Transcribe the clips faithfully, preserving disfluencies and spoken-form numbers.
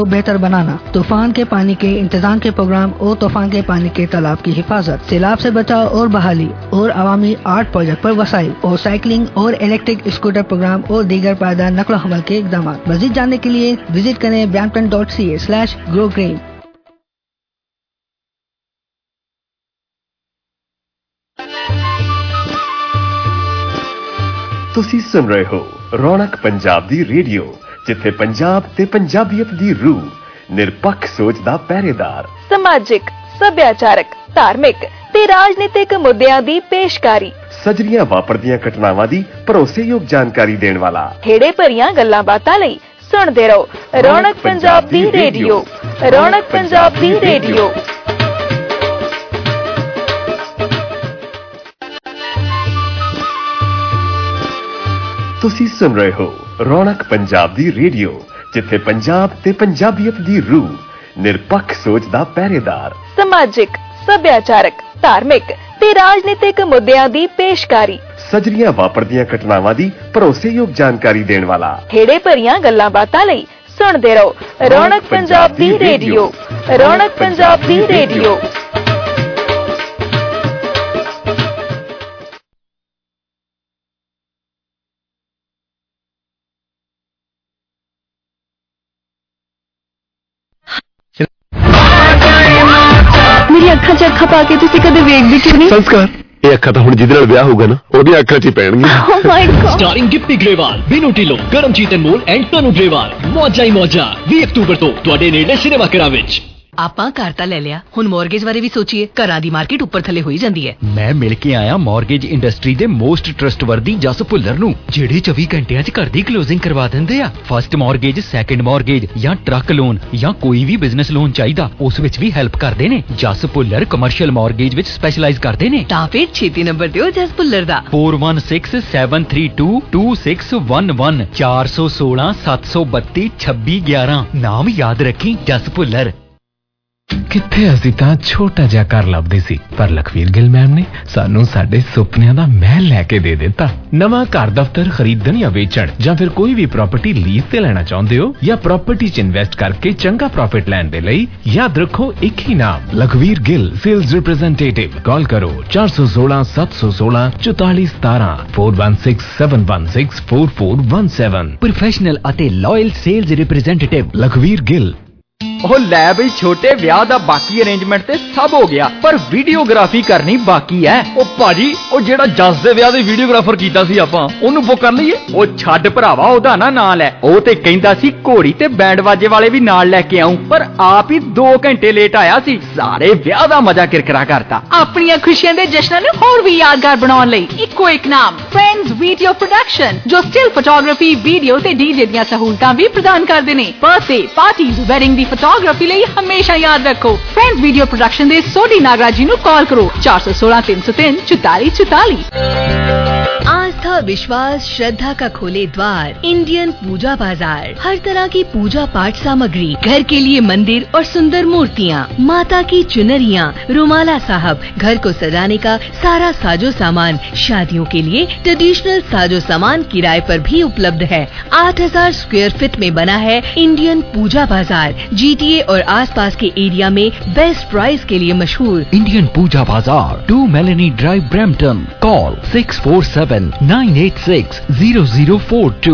को बेहतर बनाना, तूफान के पानी के इंतजाम के प्रोग्राम और तूफान के पानी के तालाब की हिफाजत, सैलाब से बचाव और बहाली और अवामी आर्ट प्रोजेक्ट पर वसाइल और साइकिलिंग और इलेक्ट्रिक स्कूटर प्रोग्राम और दीगर पायदार नकल हमल के इकदाम। मजीद जानने के लिए विजिट करें Brampton dot C A slash grow green. ਤੁਸੀਂ सुन रहे हो रौनक पंजाब दी रेडियो, जिथे पंजाब ते पंजाबीयत दी रूह निरपक्ष सोच दा पहरेदार, समाजिक, सभ्याचारक, धार्मिक ते राजनीतिक मुद्दियां दी पेशकारी, सजरियां वापरदियां घटनावां दी भरोसेयोग जानकारी देने वाला, खेड़े भरियां गल्लां बातां लई सुनदे रहो रौनक पंजाब दी रेडियो। रौनक पंजाब दी रेडियो। ਤੁਸੀਂ सुन रहे हो रौनक पंजाब दी रेडियो, जिथे पंजाब ते पंजाबीयत दी रूह निरपक्ष सोच दा पहरेदार, समाजिक, सभ्याचारक, धार्मिक ते राजनीतिक मुद्दियां दी पेशकारी, सजरियां वापरदियां घटनावां दी भरोसेयोग जानकारी देने वाला, खेड़े भरियां गल्लां बातां लई सुनदे रहो रौनक पंजाब दी रेडियो। रौनक पंजाब दी रेडियो। मेरी अखा च अखा पा के तुसी कदे वेख भी क्यों नहीं? संस्कार ਇਹ ਅੱਖਾਂ ਤਾਂ ਹੁਣ ਜਿਹਦੇ ਨਾਲ ਵਿਆਹ ਹੋਊਗਾ ਨਾ ਉਹਦੀਆਂ ਅੱਖਾਂ 'ਚ ਹੀ ਪੈਣਗੀਆਂ। Oh my God! Starring Gippy Grewal, Binnu Dhillon, Karamjit Anmol and Tanu Grewal. ਮੌਜਾਂ ਹੀ ਮੌਜਾਂ ਵੀਹ ਅਕਤੂਬਰ ਤੋਂ ਤੁਹਾਡੇ ਨੇੜੇ ਸਿਨੇਮਾ ਘਰਾਂ ਵਿੱਚ। ਆਪਾਂ ਘਰ ਤਾਂ ਲੈ ਲਿਆ, ਹੁਣ ਮੌਰਗੇਜ ਬਾਰੇ ਵੀ ਸੋਚੀਏ। ਘਰਾਂ ਦੀ ਮਾਰਕੀਟ ਉੱਪਰ ਥੱਲੇ ਹੋਈ ਜਾਂਦੀ ਹੈ। ਮੈਂ ਮਿਲ ਕੇ ਆਇਆ ਮੌਰਗੇਜ ਇੰਡਸਟਰੀ ਦੇ ਮੋਸਟ ਟਰਸਟਵਰਦੀ ਜਸ ਭੁੱਲਰ ਨੂੰ, ਜਿਹੜੇ ਚੌਵੀ ਘੰਟਿਆਂ 'ਚ ਘਰ ਦੀ ਕਲੋਜ਼ਿੰਗ ਕਰਵਾ ਦਿੰਦੇ ਆ। ਫਸਟ ਮੌਰਗੇਜ, ਸੈਕੰਡ ਮੌਰਗੇਜ ਜਾਂ ਟਰੱਕ ਲੋਨ ਜਾਂ ਕੋਈ ਵੀ ਬਿਜ਼ਨਸ ਲੋਨ ਚਾਹੀਦਾ, ਉਸ ਵਿੱਚ ਵੀ ਹੈਲਪ ਕਰਦੇ ਨੇ। ਜਸ ਭੁੱਲਰ ਕਮਰਸ਼ੀਅਲ ਮੌਰਗੇਜ ਵਿੱਚ ਸਪੈਸ਼ਲਾਈਜ਼ ਕਰਦੇ ਨੇ। ਤਾਂ ਫਿਰ ਛੇਤੀ ਨੰਬਰ ਦਿਓ ਜਸ ਭੁੱਲਰ ਦਾ four one six seven three two two six one one ਚਾਰ ਸੌ ਸੋਲਾਂ ਸੱਤ ਸੌ ਬੱਤੀ ਛੱਬੀ ਗਿਆਰਾਂ। ਨਾਮ ਯਾਦ ਰੱਖੀ, ਜਸ ਭੁੱਲਰ। ਕਿੱਥੇ ਅਸੀਂ ਤਾਂ ਛੋਟਾ ਜਿਹਾ ਘਰ ਲੱਭਦੇ ਸੀ, ਪਰ ਲਖਵੀਰ ਗਿੱਲ ਮੈਮ ਨੇ ਸਾਨੂੰ ਸਾਡੇ ਸੁਪਨਿਆਂ ਦਾ ਮਹਿਲ ਲੈ ਕੇ ਦੇ ਦਿੱਤਾ। ਨਵਾਂ ਘਰ ਦਫ਼ਤਰ ਖਰੀਦਣ ਜਾਂ ਵੇਚਣ ਜਾਂ ਫਿਰ ਕੋਈ ਵੀ ਪ੍ਰਾਪਰਟੀ ਲੀਜ਼ ਤੇ ਲੈਣਾ ਚਾਹੁੰਦੇ ਹੋ ਜਾਂ ਪ੍ਰਾਪਰਟੀ 'ਚ ਇਨਵੈਸਟ ਕਰਕੇ ਚੰਗਾ ਪ੍ਰੋਫਿਟ ਲੈਣ ਦੇ ਲਈ ਯਾਦ ਰੱਖੋ ਇੱਕ ਹੀ ਨਾਮ, Lakhvir Gill sales representative. Call ਕਰੋ ਚਾਰ ਸੌ ਸੋਲਾਂ ਸੱਤ ਸੌ ਸੋਲਾਂ ਚੁਤਾਲੀ ਸਤਾਰਾਂ four one six seven one six four four one seven। Professional ਅਤੇ loyal sales representative Lakhvir Gill. ਉਹ ਲੈ ਬਈ, ਛੋਟੇ ਵਿਆਹ ਦਾ ਬਾਕੀ ਅਰੇਂਜਮੈਂਟ ਤੇ ਸਭ ਹੋ ਗਿਆ, ਪਰ ਵੀਡੀਓਗ੍ਰਾਫੀ ਕਰਨੀ ਬਾਕੀ ਹੈ। ਉਹ ਭਾਜੀ, ਉਹ ਜਿਹੜਾ ਜਸ ਦੇ ਵਿਆਹ ਦੇ ਵੀਡੀਓਗ੍ਰਾਫਰ ਕੀਤਾ ਸੀ ਆਪਾਂ, ਉਹਨੂੰ ਬੁੱਕ ਕਰ ਲਈਏ? ਉਹ ਛੱਡ ਭਰਾਵਾ, ਉਹਦਾ ਨਾ ਨਾਂ ਲੈ। ਉਹ ਤੇ ਕਹਿੰਦਾ ਸੀ ਘੋੜੀ ਤੇ ਬੈਂਡ ਬਾਜੇ ਵਾਲੇ ਵੀ ਨਾਲ ਲੈ ਕੇ ਆਉਂ, ਪਰ ਆਪ ਹੀ ਦੋ ਘੰਟੇ ਲੇਟ ਆਇਆ ਸੀ। ਸਾਰੇ ਵਿਆਹ ਦਾ ਮਜ਼ਾ ਕਿਰਕਿਰਾ ਕਰਤਾ। ਆਪਣੀਆਂ ਖੁਸ਼ੀਆਂ ਦੇ ਜਸ਼ਨਾਂ ਨੂੰ ਹੋਰ ਵੀ ਯਾਦਗਾਰ ਬਣਾਉਣ ਲਈ ਇੱਕੋ ਇੱਕ ਨਾਮ, ਫਰੈਂਡਸ ਵੀਡੀਓ ਪ੍ਰੋਡਕਸ਼ਨ, ਜੋ ਸਟਿਲ ਫੋਟੋਗ੍ਰਾਫੀ, ਵੀਡੀਓ ਤੇ ਡੀਜੇ ਦੀਆਂ ਸਹੂਲਤਾਂ ਵੀ ਪ੍ਰਦਾਨ ਕਰਦੇ ਨੇ। ਬਰਥਡੇ ਪਾਰਟੀਜ਼, ਵੈਡਿੰਗ ਦੀ ਫੋਟੋਗ੍ਰਾਫੀ ਲਈ ਹਮੇਸ਼ਾ ਯਾਦ ਰੱਖੋ ਫਰੈਂਡਸ ਵੀਡੀਓ ਪ੍ਰੋਡਕਸ਼ਨ ਦੇ ਸੋਢੀ ਨਾਗਰਾਜ ਜੀ ਨੂੰ ਕਾਲ ਕਰੋ ਚਾਰ सौ सोलह तीन सौ तीन चौताली चौताली। आस्था, विश्वास, श्रद्धा का खोले द्वार इंडियन पूजा बाजार। हर तरह की पूजा पाठ सामग्री, घर के लिए मंदिर और सुंदर मूर्तियाँ, माता की चुनरियाँ, रुमाला साहब, घर को सजाने का सारा साजो सामान, शादियों के लिए ट्रेडिशनल साजो सामान किराए पर भी उपलब्ध है। आठ हजार स्क्वायर फीट में बना है इंडियन पूजा बाजार। जीटीए और आसपास के एरिया में बेस्ट प्राइस के लिए मशहूर Indian Pooja Bazaar, two Melanie drive, Brampton. Call six four seven nine eight six zero zero four two.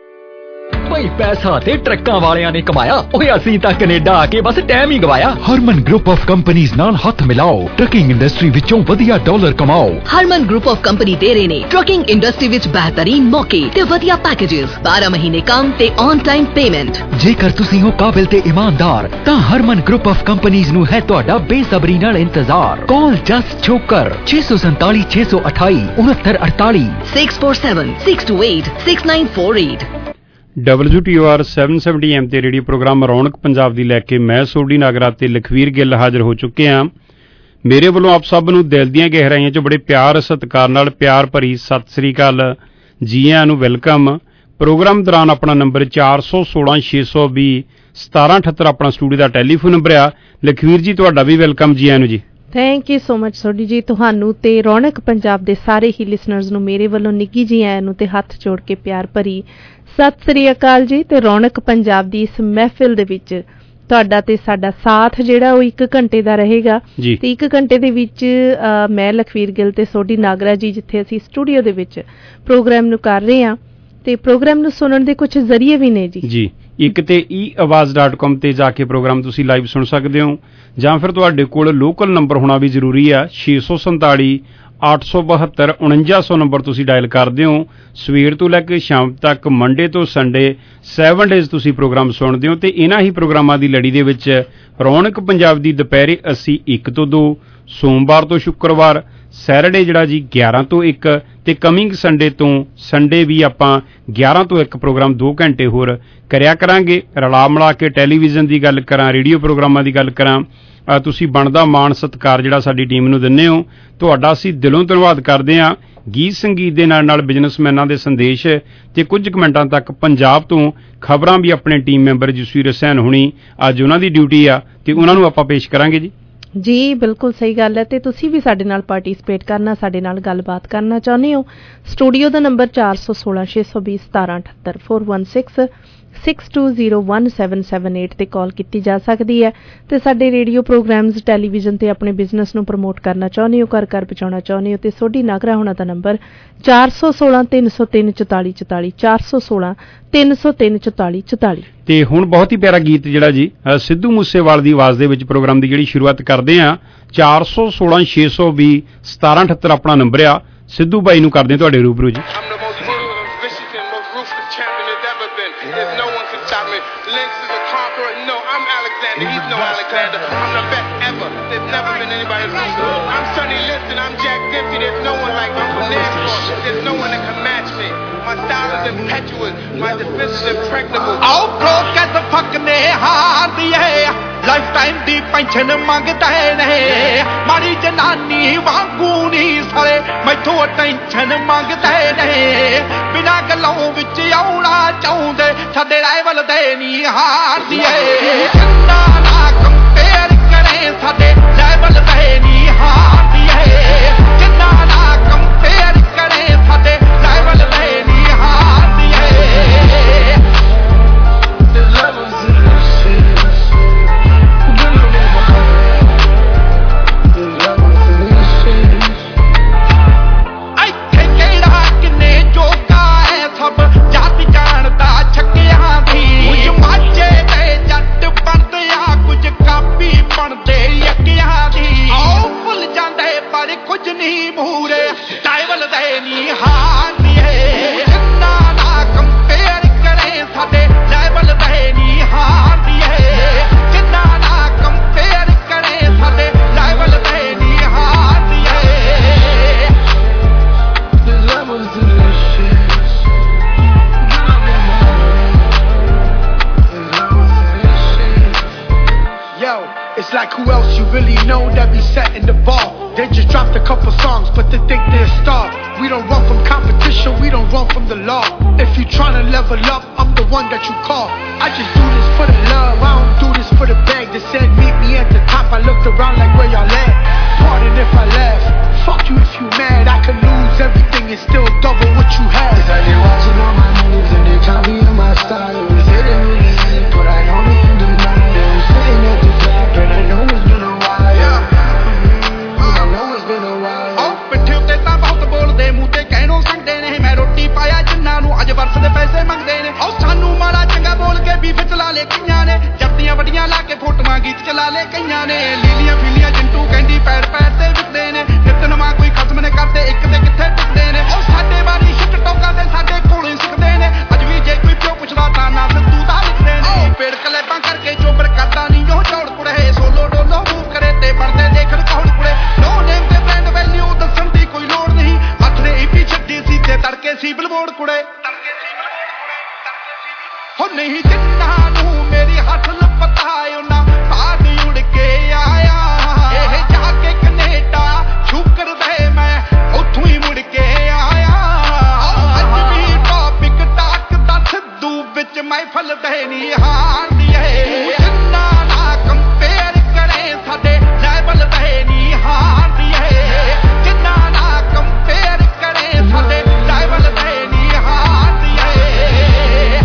ਬਈ ਪੈਸਾ ਤੇ ਟਰੱਕਾਂ ਵਾਲਿਆਂ ਨੇ ਕਮਾਇਆ, ਓਏ ਅਸੀਂ ਤਾਂ ਕੈਨੇਡਾ ਆ ਕੇ ਬਸ ਟਾਈਮ ਹੀ ਗਵਾਇਆ। ਹਰਮਨ ਗਰੁੱਪ ਆਫ ਕੰਪਨੀਆਂ ਨਾਲ ਹੱਥ ਮਿਲਾਓ, ਟਰੱਕਿੰਗ ਇੰਡਸਟਰੀ ਵਿੱਚੋਂ ਵਧੀਆ ਡਾਲਰ ਕਮਾਓ। ਹਰਮਨ ਗਰੁੱਪ ਆਫ ਕੰਪਨੀ ਦੇ ਰਹੇ ਨੇ ਟਰੱਕਿੰਗ ਇੰਡਸਟਰੀ ਵਿੱਚ ਬਿਹਤਰੀਨ ਮੌਕੇ ਤੇ ਵਧੀਆ ਪੈਕੇजेस, ਬਾਰਾਂ ਮਹੀਨੇ ਕੰਮ ਤੇ ਔਨ ਟਾਈਮ ਪੇਮੈਂਟ। ਜੇਕਰ ਤੁਸੀਂ ਹੋ ਕਾਬਿਲ ਤੇ ਇਮਾਨਦਾਰ ਤਾਂ ਹਰਮਨ ਗਰੁੱਪ ਆਫ ਕੰਪਨੀਆਂ ਨੂੰ ਹੈ ਤੁਹਾਡਾ ਬੇਸਬਰੀ ਨਾਲ ਇੰਤਜ਼ਾਰ। ਕਾਲ ਜਸ ਛੋਕਰ ਛੇ ਸੌ ਸੰਤਾਲੀ ਛੇ ਸੌ ਅਠਾਈ ਉਨੱਤਰ ਅੜਤਾਲੀ six four seven six two eight six nine four eight। W T O R ਸੱਤ ਸੌ ਸੱਤਰ ਐਮ ਤੇ ਰੇਡੀਓ ਪ੍ਰੋਗਰਾਮ ਰੌਣਕ ਪੰਜਾਬ ਦੀ ਲੈ ਕੇ ਮੈਂ ਸੋਢੀ ਨਾਗਰਾ ਤੇ ਲਖਵੀਰ ਗਿੱਲ ਹਾਜ਼ਰ ਹੋ ਚੁੱਕੇ ਹਾਂ। ਮੇਰੇ ਵੱਲੋਂ ਆਪ ਸਭ ਨੂੰ ਦਿਲ ਦੀਆਂ ਗਹਿਰਾਈਆਂ 'ਚ ਬੜੇ ਪਿਆਰ ਸਤਿਕਾਰ ਨਾਲ ਪਿਆਰ ਭਰੀ ਸਤਿ ਸ੍ਰੀ ਅਕਾਲ, ਜੀ ਆਇਆਂ ਨੂੰ ਵੈਲਕਮ। ਪ੍ਰੋਗਰਾਮ ਦੌਰਾਨ ਆਪਣਾ ਨੰਬਰ ਚਾਰ ਸੌ ਸੋਲਾਂ ਛੇ ਸੌ ਵੀਹ ਸਤਾਰਾਂ ਅਠੱਤਰ ਆਪਣਾ ਸਟੂਡੀਓ ਦਾ ਟੈਲੀਫੋਨ ਨੰਬਰ ਆ। ਲਖਵੀਰ ਜੀ, ਤੁਹਾਡਾ ਵੀ ਵੈਲਕਮ, ਜੀ ਆਇਆਂ ਨੂੰ ਜੀ। Thank you so much Sodhi ji, ਤੁਹਾਨੂੰ ਤੇ ਰੌਣਕ ਪੰਜਾਬ ਦੇ ਸਾਰੇ ਹੀ ਲਿਸਨਰਸ ਨੂੰ ਮੇਰੇ ਵੱਲੋਂ ਨਿੱਘੀ ਜੀ ਆਇਆਂ ਨੂੰ ਤੇ ਹੱਥ ਜੋੜ ਕੇ ਪਿਆਰ ਭਰੀ ਸਤਿ ਸ੍ਰੀ ਅਕਾਲ ਜੀ। ਤੇ ਰੌਣਕ ਪੰਜਾਬ ਦੀ ਇਸ ਮਹਿਫਿਲ ਦੇ ਵਿੱਚ ਤੁਹਾਡਾ ਤੇ ਸਾਡਾ ਸਾਥ ਜਿਹੜਾ ਉਹ ਇੱਕ ਘੰਟੇ ਦਾ ਰਹੇਗਾ ਤੇ ਇੱਕ ਘੰਟੇ ਦੇ ਵਿੱਚ ਮੈਂ ਲਖਵੀਰ ਗਿੱਲ ਤੇ ਸੋਢੀ ਨਾਗਰਾ ਜੀ ਜਿੱਥੇ ਅਸੀਂ ਸਟੂਡੀਓ ਦੇ ਵਿੱਚ ਪ੍ਰੋਗਰਾਮ ਨੂੰ ਕਰ ਰਹੇ ਹਾਂ ਤੇ ਪ੍ਰੋਗਰਾਮ ਨੂੰ ਸੁਣਨ ਦੇ ਕੁਝ ਜ਼ਰੀਏ ਵੀ ਨੇ ਜੀ ਜੀ ਇੱਕ ਤੇ ਈ ਆਵਾਜ਼ ਡਾਟ ਕਾਮ ਤੇ ਜਾ ਕੇ ਪ੍ਰੋਗਰਾਮ ਤੁਸੀਂ ਲਾਈਵ ਸੁਣ ਸਕਦੇ ਹੋ ਜਾਂ ਫਿਰ ਤੁਹਾਡੇ ਕੋਲ ਲੋਕਲ ਨੰਬਰ ਹੋਣਾ ਵੀ ਜ਼ਰੂਰੀ ਆ ਛੇ ਸੌ ਸੰਤਾਲੀ ਅੱਠ ਸੌ ਬਹੱਤਰ ਉਣੰਜਾ ਸੌ ਨੰਬਰ ਤੁਸੀਂ ਡਾਇਲ ਕਰਦੇ ਹੋ। ਸਵੇਰ ਤੋਂ ਲੈ ਕੇ ਸ਼ਾਮ ਤੱਕ ਮੰਡੇ ਤੋਂ ਸੰਡੇ ਸੈਵਨ ਡੇਜ਼ ਤੁਸੀਂ ਪ੍ਰੋਗਰਾਮ ਸੁਣਦੇ ਹੋ ਤੇ ਇਹਨਾਂ ਹੀ ਪ੍ਰੋਗਰਾਮਾਂ ਦੀ ਲੜੀ ਦੇ ਵਿੱਚ ਰੌਣਕ ਪੰਜਾਬ ਦੀ ਦੁਪਹਿਰੇ ਅਸੀਂ ਇੱਕ ਤੋਂ ਦੋ, ਸੋਮਵਾਰ ਤੋਂ ਸ਼ੁੱਕਰਵਾਰ ਸੈਟਰਡੇ ਜਿਹੜਾ ਜੀ ਗਿਆਰਾਂ ਤੋਂ ਇੱਕ ਤੇ ਕਮਿੰਗ ਸੰਡੇ ਤੋਂ ਸੰਡੇ ਵੀ ਆਪਾਂ ਗਿਆਰਾਂ ਤੋਂ ਇੱਕ ਪ੍ਰੋਗਰਾਮ ਦੋ ਘੰਟੇ ਹੋਰ ਕਰਿਆ ਕਰਾਂਗੇ। ਰਲਾ ਮਿਲਾ ਕੇ ਟੈਲੀਵਿਜ਼ਨ ਦੀ ਗੱਲ ਕਰਾਂ, ਰੇਡੀਓ ਪ੍ਰੋਗਰਾਮਾਂ ਦੀ ਗੱਲ ਕਰਾਂ, ਤੁਸੀਂ ਬਣਦਾ ਮਾਣ ਸਤਿਕਾਰ ਜਿਹੜਾ ਸਾਡੀ ਟੀਮ ਨੂੰ ਦਿੰਦੇ ਹੋ, ਤੁਹਾਡਾ ਅਸੀਂ ਦਿਲੋਂ ਧੰਨਵਾਦ ਕਰਦੇ ਹਾਂ। ਗੀਤ ਸੰਗੀਤ ਦੇ ਨਾਲ ਨਾਲ ਬਿਜ਼ਨਸਮੈਨਾਂ ਦੇ ਸੰਦੇਸ਼ ਤੇ ਕੁਝ ਕੁ ਮਿੰਟਾਂ ਤੱਕ ਪੰਜਾਬ ਤੋਂ ਖਬਰਾਂ ਵੀ ਆਪਣੇ ਟੀਮ ਮੈਂਬਰ ਜਸਵੀਰ ਹੁਸੈਨ ਹੁਣੀ ਅੱਜ ਉਹਨਾਂ ਦੀ ਡਿਊਟੀ ਆ ਤੇ ਉਹਨਾਂ ਨੂੰ ਆਪਾਂ ਪੇਸ਼ ਕਰਾਂਗੇ ਜੀ। ਜੀ ਬਿਲਕੁਲ ਸਹੀ ਗੱਲ ਹੈ ਤੇ ਤੁਸੀਂ ਵੀ ਸਾਡੇ ਨਾਲ ਪਾਰਟਿਸਿਪੇਟ ਕਰਨਾ, ਸਾਡੇ ਨਾਲ ਗੱਲਬਾਤ ਕਰਨਾ ਚਾਹੁੰਦੇ ਹੋ। ਸਟੂਡੀਓ ਦਾ ਨੰਬਰ ਚਾਰ ਸੌ ਸੋਲਾਂ ਛੇ ਸੌ ਵੀਹ ਸਤਾਰਾਂ ਅਠੱਤਰ four one six six two zero one seven seven eight ਤੇ ਕਾਲ ਕੀਤੀ ਜਾ ਸਕਦੀ ਹੈ ਤੇ ਸਾਡੇ ਰੇਡੀਓ ਪ੍ਰੋਗਰਾਮਸ ਟੈਲੀਵਿਜ਼ਨ ਤੇ ਆਪਣੇ ਬਿਜ਼ਨਸ ਨੂੰ ਪ੍ਰਮੋਟ ਕਰਨਾ ਚਾਹੁੰਦੇ ਹੋ, ਘਰ ਘਰ ਪਹੁੰਚਾਉਣਾ ਚਾਹੁੰਦੇ ਹੋ ਤੇ ਸੋਢੀ ਨਾਗਰਾ ਹੋਣਾ ਦਾ ਨੰਬਰ ਚਾਰ ਸੌ ਸੋਲਾਂ ਤਿੰਨ ਸੌ ਤਿੰਨ ਚੁਤਾਲੀ ਚੁਤਾਲੀ ਚਾਰ ਸੌ ਸੋਲਾਂ ਤਿੰਨ ਸੌ ਤਿੰਨ ਚੁਤਾਲੀ ਚੁਤਾਲੀ। ਤੇ ਹੁਣ ਬਹੁਤ ਹੀ ਪਿਆਰਾ ਗੀਤ ਜਿਹੜਾ ਜੀ ਸਿੱਧੂ ਮੂਸੇਵਾਲ ਦੀ ਆਵਾਜ਼ ਦੇ ਵਿੱਚ ਪ੍ਰੋਗਰਾਮ ਦੀ ਜਿਹੜੀ ਸ਼ੁਰੂਆਤ ਕਰਦੇ ਆ ਚਾਰ ਸੌ ਸੋਲਾਂ ਛੇ ਸੌ ਵੀਹ ਸਤਾਰਾਂ ਅਠੱਤਰ ਆਪਣਾ ਨੰਬਰ ਆ। ਸਿੱਧੂ ਬਾਈ ਨੂੰ ਕਰਦੇ ਤੁਹਾਡੇ ਰੂਬਰੂ ਜੀ। He's no Alexander. I'm the best ever. There's never been anybody like me. I'm Sonny Liston. I'm Jack Dempsey. There's no one like me. I'm from NASCAR. There's no one that can match me. My style is impetuous. My defense is impregnable. Oh, bro, get the fuck ne haar diye. Lifetime ਦੀ pension ਮੰਗਦਾ ਨੇ ਮਾਰੀ ਜਨਾਨੀ ਵਾਂਗੂ ਨਹੀਂ ਸਾਰੇ ਮੈਥੋਂ tension ਮੰਗਦੇ ਨੇ ਬਿਨਾਂ ਗੱਲੋਂ ਵਿੱਚ ਆਉਣਾ ਚਾਹੁੰਦੇ ਸਾਡੇ ਰਾਈਵਲ ਦੇ ਨਹੀਂ ਹਾਰਦੀਏ ਨਾ ਨਾ ਕੰਪੇਅਰ ਕਰੇ ਸਾਡੇ ਲੈਵਲ ਦੇ ਨਹੀਂ ਹਾਰਦੀਏ ਜਿੰਨਾ ਨਾ ਕੰਪੇਅਰ ਕਰੇ ਸਾਡੇ ਲੈਵਲ ਦੇ ਨਹੀਂ ਹਾਰਦੀਏ It's like who else you really know that be setting the ball. They just dropped a couple songs, but they think they're a star. We don't run from competition, we don't run from the law. If you tryna level up, I'm the one that you call. I just do this for the love, I don't do this for the bag. They said meet me at the top, I looked around like where y'all at. Pardon if I laugh, fuck you if you mad. I could lose everything and still double what you had. It's like they watching all my moves and they copying my style. It was hitting me, but I know they in denial. They was sitting at the top and I know it's been a while. Yeah. I know it's been a while. Oh, ਪਿੱਠੇ ਉੱਤੇ ਤਾਂ ਬਹੁਤ ਬੋਲਦੇ ਮੂੰਹ ਤੇ ਕਹਿਣੋਂ ਸੰਗਦੇ ਨੇ ਮੈਂ ਰੋਟੀ ਪਾਇਆ ਜਿੰਨਾਂ ਨੂੰ ਅੱਜ ਵਰਸ ਦੇ ਪੈਸੇ ਮੰਗਦੇ ਨੇ ਉਹ ਸਾਨੂੰ ਮਾੜਾ ਚੰਗਾ ਬੋਲ ਕੇ ਵੀ ਚਲਾ ਲੈ ਕਈਆਂ ਨੇ ਜੱਟੀਆਂ ਵੱਡੀਆਂ ਲਾ ਕੇ ਫੋਟੋਆਂ ਗੀਤ ਚਲਾ ਲੈ ਕਈਆਂ ਨੇ ਲੀਲੀਆਂ ਫੀਲੀਆਂ ਜੰਟੂ ਕਹਿੰਦੀ ਪੈਰ ਪੈਰ ਤੇ ਵਿਕਦੇ ਨੇ ਜਿੱਤਨ ਮਾਂ ਕੋਈ ਖਸਮ ਨੇ ਕਰਦੇ ਇੱਕ ਤੇ ਕਿੱਥੇ ਟੁੱਟਦੇ ਨੇ ਉਹ ਸਾਡੇ ਵਾਰੀ ਸ਼ਿਟ ਟੋਕਾਂ ਦੇ ਸਾਡੇ ਕੋਲੇ ਸਿੱਖਦੇ ਨੇ ਅੱਜ ਵੀ ਜੇ ਕੋਈ ਪਿਓ ਪੁੱਛਦਾ ਤਾਂ ਨਾ ਸਿੱਧੂ ਦਾ ਲਿਖਦੇ ਨੇ ਪੇੜ ਕਲੇਬਾਂ ਕਰਕੇ ਚੋਬਰ ਕਰਦਾ ਨਹੀਂ ਉਹ ਚੌੜ ਕੁੜੇ ਸੋਲੋ ਡੋਲੋ ਮੂਵ ਕਰੇ ਤੇ ਬਣਦੇ ਦੇਖਣ ਕੌਣ ਕੁੜੇ ਨੋ ਨੇਮ ਤੇ ਬ੍ਰਾਂਡ ਵੈਲਿਊ ਦੱਸਣ ਦੀ ਕੋਈ ਲੋੜ ਨਹੀਂ ਹੱਥ ਨੇ ਈਪੀ ਛੱਡੀ ਸੀ ਤੇ ਤੜਕੇ ਸੀ ਬਿਲਬੋਰਡ ਕੁੜੇ ਹੋ ਨਹੀਂ ਜਿੰਨਾ ਨੂੰ ਮੇਰੀ ਹੱਥ ਲਪਟਾ ਉਹਨਾਂ ਬਾਦ ਉੜ ਕੇ ਆਇਆ ਇਹ ਜਾ ਕੇ ਕੈਨੇਡਾ ਸ਼ੁਕਰ ਦੇ ਮੈਂ ਉੱਥੋਂ ਹੀ ਮੁੜ ਕੇ ਆਇਆ ਅੱਜ ਵੀ ਟੌਪਿਕ ਟਾਕ ਦਾ ਸਿੱਧੂ ਵਿੱਚ ਮਹਿਫਲ ਦੇ ਨਹੀਂ ਹਾਰਦੀਏ ਜਿੰਨਾ ਨਾ ਕੰਪੇਅਰ ਕਰੇ ਸਾਡੇ ਲੈਵਲ ਦੇ ਨਹੀਂ ਹਾਰਦੀਏ ਜਿੰਨਾ ਨਾ ਕੰਪੇਅਰ ਕਰੇ ਸਾਡੇ ਲੈਵਲ ਦੇ ਨਹੀਂ ਹਾਰਦੀਏ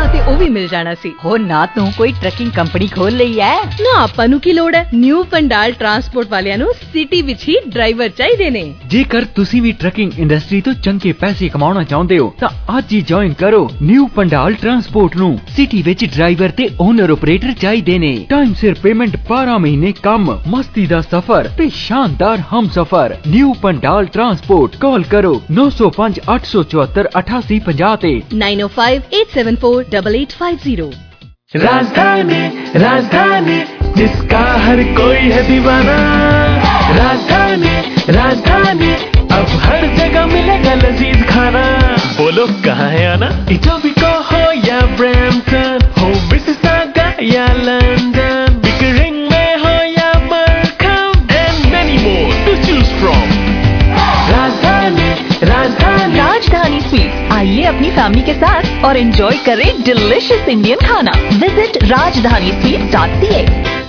ਤੇ ਉਹ ਵੀ ਮਿਲ ਜਾਣਾ ਸੀ। ਹੋ ਨਾ ਤੂੰ ਕੋਈ ਟਰੱਕਿੰਗ ਕੰਪਨੀ ਖੋਲ ਲਈ ਐ? ਨਾ ਆਪਾਂ ਨੂੰ ਕੀ ਲੋੜ ਹੈ, ਨਿਊ ਪੰਡਾਲ ਟਰਾਂਸਪੋਰਟ ਵਾਲਿਆਂ ਨੂੰ ਸਿਟੀ ਵਿੱਚ ਹੀ ਡਰਾਈਵਰ ਚਾਹੀਦੇ ਨੇ। ਜੇਕਰ ਤੁਸੀਂ ਵੀ ਟਰੱਕਿੰਗ ਇੰਡਸਟਰੀ ਤੋਂ ਚੰਗੇ ਪੈਸੇ ਕਮਾਉਣਾ ਚਾਹੁੰਦੇ ਹੋ ਤਾਂ ਅੱਜ ਹੀ ਜੁਆਇਨ ਕਰੋ ਨਿਊ ਪੰਡਾਲ ਟਰਾਂਸਪੋਰਟ ਨੂੰ। ਸਿਟੀ ਵਿੱਚ ਡਰਾਈਵਰ ਤੇ ਓਨਰ ਆਪਰੇਟਰ ਚਾਹੀਦੇ ਨੇ। ਟਾਈਮ ਸਿਰ ਪੇਮੈਂਟ, ਬਾਰਾਂ ਮਹੀਨੇ ਕੰਮ, ਮਸਤੀ ਦਾ ਸਫ਼ਰ ਤੇ ਸ਼ਾਨਦਾਰ ਹਮਸਫ਼ਰ। New Pandal transport. ਕਾਲ ਕਰੋ ਨੌ ਸੌ ਪੰਜ ਅੱਠ ਸੌ ਚੁਹੱਤਰ ਅਠਾਸੀ ਪੰਜਾਹ ਤੇ nine O five eight seven four double eight five zero. Rajdhani Rajdhani जिसका हर कोई है दीवाना। राजधानी राजधानी अब हर जगह मिलेगा लजीज खाना। बोलो कहाँ है आना? इटोबिको हो या ब्रैम्पटन, हो मिसिसागा या लंदन, बिकरिंग में हो या मरकम, and many more to choose from। राजधानी राजधानी राजधानी स्वीट्स, आइए अपनी फैमिली के साथ और एंजॉय करें डिलिशियस इंडियन खाना। Visit Rajdhani sweets dot C A.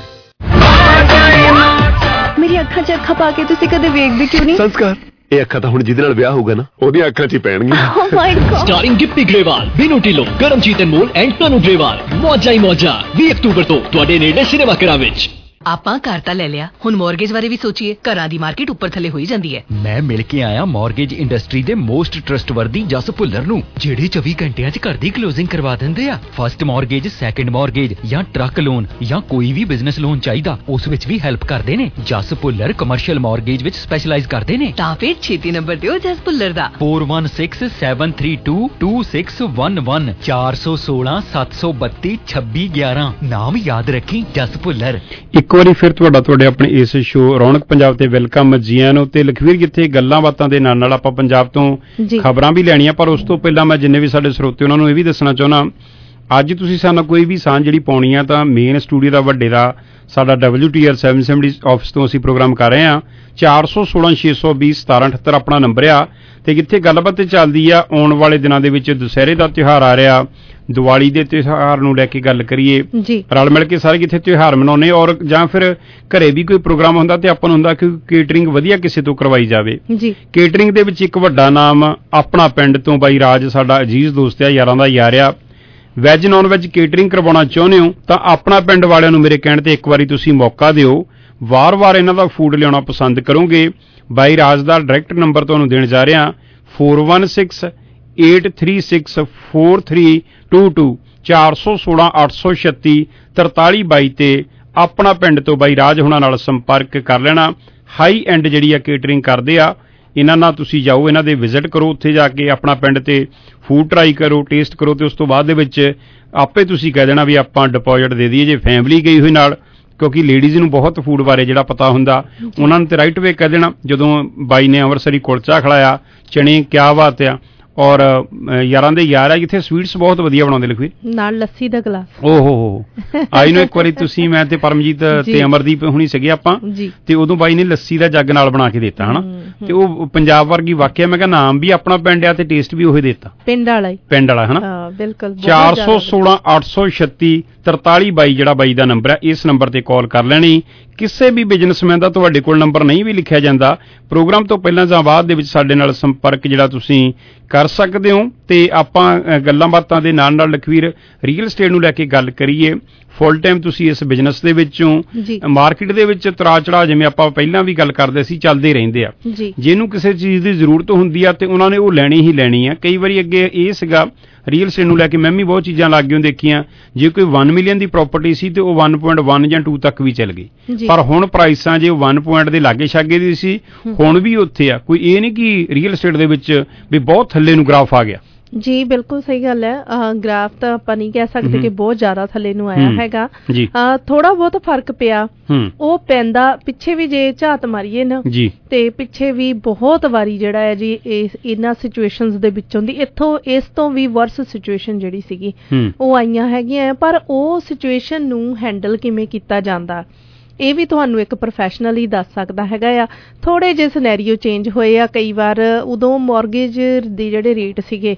ਮੇਰੀ ਅੱਖਾਂ 'ਚ ਅੱਖਾਂ ਪਾ ਕੇ ਤੁਸੀਂ ਕਦੇ ਵੇਖਦੇ ਕਿਉਂ ਨਹੀਂ? ਸੰਸਕਾਰ ਇਹ ਅੱਖਾਂ ਤਾਂ ਹੁਣ ਜਿਹਦੇ ਨਾਲ ਵਿਆਹ ਹੋਊਗਾ ਨਾ ਉਹਦੀਆਂ ਅੱਖਾਂ 'ਚ ਹੀ ਪੈਣਗੀਆਂ। Oh my God. Starring Gippy Grewal, Binnu Dhillon, Karamjit Anmol and Tanu Grewal. ਮੌਜਾਂ ਹੀ ਮੌਜਾਂ ਵੀਹ ਅਕਤੂਬਰ ਤੋਂ ਤੁਹਾਡੇ ਨੇੜੇ ਸਿਨੇਮਾ ਘਰਾਂ ਵਿੱਚ। ਆਪਾਂ ਘਰ ਤਾਂ ਲੈ ਲਿਆ, ਹੁਣ ਮੌਰਗੇਜ ਬਾਰੇ ਵੀ ਸੋਚੀਏ। ਘਰਾਂ ਦੀ ਮਾਰਕੀਟ ਉੱਪਰ ਥੱਲੇ ਹੋਈ ਜਾਂਦੀ ਹੈ। ਮੈਂ ਮਿਲ ਕੇ ਆਇਆ ਮੌਰਗੇਜ ਇੰਡਸਟਰੀ ਦੇ ਮੋਸਟ ਟਰਸਟਵਰਦੀ ਜਸ ਭੁੱਲਰ ਨੂੰ, ਜਿਹੜੇ ਚੌਵੀ ਘੰਟਿਆਂ 'ਚ ਘਰ ਦੀ ਕਲੋਜ਼ਿੰਗ ਕਰਵਾ ਦਿੰਦੇ ਆ। ਫਸਟ ਮੌਰਗੇਜ, ਸੈਕੰਡ ਮੌਰਗੇਜ ਜਾਂ ਟਰੱਕ ਲੋਨ ਜਾਂ ਕੋਈ ਵੀ ਬਿਜ਼ਨਸ ਲੋਨ ਚਾਹੀਦਾ, ਉਸ ਵਿੱਚ ਵੀ ਹੈਲਪ ਕਰਦੇ ਨੇ। ਜਸ ਭੁੱਲਰ ਕਮਰਸ਼ੀਅਲ ਮੌਰਗੇਜ ਵਿੱਚ ਸਪੈਸ਼ਲਾਈਜ਼ ਕਰਦੇ ਨੇ। ਤਾਂ ਫਿਰ ਛੇਤੀ ਨੰਬਰ ਦਿਓ ਜਸ ਭੁੱਲਰ ਦਾ। Four one six seven three two two six one one चार सौ सोलह सत्त सौ बत्ती छब्बी ग्यारह। नाम याद रखी, जस भुल्लर। ਇੱਕ ਵਾਰੀ ਫਿਰ ਤੁਹਾਡਾ ਤੁਹਾਡੇ ਆਪਣੇ ਇਸ ਸ਼ੋਅ ਰੌਣਕ ਪੰਜਾਬ ਤੇ ਵੈਲਕਮ ਜੀ ਆਇਆਂ ਨੂੰ। ਤੇ ਲਖਵੀਰ, ਜਿੱਥੇ ਗੱਲਾਂ ਬਾਤਾਂ ਦੇ ਨਾਲ ਨਾਲ ਆਪਾਂ ਪੰਜਾਬ ਤੋਂ ਖਬਰਾਂ ਵੀ ਲੈਣੀਆਂ, ਪਰ ਉਸ ਤੋਂ ਪਹਿਲਾਂ ਮੈਂ ਜਿੰਨੇ ਵੀ ਸਾਡੇ ਸਰੋਤੇ ਉਹਨਾਂ ਨੂੰ ਇਹ ਵੀ ਦੱਸਣਾ ਚਾਹੁੰਦਾ, ਅੱਜ ਤੁਸੀਂ ਸਾਨੂੰ ਕੋਈ ਵੀ ਸਾਂਝ ਜਿਹੜੀ ਪਾਉਣੀ ਆ ਤਾਂ ਮੇਨ ਸਟੂਡੀਓ ਦਾ ਵੱਡੇ ਦਾ ਸਾਡਾ W T R seven seventy office ਤੋਂ ਅਸੀਂ ਪ੍ਰੋਗਰਾਮ ਕਰ ਰਹੇ ਹਾਂ। ਚਾਰ ਸੌ ਸੋਲਾਂ ਛੇ ਸੌ ਵੀਹ ਸਤਾਰਾਂ ਅਠੱਤਰ ਆਪਣਾ ਨੰਬਰ ਆ। ਤੇ ਜਿੱਥੇ ਗੱਲਬਾਤ ਤੇ ਚੱਲਦੀ ਆ, ਆਉਣ ਵਾਲੇ ਦਿਨਾਂ ਦੇ ਵਿੱਚ ਦੁਸਹਿਰੇ ਦਾ ਤਿਉਹਾਰ ਆ ਰਿਹਾ, ਦੀਵਾਲੀ ਦੇ ਤਿਉਹਾਰ ਨੂੰ ਲੈ ਕੇ ਗੱਲ ਕਰੀਏ, ਰਲ ਮਿਲ ਕੇ ਸਾਰੇ ਕਿੱਥੇ ਤਿਉਹਾਰ ਮਨਾਉਣੇ, ਔਰ ਜਾਂ ਫਿਰ ਘਰੇ ਵੀ ਕੋਈ ਪ੍ਰੋਗਰਾਮ ਹੁੰਦਾ ਤੇ ਆਪਾਂ ਨੂੰ ਹੁੰਦਾ ਕਿ ਕੇਟਰਿੰਗ ਵਧੀਆ ਕਿਸੇ ਤੋਂ ਕਰਵਾਈ ਜਾਵੇ। ਕੇਟਰਿੰਗ ਦੇ ਵਿੱਚ ਇੱਕ ਵੱਡਾ ਨਾਮ ਆਪਣਾ ਪਿੰਡ ਤੋਂ ਬਾਈ ਰਾਜ, ਸਾਡਾ ਅਜੀਜ਼ ਦੋਸਤ ਆ, ਯਾਰਾਂ ਦਾ ਯਾਰ ਆ। ਵੈਜ ਨੌਨ ਵੈਜ ਕੇਟਰਿੰਗ ਕਰਵਾਉਣਾ ਚਾਹੁੰਦੇ ਹੋ ਤਾਂ ਆਪਣਾ ਪਿੰਡ ਵਾਲਿਆਂ ਨੂੰ ਮੇਰੇ ਕਹਿਣ ਤੇ ਇੱਕ ਵਾਰੀ ਤੁਸੀਂ ਮੌਕਾ ਦਿਓ। ਵਾਰ-ਵਾਰ ਇਹਨਾਂ ਦਾ ਫੂਡ ਲਿਆਉਣਾ ਪਸੰਦ ਕਰੋਗੇ। ਬਾਈ ਰਾਜ ਦਾ ਡਾਇਰੈਕਟ ਨੰਬਰ ਤੁਹਾਨੂੰ ਦੇਣ ਜਾ ਰਿਹਾ, four one six eight three six four three two two चार सौ सोलह अठ सौ छत्ती तरताली बाई ते अपना पिंड तो बाई राज हुणां नाल संपर्क कर लेना। हाई एंड जिहड़ी आ केटरिंग करदे आ, इन्हां नाल तुसीं जाओ, इन्हां दे विजिट करो, उत्थे जाके अपना पिंड ते फूड ट्राई करो, टेस्ट करो, ते उस तो बाद दे विच आपे तुसीं कह देना भी आपां डिपॉजिट दे दईए। जे फैमिली गई होई नाल, ਕਿਉਂਕਿ ਲੇਡੀਜ਼ ਨੂੰ ਬਹੁਤ ਫੂਡ ਬਾਰੇ ਜਿਹੜਾ ਪਤਾ ਹੁੰਦਾ, ਉਹਨਾਂ ਨੂੰ ਤੇ ਰਾਈਟ ਵੇ ਕਹਿ ਦੇਣਾ। ਜਦੋਂ ਬਾਈ ਨੇ ਅੰਮ੍ਰਿਤਸਰੀ ਕੁਲਚਾ ਖਿਲਾਇਆ, ਚਣੇ ਕਿਆ ਬਾਤ ਆ, ਔਰ ਯਾਰਾਂ ਦੇ ਯਾਰ ਆ ਜਿੱਥੇ ਸਵੀਟਸ ਬਹੁਤ ਵਧੀਆ ਬਣਾਉਂਦੇ ਲਿਖਵੇ, ਨਾਲ ਲੱਸੀ ਦਾ ਗਲਾਸ। ਓਹ ਹੋ ਹੋ ਆਈ ਨੂੰ ਇੱਕ ਵਾਰੀ ਤੁਸੀਂ, ਮੈਂ ਤੇ ਪਰਮਜੀਤ ਤੇ ਅਮਰਦੀਪ ਹੁਣੀ ਸੀਗੇ ਆਪਾਂ, ਤੇ ਉਦੋਂ ਬਾਈ ਨੇ ਲੱਸੀ ਦਾ ਜੱਗ ਨਾਲ ਬਣਾ ਕੇ ਦਿੱਤਾ ਹਨਾ। ਤੇ ਉਹ ਪੰਜਾਬ ਵਰਗੀ ਵਾਕਿਆ, ਮੈਂ ਕਿਹਾ ਨਾਮ ਵੀ ਆਪਣਾ ਪਿੰਡ ਆ ਤੇ ਟੇਸਟ ਵੀ ਉਹੀ ਦਿੱਤਾ, ਪਿੰਡ ਵਾਲਾ ਹੀ, ਪਿੰਡ ਵਾਲਾ ਹਨਾ। ਬਿਲਕੁਲ। ਚਾਰ ਸੌ ਸੋਲਾਂ ਅੱਠ ਸੌ ਛੱਤੀ ਤਰਤਾਲੀ ਬਾਈ ਜਿਹੜਾ ਬਾਈ ਦਾ ਨੰਬਰ ਹੈ, ਇਸ ਨੰਬਰ ਤੇ ਕਾਲ ਕਰ ਲੈਣੀ। ਕਿਸੇ ਵੀ ਬਿਜ਼ਨਸਮੈਨ ਦਾ ਤੁਹਾਡੇ ਕੋਲ ਨੰਬਰ ਨਹੀਂ ਵੀ ਲਿਖਿਆ ਜਾਂਦਾ, ਪ੍ਰੋਗਰਾਮ ਤੋਂ ਪਹਿਲਾਂ ਜਾਂ ਬਾਅਦ ਦੇ ਵਿੱਚ ਸਾਡੇ ਨਾਲ ਸੰਪਰਕ ਜਿਹੜਾ ਤੁਸੀਂ ਕਰ ਸਕਦੇ ਹੋ। ਤੇ ਆਪਾਂ ਗੱਲਾਂ ਬਾਤਾਂ ਦੇ ਨਾਲ ਨਾਲ ਲਖਵੀਰ ਰੀਅਲ estate ਨੂੰ ਲੈ ਕੇ ਗੱਲ ਕਰੀਏ। ਫੁੱਲ ਟਾਈਮ ਤੁਸੀਂ ਇਸ ਬਿਜ਼ਨਸ ਦੇ ਵਿੱਚੋਂ, ਮਾਰਕੀਟ ਦੇ ਵਿੱਚ ਉਤਰਾਅ ਚੜਾਅ ਜਿਵੇਂ ਆਪਾਂ ਪਹਿਲਾਂ ਵੀ ਗੱਲ ਕਰਦੇ ਸੀ ਚੱਲਦੇ ਰਹਿੰਦੇ ਆ। ਜਿਹਨੂੰ ਕਿਸੇ ਚੀਜ਼ ਦੀ ਜ਼ਰੂਰਤ ਹੁੰਦੀ ਆ ਤੇ ਉਹਨਾਂ ਨੇ ਉਹ ਲੈਣੀ ਹੀ ਲੈਣੀ ਆ। ਕਈ ਵਾਰੀ ਅੱਗੇ ਇਹ ਸੀਗਾ ਰੀਅਲ estate ਨੂੰ ਲੈ ਕੇ ਮੈਂ ਵੀ ਬਹੁਤ ਚੀਜ਼ਾਂ ਲੱਗ ਗਈਆਂ ਦੇਖੀਆਂ, ਜੇ ਕੋਈ वन ਮਿਲੀਅਨ ਦੀ ਪ੍ਰਾਪਰਟੀ ਸੀ ਤੇ ਉਹ वन ਪੁਆਇੰਟ वन ਜਾਂ टू ਤੱਕ ਵੀ ਚੱਲ ਗਈ, ਪਰ ਹੁਣ ਪ੍ਰਾਈਸਾਂ ਜੇ वन ਪੁਆਇੰਟ ਦੇ ਲਾਗੇ ਛਾਗੇ ਦੀ ਸੀ, ਹੁਣ ਵੀ ਉੱਥੇ ਆ। ਕੋਈ ਇਹ ਨਹੀਂ ਕਿ ਰੀਅਲ estate ਦੇ ਵਿੱਚ ਵੀ ਬਹੁਤ ਥੱਲੇ ਨੂੰ ਗ੍ਰਾਫ ਆ ਗਿਆ। ਜੀ ਬਿਲਕੁਲ ਸਹੀ ਗੱਲ ਹੈ। ਗ੍ਰਾਫ ਤਾਂ ਆਪਾਂ ਨਹੀਂ ਕਹਿ ਸਕਦੇ ਕਿ ਬਹੁਤ ਜ਼ਿਆਦਾ ਥੱਲੇ ਨੂੰ ਆਇਆ ਹੈਗਾ, ਥੋੜਾ ਬਹੁਤ ਫਰਕ ਪਿਆ। ਉਹ ਪੈਂਦਾ ਪਿੱਛੇ ਵੀ ਜੇ ਝਾਤ ਮਾਰੀਏ ਨਾ ਤੇ ਪਿੱਛੇ ਵੀ ਬਹੁਤ ਵਾਰੀ ਜਿਹੜਾ ਹੈ ਜੀ ਇਹਨਾਂ ਸਿਚੁਏਸ਼ਨਸ ਦੇ ਵਿੱਚੋਂ ਦੀ ਇੱਥੋਂ ਇਸ ਤੋਂ ਵੀ ਵਰਸ ਸਿਚੁਏਸ਼ਨ ਜਿਹੜੀ ਸੀਗੀ ਉਹ ਆਈਆਂ ਹੈਗੀਆਂ, ਪਰ ਉਹ ਸਿਚੁਏਸ਼ਨ ਨੂੰ ਹੈਂਡਲ ਕਿਵੇਂ ਕੀਤਾ ਜਾਂਦਾ ਇਹ ਵੀ ਤੁਹਾਨੂੰ ਇੱਕ ਪ੍ਰੋਫੈਸ਼ਨਲ ਹੀ ਦੱਸ ਸਕਦਾ ਹੈਗਾ ਆ। ਥੋੜੇ ਜਿਹੇ ਸਿਨੈਰੀਓ ਚੇਂਜ ਹੋਏ ਆ ਕਈ ਵਾਰ। ਉਦੋਂ ਮੌਰਗੇਜ ਦੇ ਜਿਹੜੇ ਰੇਟ ਸੀਗੇ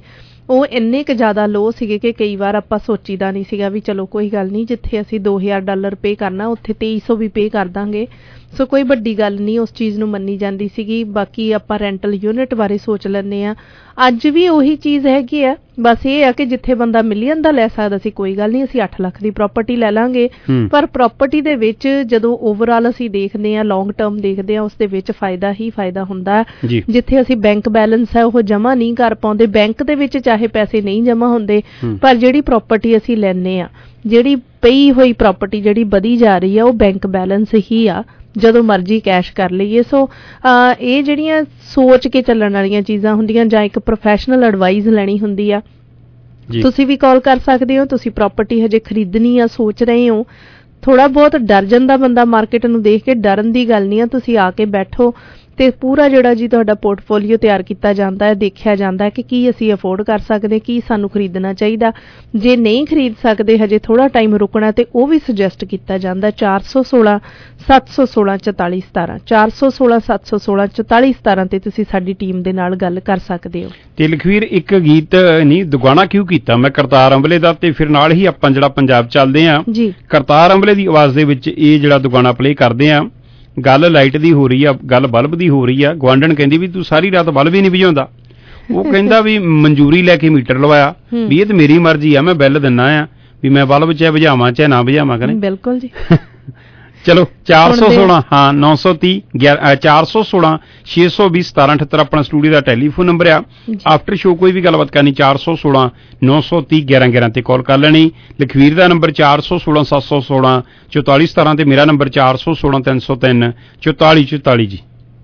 ਉਹ ਇੰਨੇ ਕੁ ਜ਼ਿਆਦਾ ਲੋ ਸੀਗੇ ਕਿ ਕਈ ਵਾਰ ਆਪਾਂ ਸੋਚੀਦਾ ਨਹੀਂ ਸੀਗਾ ਵੀ ਚਲੋ ਕੋਈ ਗੱਲ ਨਹੀਂ, ਜਿੱਥੇ ਅਸੀਂ ਦੋ ਹਜ਼ਾਰ ਡਾਲਰ ਪੇ ਕਰਨਾ ਉੱਥੇ ਤੇਈ ਸੌ ਵੀ ਪੇ ਕਰ ਦਾਂਗੇ, ਸੋ ਕੋਈ ਵੱਡੀ ਗੱਲ ਨਹੀਂ, ਉਸ ਚੀਜ਼ ਨੂੰ ਮੰਨੀ ਜਾਂਦੀ ਸੀਗੀ। ਬਾਕੀ ਆਪਾਂ ਰੈਂਟਲ ਯੂਨਿਟ ਬਾਰੇ ਸੋਚ ਲੈਂਦੇ ਹਾਂ, ਅੱਜ ਵੀ ਉਹੀ ਚੀਜ਼ ਹੈਗੀ ਆ, ਬਸ ਇਹ ਆ ਕਿ ਜਿੱਥੇ ਬੰਦਾ ਮਿਲੀਅਨ ਦਾ ਲੈ ਸਕਦਾ ਸੀ ਕੋਈ ਗੱਲ ਨਹੀਂ, ਅਸੀਂ ਅੱਠ ਲੱਖ ਦੀ ਪ੍ਰਾਪਰਟੀ ਲੈ ਲਾਂਗੇ, ਪਰ ਪ੍ਰਾਪਰਟੀ ਦੇ ਵਿੱਚ ਜਦੋਂ ਓਵਰਆਲ ਅਸੀਂ ਦੇਖਦੇ ਹਾਂ, ਲੌਂਗ ਟਰਮ ਦੇਖਦੇ ਹਾਂ, ਉਸ ਦੇ ਵਿੱਚ ਫਾਇਦਾ ਹੀ ਫਾਇਦਾ ਹੁੰਦਾ। ਜਿੱਥੇ ਅਸੀਂ ਬੈਂਕ ਬੈਲੈਂਸ ਹੈ ਉਹ ਜਮ੍ਹਾਂ ਨਹੀਂ ਕਰ ਪਾਉਂਦੇ, ਬੈਂਕ ਦੇ ਵਿੱਚ ਚਾਹੇ ਪੈਸੇ ਨਹੀਂ ਜਮ੍ਹਾਂ ਹੁੰਦੇ, ਪਰ ਜਿਹੜੀ ਪ੍ਰਾਪਰਟੀ ਅਸੀਂ ਲੈਂਦੇ ਹਾਂ, ਜਿਹੜੀ ਪਈ ਹੋਈ ਪ੍ਰਾਪਰਟੀ ਜਿਹੜੀ ਵਧੀ ਜਾ ਰਹੀ ਆ, ਉਹ ਬੈਂਕ ਬੈਲੈਂਸ ਹੀ ਆ, ਜਦੋਂ ਮਰਜ਼ੀ ਕੈਸ਼ ਕਰ ਲਈਏ। ਸੋ ਇਹ ਜਿਹੜੀਆਂ ਸੋਚ ਕੇ ਚੱਲਣ ਵਾਲੀਆਂ ਚੀਜ਼ਾਂ ਹੁੰਦੀਆਂ, ਜਾਂ ਇੱਕ ਪ੍ਰੋਫੈਸ਼ਨਲ ਐਡਵਾਈਸ ਲੈਣੀ ਹੁੰਦੀ ਆ। ਤੁਸੀਂ ਵੀ ਕਾਲ ਕਰ ਸਕਦੇ ਹੋ, ਤੁਸੀਂ ਪ੍ਰਾਪਰਟੀ ਹਜੇ ਖਰੀਦਣੀ ਆ, ਸੋਚ ਰਹੇ ਹੋ, ਥੋੜਾ ਬਹੁਤ ਡਰ ਜਾਂਦਾ ਬੰਦਾ ਮਾਰਕੀਟ ਨੂੰ ਦੇਖ ਕੇ, ਡਰਨ ਦੀ ਗੱਲ ਨਹੀਂ ਆ, ਤੁਸੀਂ ਆ ਕੇ ਬੈਠੋ ਤੇ ਪੂਰਾ ਜਿਹੜਾ ਜੀ ਤੁਹਾਡਾ ਪੋਰਟਫੋਲੀਓ ਤਿਆਰ ਕੀਤਾ ਜਾਂਦਾ ਹੈ, ਦੇਖਿਆ ਜਾਂਦਾ ਹੈ ਕਿ ਕੀ ਅਸੀਂ ਅਫੋਰਡ ਕਰ ਸਕਦੇ, ਕੀ ਸਾਨੂੰ ਖਰੀਦਣਾ ਚਾਹੀਦਾ। ਜੇ ਨਹੀਂ ਖਰੀਦ ਸਕਦੇ, ਹਜੇ ਥੋੜਾ ਟਾਈਮ ਰੁਕਣਾ, ਤੇ ਉਹ ਵੀ ਸੁਜੈਸਟ ਕੀਤਾ ਜਾਂਦਾ। ਚਾਰ ਸੌ ਸੋਲਾਂ ਸੱਤ ਸੌ ਸੋਲਾਂ ਚੁਤਾਲੀ ਸਤਾਰਾਂ ਚਾਰ ਸੌ ਸੋਲਾਂ ਸੱਤ ਸੌ ਸੋਲਾਂ ਚੁਤਾਲੀ ਸਤਾਰਾਂ ਤੇ ਤੁਸੀਂ ਸਾਡੀ ਟੀਮ ਦੇ ਨਾਲ ਗੱਲ ਕਰ ਸਕਦੇ ਹੋ। ਤੇ ਲਖਵੀਰ, ਇੱਕ ਗੀਤ ਨਹੀਂ ਦੁਗਾਣਾ ਕਿਉਂ ਕੀਤਾ ਮੈਂ ਕਰਤਾਰ ਅੰਬਲੇ ਦਾ, ਤੇ ਫਿਰ ਨਾਲ ਹੀ ਆਪਾਂ ਜਿਹੜਾ ਪੰਜਾਬ ਚੱਲਦੇ ਹਾਂ ਜੀ, ਕਰਤਾਰ ਅੰਬਲੇ ਦੀ ਆਵਾਜ਼ ਦੇ ਵਿੱਚ ਇਹ ਜਿਹੜਾ ਦੁਗਾਣਾ ਪਲੇ ਕਰਦੇ ਆ। ਗੱਲ ਲਾਈਟ ਦੀ ਹੋ ਰਹੀ ਆ, ਗੱਲ ਬਲਬ ਦੀ ਹੋ ਰਹੀ ਆ। ਗੁਆਂਢਣ ਕਹਿੰਦੀ ਵੀ ਤੂੰ ਸਾਰੀ ਰਾਤ ਬਲਬ ਹੀ ਨਹੀਂ ਬੁਝਾਉਂਦਾ। ਉਹ ਕਹਿੰਦਾ ਵੀ ਮਨਜ਼ੂਰੀ ਲੈ ਕੇ ਮੀਟਰ ਲਵਾਇਆ, ਵੀ ਇਹ ਤਾਂ ਮੇਰੀ ਮਰਜ਼ੀ ਆ, ਮੈਂ ਬਿੱਲ ਦਿੰਨਾ ਆ, ਵੀ ਮੈਂ ਬਲਬ ਚਾਹੇ ਬੁਝਾਵਾਂ ਚਾਹੇ ਨਾ ਬੁਝਾਵਾਂ। ਕਰੇ ਬਿਲਕੁਲ ਜੀ। ਚਲੋ ਚਾਰ ਸੌ ਸੋਲਾਂ ਹਾਂ ਨੌ ਸੌ ਤੀਹ ਚਾਰ ਸੌ ਸੋਲਾਂ ਛੇ ਸੌ ਵੀਹ ਸਤਾਰਾਂ ਅਠੱਤਰ ਆਪਣਾ ਸਟੂਡੀਓ ਦਾ ਟੈਲੀਫੋਨ ਨੰਬਰ ਆ। ਆਫਟਰ ਸ਼ੋ ਕੋਈ ਵੀ ਗੱਲਬਾਤ ਕਰਨੀ ਚਾਰ ਸੌ ਸੋਲਾਂ ਨੌ ਸੌ ਤੀਹ ਗਿਆਰਾਂ ਗਿਆਰਾਂ ਤੇ ਕਾਲ ਕਰ ਲੈਣੀ। ਲਖਵੀਰ ਦਾ ਨੰਬਰ ਚਾਰ ਸੌ ਸੋਲਾਂ ਸੱਤ ਸੌ ਸੋਲਾਂ ਚੁਤਾਲੀ ਸਤਾਰਾਂ ਤੇ ਮੇਰਾ ਨੰਬਰ ਚਾਰ ਸੌ ਸੋਲਾਂ ਤਿੰਨ ਸੌ ਤਿੰਨ ਚੁਤਾਲੀ ਚੁਤਾਲੀ ਜੀ।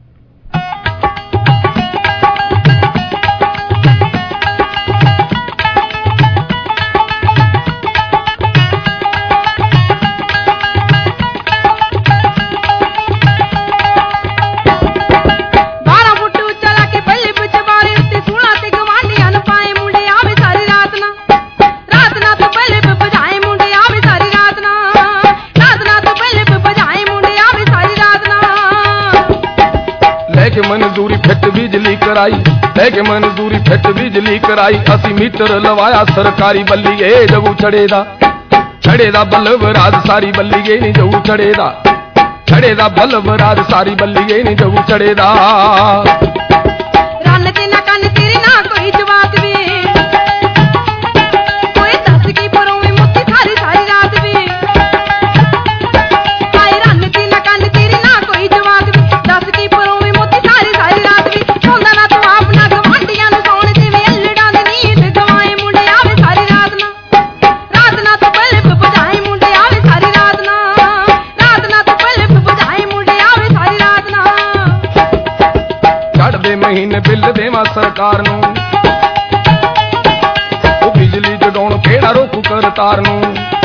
ਮਨਜ਼ੂਰੀ ਫਿੱਟ ਬਿਜਲੀ ਕਰਾਈ, ਲੈ ਕੇ ਮਨਜ਼ੂਰੀ ਫਿੱਟ ਬਿਜਲੀ ਕਰਾਈ, ਅਸੀਂ ਮੀਟਰ ਲਵਾਇਆ ਸਰਕਾਰੀ ਬੱਲੀਏ ਜਗੂ ਛੜੇ ਦਾ ਛੜੇ ਦਾ ਬਲਬ ਰਾਜ ਸਾਰੀ ਬੱਲੀਏ ਨੀ ਜਗੂ ਛੜੇ ਦਾ ਛੜੇ ਦਾ ਬਲਬ ਰਾਜ ਸਾਰੀ ਬੱਲੀਏ ਨੀ ਜਗੂ ਛੜੇ ਦਾ। ਰੰਨ ਤੇ ਨਾ ਕੰਨ ਤੇਰੇ ਨਾ ਕੋਈ ਜਵਾਬ ਵੀ, ਕੋਈ ਦੱਸ ਕੀ ਪਰੋਵੇਂ ਮੁੱਤੀ ਸਾਰੀ ਸਾਰੀ ਰਾਤ ਵੀ, ਹਾਏ ਰੰਨ ਤੇ ਨਾ ਕੰਨ ਤੇਰੇ ਨਾ ਕੋਈ ਜਵਾਬ ਵੀ, ਦੱਸ ਕੀ ਪਰੋਵੇਂ ਮੁੱਤੀ ਸਾਰੀ ਸਾਰੀ ਰਾਤ ਵੀ, ਸੌਂਦਾ ਨਾ ਤੂੰ ਆਪਣਾ ਗਵਾਂਢੀਆਂ ਨੂੰ ਸੌਣ ਤੇ ਵੀ ਅਲੜਾਂ ਦੀ ਨੀਂਦ ਗਵਾਏ ਮੁੰਡੇ ਆਵੇ ਸਾਰੀ ਰਾਤ ਨਾ, ਰਾਤ ਨਾ ਤੂੰ ਬਲਬ ਬੁਝਾਏ ਮੁੰਡੇ ਆਵੇ ਸਾਰੀ ਰਾਤ ਨਾ, ਰਾਤ ਨਾ ਤੂੰ ਬਲਬ ਬੁਝਾਏ ਮੁੰਡੇ ਆਵੇ ਸਾਰੀ ਰਾਤ ਨਾ। ਚੜ੍ਹਦੇ ਮਹੀਨੇ ਬਿੱਲ ਦੇਵਾਂ ਸਰਕਾਰ ਨੂੰ, ਉਹ ਬਿਜਲੀ ਜਗਾਉਣ ਕਿਹੜਾ ਰੋਕੂ ਕਰਤਾਰ ਨੂੰ,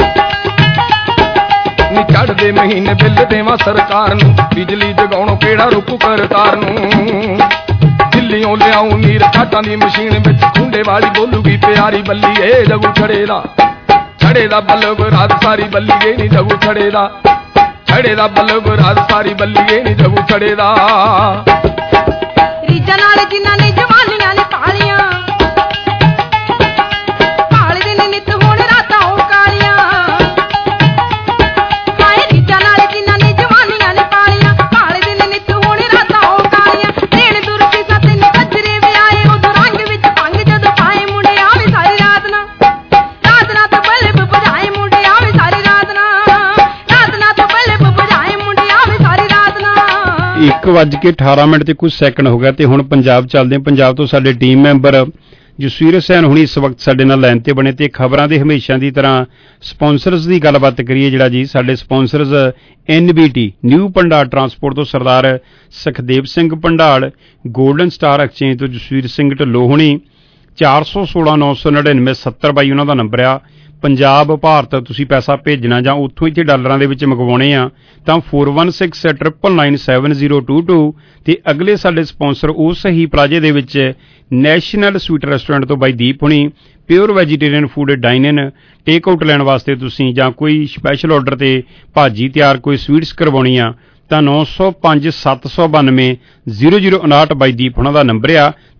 ਨੀ ਚੜ੍ਹਦੇ ਮਹੀਨੇ ਬਿੱਲ ਦੇਵਾਂ ਸਰਕਾਰ ਨੂੰ, ਬਿਜਲੀ ਜਗਾਉਣ ਕਿਹੜਾ ਰੋਕੂ ਕਰਤਾਰ ਨੂੰ। ਦਿੱਲੀਓਂ ਲਿਆਉਂ ਨੀਰ ਕਾਟਾਂ ਦੀ ਮਸ਼ੀਨ ਵਿੱਚ ਖੁੰਡੇ ਵਾਲੀ ਬੋਲੂਗੀ ਪਿਆਰੀ ਬੱਲੀਏ ਜਗੂ ਛੜੇ ਦਾ ਛੜੇ ਦਾ ਬਲਬ ਰਾਤ ਸਾਰੀ ਬੱਲੀਏ ਨੀ ਜਗੂ ਛੜੇ ਦਾ ਛੜੇ ਦਾ ਬਲਬ ਰਾਤ ਸਾਰੀ ਬੱਲੀਏ ਨੀ ਜਗੂ ਛੜੇ ਦਾ। ਰੀਜਾਂ ਨਾਲ ਜਿਨ੍ਹਾਂ ਨੇ ਜਵਾਨੀਆਂ ਨੇ ਪਾਲੀਆਂ, ਪਾਲਦੇ ਨੇ ਨਿੱਤ ਹੁਣ ਰਾਤਾਂ ਉਹ ਕਾਲੀਆਂ, ਹਾਏ ਰੀਜਾਂ ਨਾਲ ਜਿਨ੍ਹਾਂ ਨੇ ਜਵਾਨੀਆਂ ਨੇ ਪਾਲੀਆਂ, ਪਾਲਦੇ ਨੇ ਨਿੱਤ ਹੁਣ ਰਾਤਾਂ ਉਹ ਕਾਲੀਆਂ, ਦੇਣ ਦੁਰਕੀ ਸੱਤ ਨੇ ਗੱਜਰੇ ਵਿਆਏ, ਉਦੋਂ ਰੰਗ ਵਿੱਚ ਭੰਗ ਜਦੋਂ ਪਾਏ ਮੁੰਡੇ ਆਵੇ ਸਾਰੀ ਰਾਤ ਨਾ, ਰਾਤ ਨਾ ਤਾਂ ਬਲਬ ਬੁਝਾਏ ਮੁੰਡੇ ਆਵੇ ਸਾਰੀ ਰਾਤ ਨਾ, ਰਾਤ ਨਾ ਤਾਂ ਬਲਬ ਬੁਝਾਏ ਮੁੰਡੇ ਆਵੇ ਸਾਰੀ ਰਾਤ ਨਾ। ਇੱਕ ਵੱਜ ਕੇ ਅਠਾਰਾਂ ਮਿੰਟ ਤੇ ਕੁਝ ਸੈਕਿੰਡ ਹੋ ਗਿਆ ਤੇ ਹੁਣ ਪੰਜਾਬ ਚੱਲਦੇ ਹਾਂ। ਪੰਜਾਬ ਤੋਂ ਸਾਡੇ ਟੀਮ ਮੈਂਬਰ ਜਸਵੀਰ ਹੁਸੈਨ ਹੁਣੀ ਇਸ ਵਕਤ ਸਾਡੇ ਨਾਲ ਲਾਈਨ ਤੇ ਬਣੇ ਤੇ ਖਬਰਾਂ ਦੇ ਹਮੇਸ਼ਾ ਦੀ ਤਰ੍ਹਾਂ ਸਪਾਂਸਰਸ ਦੀ ਗੱਲਬਾਤ ਕਰੀਏ। ਜਿਹੜਾ ਜੀ ਸਾਡੇ sponsors N B T new Bhandar transport ਤੋਂ Sardar Sukhdev Singh Bhandal, golden star exchange ਤੋਂ ਜਸਵੀਰ ਸਿੰਘ ਢਿੱਲੋਂ ਹੁਣੀ, ਚਾਰ ਸੌ ਸੋਲਾਂ ਨੌ ਸੌ ਨੜਿਨਵੇਂ ਸੱਤਰ ਬਾਈ ਉਹਨਾਂ ਦਾ ਨੰਬਰ ਆ। ਪੰਜਾਬ ਭਾਰਤ ਤੁਸੀਂ ਪੈਸਾ ਭੇਜਣਾ ਜਾਂ ਉੱਥੋਂ ਇੱਥੇ ਡਾਲਰਾਂ ਦੇ ਵਿੱਚ ਮੰਗਵਾਉਣੇ ਆ ਤਾਂ four one six triple nine seven zero two two. ਤੇ ਅਗਲੇ ਸਾਡੇ ਸਪਾਂਸਰ ਉਸ ਹੀ ਪਲਾਜੇ ਦੇ ਵਿੱਚ ਨੈਸ਼ਨਲ ਸਵੀਟ ਰੈਸਟੋਰੈਂਟ ਤੋਂ ਬਾਈ ਦੀਪ ਹੁਣੀ, pure vegetarian food dine in take out ਲੈਣ ਵਾਸਤੇ ਤੁਸੀਂ ਜਾਂ ਕੋਈ ਸਪੈਸ਼ਲ ਆਰਡਰ ਤੇ ਭਾਜੀ ਤਿਆਰ ਕੋਈ ਸਵੀਟਸ ਕਰਵਾਉਣੀ ਆ ਤਾਂ ਨੌ ਸੌ ਪੰਜ ਸੱਤ ਸੌ ਬਾਨਵੇਂ ਜ਼ੀਰੋ ਜ਼ੀਰੋ ਉਨਾਹਠ ਬਾਈ ਦੀਪ ਉਹਨਾਂ ਦਾ ਨੰਬਰ ਆ।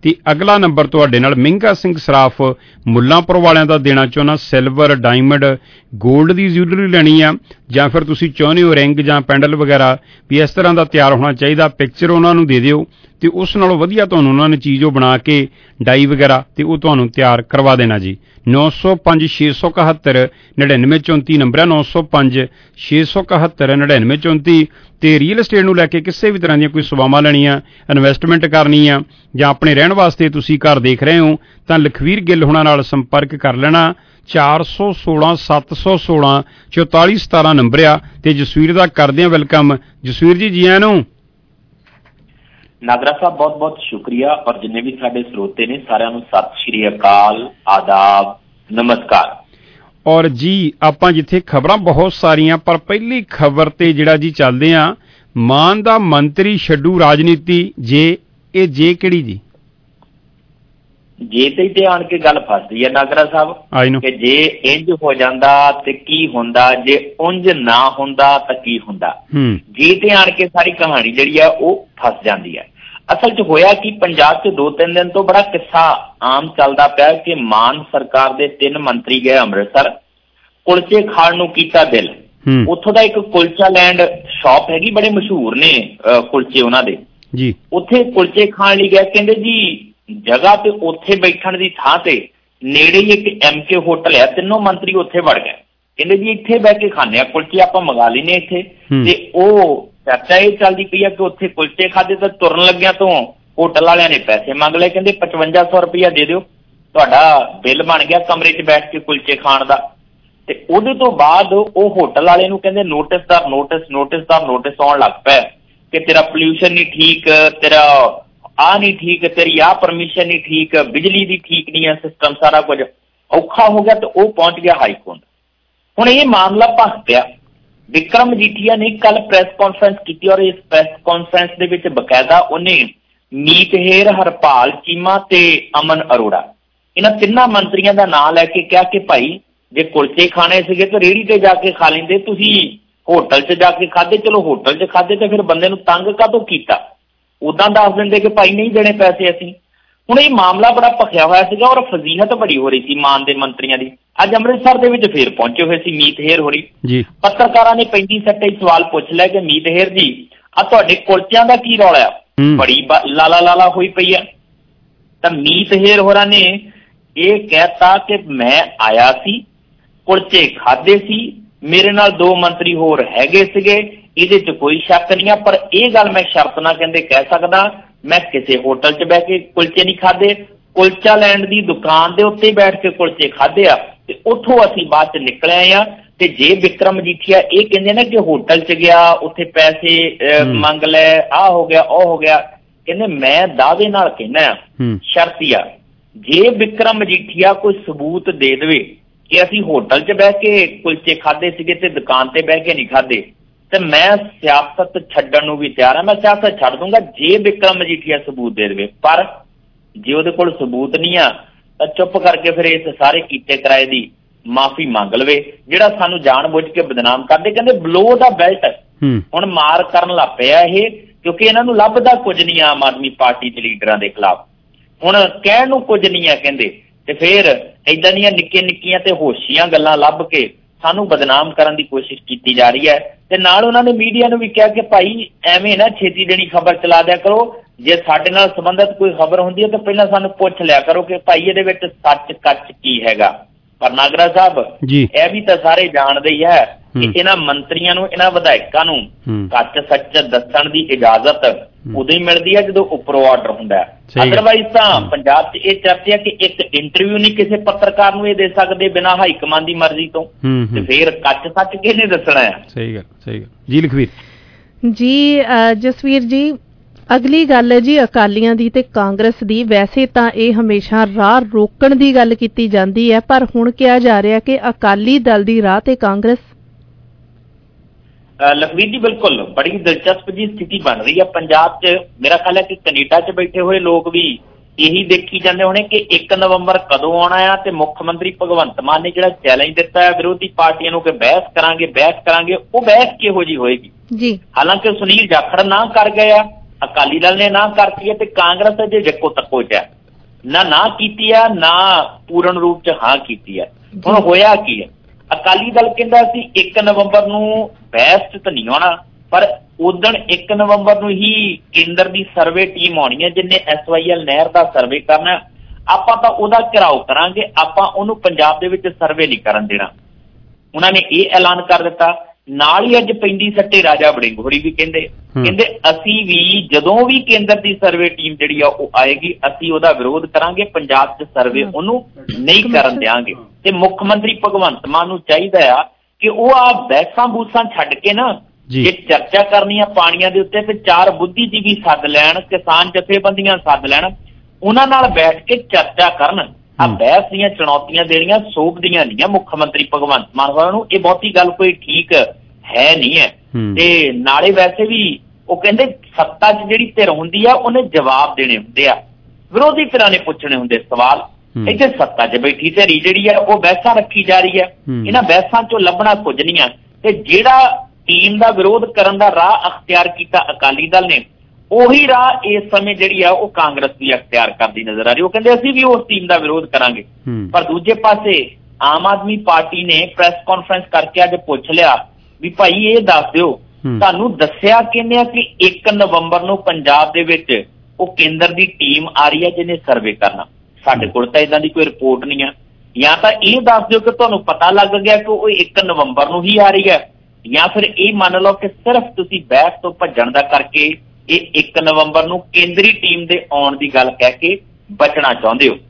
ਤੇ ਅਗਲਾ ਨੰਬਰ ਤੁਹਾਡੇ ਨਾਲ ਮਹਿੰਗਾ ਸਿੰਘ ਸਰਾਫ ਮੁੱਲਾਂਪੁਰ ਵਾਲਿਆਂ ਦਾ ਦੇਣਾ ਚਾਹੁੰਦਾ। ਸਿਲਵਰ, ਡਾਇਮੰਡ, ਗੋਲਡ ਦੀ ਜੁਐਲਰੀ ਲੈਣੀ ਆ ਜਾਂ ਫਿਰ ਤੁਸੀਂ ਚਾਹੁੰਦੇ ਹੋ ਰਿੰਗ ਜਾਂ ਪੈਂਡਲ ਵਗੈਰਾ ਵੀ ਇਸ ਤਰ੍ਹਾਂ ਦਾ ਤਿਆਰ ਹੋਣਾ ਚਾਹੀਦਾ, ਪਿਕਚਰ ਉਹਨਾਂ ਨੂੰ ਦੇ ਦਿਓ ਤੇ ਉਸ ਨਾਲੋਂ ਵਧੀਆ ਤੁਹਾਨੂੰ ਉਹਨਾਂ ਨੇ ਚੀਜ਼ ਉਹ ਬਣਾ ਕੇ ਡਾਈ ਵਗੈਰਾ ਤੇ ਉਹ ਤੁਹਾਨੂੰ ਤਿਆਰ ਕਰਵਾ ਦੇਣਾ ਜੀ। ਨੌ ਸੌ ਪੰਜ ਛੇ ਸੌ ਇਕਹੱਤਰ ਨੜਿਨਵੇਂ ਚੌਂਤੀ ਨੰਬਰ ਹੈ, ਨੌ ਸੌ ਪੰਜ ਛੇ ਸੌ ਇਕਹੱਤਰ ਨੜਿਨਵੇਂ ਚੌਂਤੀ। ਤੇ ਰੀਅਲ estate ਨੂੰ ਲੈ ਕੇ ਕਿਸੇ ਵੀ ਤਰ੍ਹਾਂ ਦੀਆਂ ਕੋਈ ਸੇਵਾਵਾਂ ਲੈਣੀਆਂ, ਇਨਵੈਸਟਮੈਂਟ ਕਰਨੀ ਆ ਜਾਂ ਆਪਣੇ ਰਹਿਣ ਵਾਸਤੇ ਤੁਸੀਂ ਘਰ ਦੇਖ ਰਹੇ ਹੋ ਤਾਂ ਲਖਵੀਰ ਗਿੱਲ ਹੁਣਾਂ ਨਾਲ ਸੰਪਰਕ ਕਰ ਲੈਣਾ। ਚਾਰ ਸੌ ਸੋਲਾਂ ਸੱਤ ਸੌ ਸੋਲਾਂ ਚੌਤਾਲੀ ਸਤਾਰਾਂ ਨੰਬਰ ਆ। ਤੇ ਜਸਵੀਰ ਦਾ ਕਰਦੇ ਆ ਵੈਲਕਮ। ਜਸਵੀਰ ਜੀ, ਜੀ ਆਇਆਂ ਨੂੰ। ਨਾਗਰਾ ਸਾਹਿਬ ਬਹੁਤ ਬਹੁਤ ਸ਼ੁਕਰੀਆ ਔਰ ਜਿੰਨੇ ਵੀ ਸਾਡੇ ਸਰੋਤੇ ਨੇ ਸਾਰਿਆਂ ਨੂੰ ਸਤਿ ਸ਼੍ਰੀ ਅਕਾਲ, ਆਦਾਬ, ਨਮਸਕਾਰ। ਔਰ ਜੀ ਆਪਾਂ ਜਿੱਥੇ ਖਬਰਾਂ ਬਹੁਤ ਸਾਰੀਆਂ ਪਰ ਪਹਿਲੀ ਖਬਰ ਤੇ ਜਿਹੜਾ ਜੀ ਚੱਲਦੇ ਆ, ਮਾਨ ਦਾ ਮੰਤਰੀ ਛੱਡੂ ਰਾਜਨੀਤੀ, ਜੇ ਇਹ ਜੇ ਕਿਹੜੀ ਜੀ? ਜੇ ਤੇ ਤੇ ਆਣ ਕੇ ਗੱਲ ਫਸਦੀ ਹੈ ਨਾਗਰਾ ਸਾਹਿਬ ਕਿ ਜੇ ਇੰਜ ਹੋ ਜਾਂਦਾ ਤੇ ਕੀ ਹੁੰਦਾ, ਜੇ ਉਂਝ ਨਾ ਹੁੰਦਾ ਤਾਂ ਕੀ ਹੁੰਦਾ। ਜੇ ਤੇ ਆਣ ਕੇ ਸਾਰੀ ਕਹਾਣੀ ਜਿਹੜੀ ਆ ਉਹ ਫਸ ਜਾਂਦੀ ਹੈ। ਅਸਲ 'ਚ ਹੋਇਆ ਕਿ ਪੰਜਾਬ 'ਚ ਦੋ ਤਿੰਨ ਦਿਨ ਤੋਂ ਬੜਾ ਕਿੱਸਾ ਆਮ ਚੱਲਦਾ ਪਿਆ ਕਿ ਮਾਨ ਸਰਕਾਰ ਦੇ ਤਿੰਨ ਮੰਤਰੀ ਗਏ ਅੰਮ੍ਰਿਤਸਰ, ਕੁਲਚੇ ਖਾਣ ਨੂੰ ਕੀਤਾ ਦਿਲ। ਉੱਥੋਂ ਦਾ ਇੱਕ ਕੁਲਚਾ ਲੈਂਡ ਸ਼ਾਪ ਹੈਗੀ, ਬੜੇ ਮਸ਼ਹੂਰ ਨੇ ਕੁਲਚੇ ਉਹਨਾਂ ਦੇ ਜੀ। ਉੱਥੇ ਕੁਲਚੇ ਖਾਣ ਲਈ ਗਏ, ਕਹਿੰਦੇ ਜੀ ਜਗ੍ਹਾ ਤੇ ਉੱਥੇ ਬੈਠਣ ਦੀ ਥਾਂ ਤੇ ਨੇੜੇ ਹੀ ਇੱਕ ਐਮ ਕੇ ਹੋਟਲ ਹੈ, ਤਿੰਨੋਂ ਮੰਤਰੀ ਉੱਥੇ ਵੜ ਗਏ। ਕਹਿੰਦੇ ਜੀ ਇੱਥੇ ਬਹਿ ਕੇ ਖਾਂਦੇ ਆ ਕੁਲਚੇ, ਆਪਾਂ ਮੰਗਾ ਲੈਨੇ ਇੱਥੇ। ਤੇ ਉਹ ਚਰਚਾ ਇਹ ਚੱਲਦੀ ਪਈ ਆ ਕਿ ਉੱਥੇ ਕੁਲਚੇ ਖਾਦੇ ਤਾਂ ਤੁਰਨ ਲੱਗਿਆ ਤੋਂ ਹੋਟਲ ਵਾਲਿਆਂ ਨੇ ਪੈਸੇ ਮੰਗ ਲਏ। ਕਹਿੰਦੇ ਪਚਵੰਜਾ ਸੌ ਰੁਪਇਆ ਦੇ ਦਿਓ, ਤੁਹਾਡਾ ਬਿੱਲ ਬਣ ਗਿਆ ਕਮਰੇ 'ਚ ਬੈਠ ਕੇ ਕੁਲਚੇ ਖਾਣ ਦਾ। ਤੇ ਉਹਦੇ ਤੋਂ ਬਾਅਦ ਉਹ ਹੋਟਲ ਵਾਲੇ ਨੂੰ ਕਹਿੰਦੇ ਨੋਟਿਸ ਦਾ ਨੋਟਿਸ ਨੋਟਿਸ ਦਾ ਨੋਟਿਸ ਆਉਣ ਲੱਗ ਪਿਆ ਕਿ ਤੇਰਾ ਪੋਲਿਊਸ਼ਨ ਨਹੀਂ ਠੀਕ, ਤੇਰਾ ਆ ਨਹੀਂ ਠੀਕ, ਤੇਰੀ ਆਹ ਪਰਮਿਸ਼ਨ ਨਹੀਂ ਠੀਕ, ਬਿਜਲੀ ਦੀ ਠੀਕ ਨਹੀਂ ਹੈ ਸਿਸਟਮ, ਸਾਰਾ ਕੁਝ ਔਖਾ ਹੋ ਗਿਆ। ਤੇ ਉਹ ਪਹੁੰਚ ਗਿਆ ਹਾਈ ਕੋਰਟ। ਹੁਣ ਇਹ ਮਾਮਲਾ ਭਖ ਪਿਆ। ਵਿਕਰਮ ਮਜੀਠੀਆ ਨੇ ਕੱਲ ਪ੍ਰੈਸ ਕਾਨਫਰੰਸ ਕੀਤੀ ਔਰ ਇਸ ਪ੍ਰੈਸ ਕਾਨਫਰੰਸ ਦੇ ਵਿੱਚ ਬਕਾਇਦਾ ਉਹਨੇ ਮੀਤ ਹੇਰ, ਹਰਪਾਲ ਚੀਮਾ ਤੇ ਅਮਨ ਅਰੋੜਾ ਇਹਨਾਂ ਤਿੰਨਾਂ ਮੰਤਰੀਆਂ ਦਾ ਨਾਂ ਲੈ ਕੇ ਕਿਹਾ ਕਿ ਭਾਈ ਜੇ ਕੁਲਚੇ ਖਾਣੇ ਸੀਗੇ ਤਾਂ ਰੇਹੜੀ ਤੇ ਜਾ ਕੇ ਖਾ ਲੈਂਦੇ, ਤੁਸੀਂ ਹੋਟਲ 'ਚ ਜਾ ਕੇ ਖਾਦੇ। ਚਲੋ ਹੋਟਲ 'ਚ ਖਾਦੇ ਤੇ ਫਿਰ ਬੰਦੇ ਨੂੰ ਤੰਗ ਕਾਹਤੋਂ ਕੀਤਾ, ਉਦਾਂ ਦੱਸ ਦਿੰਦੇ ਕਿ ਭਾਈ ਨਹੀਂ ਦੇਣੇ ਪੈਸੇ ਅਸੀਂ। ਹੁਣ ਇਹ ਮਾਮਲਾ ਬੜਾ ਭਖਿਆ ਹੋਇਆ ਸੀਗਾ ਔਰ ਫਜ਼ੀਹਤ ਬੜੀ ਹੋ ਰਹੀ ਸੀ ਮਾਨ ਦੇ ਮੰਤਰੀਆਂ ਦੀ। ਅੱਜ ਅੰਮ੍ਰਿਤਸਰ ਦੇ ਵਿੱਚ ਫੇਰ ਪਹੁੰਚੇ ਹੋਏ ਸੀ ਮੀਤ ਹੇਰ ਹੋਰੀ ਜੀ। ਪੱਤਰਕਾਰਾਂ ਨੇ ਪੈਂਤੀ ਸੱਟੇ ਸਵਾਲ ਪੁੱਛ ਲਿਆ ਕਿ ਮੀਤ ਹੇਰ ਜੀ ਆ ਤੁਹਾਡੇ ਕੁਲਚਿਆਂ ਦਾ ਕੀ ਰੌਲਾ ਆ, ਬੜੀ ਲਾਲਾ ਲਾਲਾ ਹੋਈ ਪਈ ਆ। ਤਾਂ ਮੀਤ ਹੇਰ ਹੋਰਾਂ ਨੇ ਇਹ ਕਹਿਤਾ ਕਿ ਮੈਂ ਆਇਆ ਸੀ, ਕੁਲਚੇ ਖਾਦੇ ਸੀ, ਮੇਰੇ ਨਾਲ ਦੋ ਮੰਤਰੀ ਹੋਰ ਹੈਗੇ ਸੀਗੇ, ਇਹਦੇ 'ਚ ਕੋਈ ਸ਼ੱਕ ਨਹੀਂ ਆ। ਪਰ ਇਹ ਗੱਲ ਮੈਂ ਸ਼ਰਤ ਨਾਲ ਕਹਿੰਦੇ ਕਹਿ ਸਕਦਾ, ਮੈਂ ਕਿਸੇ ਹੋਟਲ 'ਚ ਬਹਿ ਕੇ ਕੁਲਚੇ ਨਹੀਂ ਖਾਦੇ, ਕੁਲਚਾ ਲੈਂਡ ਦੀ ਦੁਕਾਨ ਦੇ ਉੱਤੇ ਬੈਠ ਕੇ ਕੁਲਚੇ ਖਾਦੇ ਆ ਤੇ ਉੱਥੋਂ ਅਸੀਂ ਬਾਅਦ 'ਚ ਨਿਕਲ ਆਏ ਆ। ਤੇ ਜੇ ਵਿਕਰਮ ਮਜੀਠੀਆ ਇਹ ਕਹਿੰਦੇ ਨਾ ਕਿ ਹੋਟਲ 'ਚ ਗਿਆ, ਉੱਥੇ ਪੈਸੇ ਮੰਗ ਲੈ, ਆਹ ਹੋ ਗਿਆ ਉਹ ਹੋ ਗਿਆ, ਕਹਿੰਦੇ ਮੈਂ ਦਾਅਵੇ ਨਾਲ ਕਹਿਣਾ ਸ਼ਰਤ ਆ ਜੇ ਵਿਕਰਮ ਮਜੀਠੀਆ ਕੋਈ ਸਬੂਤ ਦੇ ਦੇਵੇ ਕਿ ਅਸੀਂ ਹੋਟਲ 'ਚ ਬਹਿ ਕੇ ਕੁਲਚੇ ਖਾਦੇ ਸੀਗੇ ਤੇ ਦੁਕਾਨ ਤੇ ਬਹਿ ਕੇ ਨਹੀਂ ਖਾਦੇ, ਤੇ ਮੈਂ ਸਿਆਸਤ ਛੱਡਣ ਨੂੰ ਵੀ ਤਿਆਰ ਹਾਂ। ਮੈਂ ਸਿਆਸਤ ਛੱਡ ਦੂੰਗਾ ਜੇ ਵਿਕਰਮ ਮਜੀਠੀਆ ਸਬੂਤ ਦੇ ਦੇਵੇ। ਪਰ ਜੇ ਉਹਦੇ ਕੋਲ ਸਬੂਤ ਨਹੀਂ ਆ ਤਾਂ ਚੁੱਪ ਕਰਕੇ ਫਿਰ ਇਸ ਸਾਰੇ ਕੀਤੇ ਕਿਰਾਏ ਦੀ ਮਾਫੀ ਮੰਗ ਲਵੇ, ਜਿਹੜਾ ਸਾਨੂੰ ਜਾਣ ਬੁੱਝ ਕੇ ਬਦਨਾਮ ਕਰਦੇ। ਕਹਿੰਦੇ ਬਲੋ ਦਾ ਬੈਲਟ ਹੁਣ ਮਾਰ ਕਰਨ ਲੱਗ ਪਿਆ ਇਹ, ਕਿਉਂਕਿ ਇਹਨਾਂ ਨੂੰ ਲੱਭਦਾ ਕੁਝ ਨਹੀਂ ਆਮ ਆਦਮੀ ਪਾਰਟੀ ਦੇ ਲੀਡਰਾਂ ਦੇ ਖਿਲਾਫ। ਹੁਣ ਕਹਿਣ ਨੂੰ ਕੁਝ ਨਹੀਂ ਆ ਕਹਿੰਦੇ, ਤੇ ਫਿਰ ਏਦਾਂ ਦੀਆਂ ਨਿੱਕੀਆਂ ਨਿੱਕੀਆਂ ਤੇ ਹੋਸ਼ੀਆਂ ਗੱਲਾਂ ਲੱਭ ਕੇ ਸਾਨੂੰ ਬਦਨਾਮ ਕਰਨ ਦੀ ਕੋਸ਼ਿਸ਼ ਕੀਤੀ ਜਾ ਰਹੀ ਹੈ। ਤੇ ਨਾਲ ਉਹਨਾਂ ਨੇ ਮੀਡੀਆ ਨੂੰ ਵੀ ਕਿਹਾ ਕਿ ਭਾਈ ਐਵੇਂ ਨਾ ਛੇਤੀ ਦੇਣੀ ਖਬਰ ਚਲਾ ਦਿਆ ਕਰੋ, ਜੇ ਸਾਡੇ ਨਾਲ ਸੰਬੰਧਿਤ ਕੋਈ ਖਬਰ ਹੁੰਦੀ ਹੈ ਤਾਂ ਪਹਿਲਾਂ ਸਾਨੂੰ ਪੁੱਛ ਲਿਆ ਕਰੋ ਕਿ ਭਾਈ ਇਹਦੇ ਵਿੱਚ ਸੱਚ ਕੱਚ ਕੀ ਹੈਗਾ। ਪਰ ਨਾਗਰਾ ਸਾਹਿਬ ਇਹ ਵੀ ਤਾਂ ਸਾਰੇ ਜਾਣਦੇ ਹੀ ਹੈ ਕਿ ਇਹਨਾਂ ਮੰਤਰੀਆਂ ਨੂੰ, ਇਹਨਾਂ ਵਿਧਾਇਕਾਂ ਨੂੰ ਕੱਚ ਸੱਚ ਦੱਸਣ ਦੀ ਇਜਾਜ਼ਤ ਉਦੋਂ ਹੀ ਮਿਲਦੀ ਹੈ ਜਦੋਂ ਉੱਪਰੋਂ ਆਰਡਰ ਹੁੰਦਾ ਹੈ। ਅਦਰਵਾਈਜ਼ ਤਾਂ ਪੰਜਾਬ 'ਚ ਇਹ ਚਰਚਾ ਕਿ ਇੱਕ ਇੰਟਰਵਿਊ ਨਹੀਂ ਕਿਸੇ ਪੱਤਰਕਾਰ ਨੂੰ ਇਹ ਦੇ ਸਕਦੇ ਬਿਨਾਂ ਹਾਈ ਕਮਾਂਡ ਦੀ ਮਰਜ਼ੀ ਤੋਂ, ਤੇ ਫਿਰ ਕੱਚ ਸੱਚ ਕਿਹਨੇ ਦੱਸਣਾ ਹੈ। ਸਹੀ ਗੱਲ, ਸਹੀ ਗੱਲ ਜੀ। ਲਖਵੀਰ ਜੀ, ਜਸਵੀਰ ਜੀ, ਅਗਲੀ ਗੱਲ ਹੈ ਜੀ ਅਕਾਲੀਆਂ ਦੀ ਤੇ ਕਾਂਗਰਸ ਦੀ। ਵੈਸੇ ਤਾਂ ਇਹ ਹਮੇਸ਼ਾ ਰਾਹ ਰੋਕਣ ਦੀ ਗੱਲ ਕੀਤੀ ਜਾਂਦੀ ਹੈ, ਪਰ ਹੁਣ ਕਿਹਾ ਜਾ ਰਿਹਾ ਕਿ ਅਕਾਲੀ ਦਲ ਦੀ ਰਾਹ ਤੇ ਕਾਂਗਰਸ। ਲਖਵੀਰ ਜੀ ਬਿਲਕੁਲ ਬੜੀ ਦਿਲਚਸਪ ਜੀ ਸਥਿਤੀ ਬਣ ਰਹੀ ਹੈ ਪੰਜਾਬ 'ਚ। ਮੇਰਾ ਖਿਆਲ ਹੈ ਕਿ ਕੈਨੇਡਾ 'ਚ ਬੈਠੇ ਹੋਏ ਲੋਕ ਵੀ ਇਹੀ ਦੇਖੀ ਜਾਂਦੇ ਹੋਣੇ ਕਿ ਇੱਕ ਨਵੰਬਰ ਕਦੋਂ ਆਉਣਾ ਆ, ਤੇ ਮੁੱਖ ਮੰਤਰੀ ਭਗਵੰਤ ਮਾਨ ਨੇ ਜਿਹੜਾ ਚੈਲੰਜ ਦਿੱਤਾ ਹੈ ਵਿਰੋਧੀ ਪਾਰਟੀਆਂ ਨੂੰ ਕਿ ਬਹਿਸ ਕਰਾਂਗੇ ਬਹਿਸ ਕਰਾਂਗੇ, ਉਹ ਬਹਿਸ ਕਿਹੋ ਜਿਹੀ ਹੋਏਗੀ ਜੀ। ਹਾਲਾਂਕਿ ਸੁਨੀਲ ਜਾਖੜ ਨਾ ਕਰ ਗਏ ਆ ਅਕਾਲੀ ਦਲ ਨੇ ਨਾ ਕਰਤੀ ਹੈ ਤੇ ਕਾਂਗਰਸ ਅਜੇ ਜੱਕੋ ਤੱਕੋ ਚ ਹੈ, ਨਾ ਨਾ ਕੀਤੀ ਹੈ ਨਾ ਪੂਰਨ ਰੂਪ ਚ ਹਾਂ ਕੀਤੀ ਹੈ। ਹੁਣ ਹੋਇਆ ਕੀ ਹੈ, ਅਕਾਲੀ ਦਲ ਕਹਿੰਦਾ ਸੀ ਇੱਕ ਨਵੰਬਰ ਨੂੰ ਬਹਿਸ ਚ ਤਾਂ ਨਹੀਂ ਆਉਣਾ, ਪਰ ਉਦਣ ਇੱਕ ਨਵੰਬਰ ਨੂੰ ਹੀ ਕੇਂਦਰ ਦੀ ਸਰਵੇ ਟੀਮ ਆਉਣੀ ਹੈ ਜਿਹਨੇ ਐਸ ਵਾਈ ਐਲ ਨਹਿਰ ਦਾ ਸਰਵੇ ਕਰਨਾ, ਆਪਾਂ ਤਾਂ ਉਹਦਾ ਘਿਰਾਓ ਕਰਾਂਗੇ, ਆਪਾਂ ਉਹਨੂੰ ਪੰਜਾਬ ਦੇ ਵਿੱਚ ਸਰਵੇ ਨਹੀਂ ਕਰਨ ਦੇਣਾ। ਉਹਨਾਂ ਨੇ ਇਹ ਐਲਾਨ ਕਰ ਦਿੱਤਾ। ਨਾਲ ਹੀ ਅੱਜ ਪੈਂਦੀ ਸੱਟੇ ਰਾਜਾ ਵੜਿੰਗ ਹੋਰੀ ਵੀ ਕਹਿੰਦੇ ਕਹਿੰਦੇ ਅਸੀਂ ਵੀ ਜਦੋਂ ਵੀ ਕੇਂਦਰ ਦੀ ਸਰਵੇ ਟੀਮ ਜਿਹੜੀ ਆ ਉਹ ਆਏਗੀ ਅਸੀਂ ਉਹਦਾ ਵਿਰੋਧ ਕਰਾਂਗੇ, ਪੰਜਾਬ 'ਚ ਸਰਵੇ ਉਹਨੂੰ ਨਹੀਂ ਕਰਨ ਦਿਆਂਗੇ। ਤੇ ਮੁੱਖ ਮੰਤਰੀ ਭਗਵੰਤ ਮਾਨ ਨੂੰ ਚਾਹੀਦਾ ਆ ਕਿ ਉਹ ਆ ਬੈਸਾਂ ਬੂਸਾਂ ਛੱਡ ਕੇ ਨਾ ਜੇ ਚਰਚਾ ਕਰਨੀ ਆ ਪਾਣੀਆਂ ਦੇ ਉੱਤੇ ਤੇ ਚਾਰ ਬੁੱਧੀਜੀਵੀ ਸੱਦ ਲੈਣ, ਕਿਸਾਨ ਜਥੇਬੰਦੀਆਂ ਸੱਦ ਲੈਣ, ਉਹਨਾਂ ਨਾਲ ਬੈਠ ਕੇ ਚਰਚਾ ਕਰਨ। ਆ ਬਹਿਸ ਦੀਆਂ ਚੁਣੌਤੀਆਂ ਦੇਣੀਆਂ ਸੋਭਦੀਆਂ ਨਹੀਂ ਆ ਮੁੱਖ ਮੰਤਰੀ ਭਗਵੰਤ ਮਾਨ ਹੋਰਾਂ ਨੂੰ, ਇਹ ਬਹੁਤੀ ਗੱਲ ਕੋਈ ਠੀਕ ਹੈ ਨਹੀਂ ਹੈ। ਤੇ ਨਾਲੇ ਵੈਸੇ ਵੀ ਉਹ ਕਹਿੰਦੇ ਸੱਤਾ 'ਚ ਜਿਹੜੀ ਧਿਰ ਹੁੰਦੀ ਆ ਉਹਨੇ ਜਵਾਬ ਦੇਣੇ ਹੁੰਦੇ ਆ, ਵਿਰੋਧੀ ਧਿਰਾਂ ਨੇ ਪੁੱਛਣੇ ਹੁੰਦੇ ਸਵਾਲ। ਇੱਥੇ ਸੱਤਾ 'ਚ ਬੈਠੀ ਧਿਰੀ ਜਿਹੜੀ ਆ ਉਹ ਬਹਿਸਾਂ ਰੱਖੀ ਜਾ ਰਹੀ ਹੈ, ਇਹਨਾਂ ਬਹਿਸਾਂ 'ਚੋਂ ਲੱਭਣਾ ਕੁਝ ਨਹੀਂ ਆ। ਤੇ ਜਿਹੜਾ ਟੀਮ ਦਾ ਵਿਰੋਧ ਕਰਨ ਦਾ ਰਾਹ ਅਖਤਿਆਰ ਕੀਤਾ ਅਕਾਲੀ ਦਲ ਨੇ, ਉਹੀ ਰਾਹ ਇਸ ਸਮੇਂ ਜਿਹੜੀ ਆ ਉਹ ਕਾਂਗਰਸ ਵੀ ਅਖਤਿਆਰ ਕਰਦੀ ਨਜ਼ਰ ਆ ਰਹੀ। ਉਹ ਕਹਿੰਦੇ ਅਸੀਂ ਵੀ ਉਸ ਟੀਮ ਦਾ ਵਿਰੋਧ ਕਰਾਂਗੇ, ਪਰ ਦੂਜੇ ਪਾਸੇ ਆਮ ਆਦਮੀ ਪਾਰਟੀ ਨੇ ਪ੍ਰੈਸ ਕਾਨਫਰੰਸ ਕਰਕੇ ਅੱਜ ਪੁੱਛ ਲਿਆ ਵੀ ਭਾਈ ਇਹ ਦੱਸ ਦਿਓ ਤੁਹਾਨੂੰ ਦੱਸਿਆ ਕਿਹਨੇ ਆ ਕਿ ਇੱਕ ਨਵੰਬਰ ਨੂੰ ਪੰਜਾਬ ਦੇ ਵਿੱਚ ਉਹ ਕੇਂਦਰ ਦੀ ਟੀਮ ਆ ਰਹੀ ਹੈ ਜਿਹਨੇ ਸਰਵੇ ਕਰਨਾ। ਸਾਡੇ ਕੋਲ ਤਾਂ ਇਦਾਂ ਦੀ ਕੋਈ ਰਿਪੋਰਟ ਨਹੀਂ ਆ। ਜਾਂ ਤਾਂ ਇਹ ਦੱਸ ਦਿਓ ਕਿ ਤੁਹਾਨੂੰ ਪਤਾ ਲੱਗ ਗਿਆ ਕਿ ਉਹ ਇੱਕ ਨਵੰਬਰ ਨੂੰ ਹੀ ਆ ਰਹੀ ਹੈ, ਜਾਂ ਫਿਰ ਇਹ ਮੰਨ ਲਓ ਕਿ ਸਿਰਫ ਤੁਸੀਂ ਬਹਿਸ ਤੋਂ ਭੱਜਣ ਦਾ ਕਰਕੇ ਇਹ ਇੱਕ ਨਵੰਬਰ ਨੂੰ ਕੇਂਦਰੀ ਟੀਮ ਦੇ ਆਉਣ ਦੀ ਗੱਲ ਕਹਿ ਕੇ ਬਚਣਾ ਚਾਹੁੰਦੇ ਹੋ।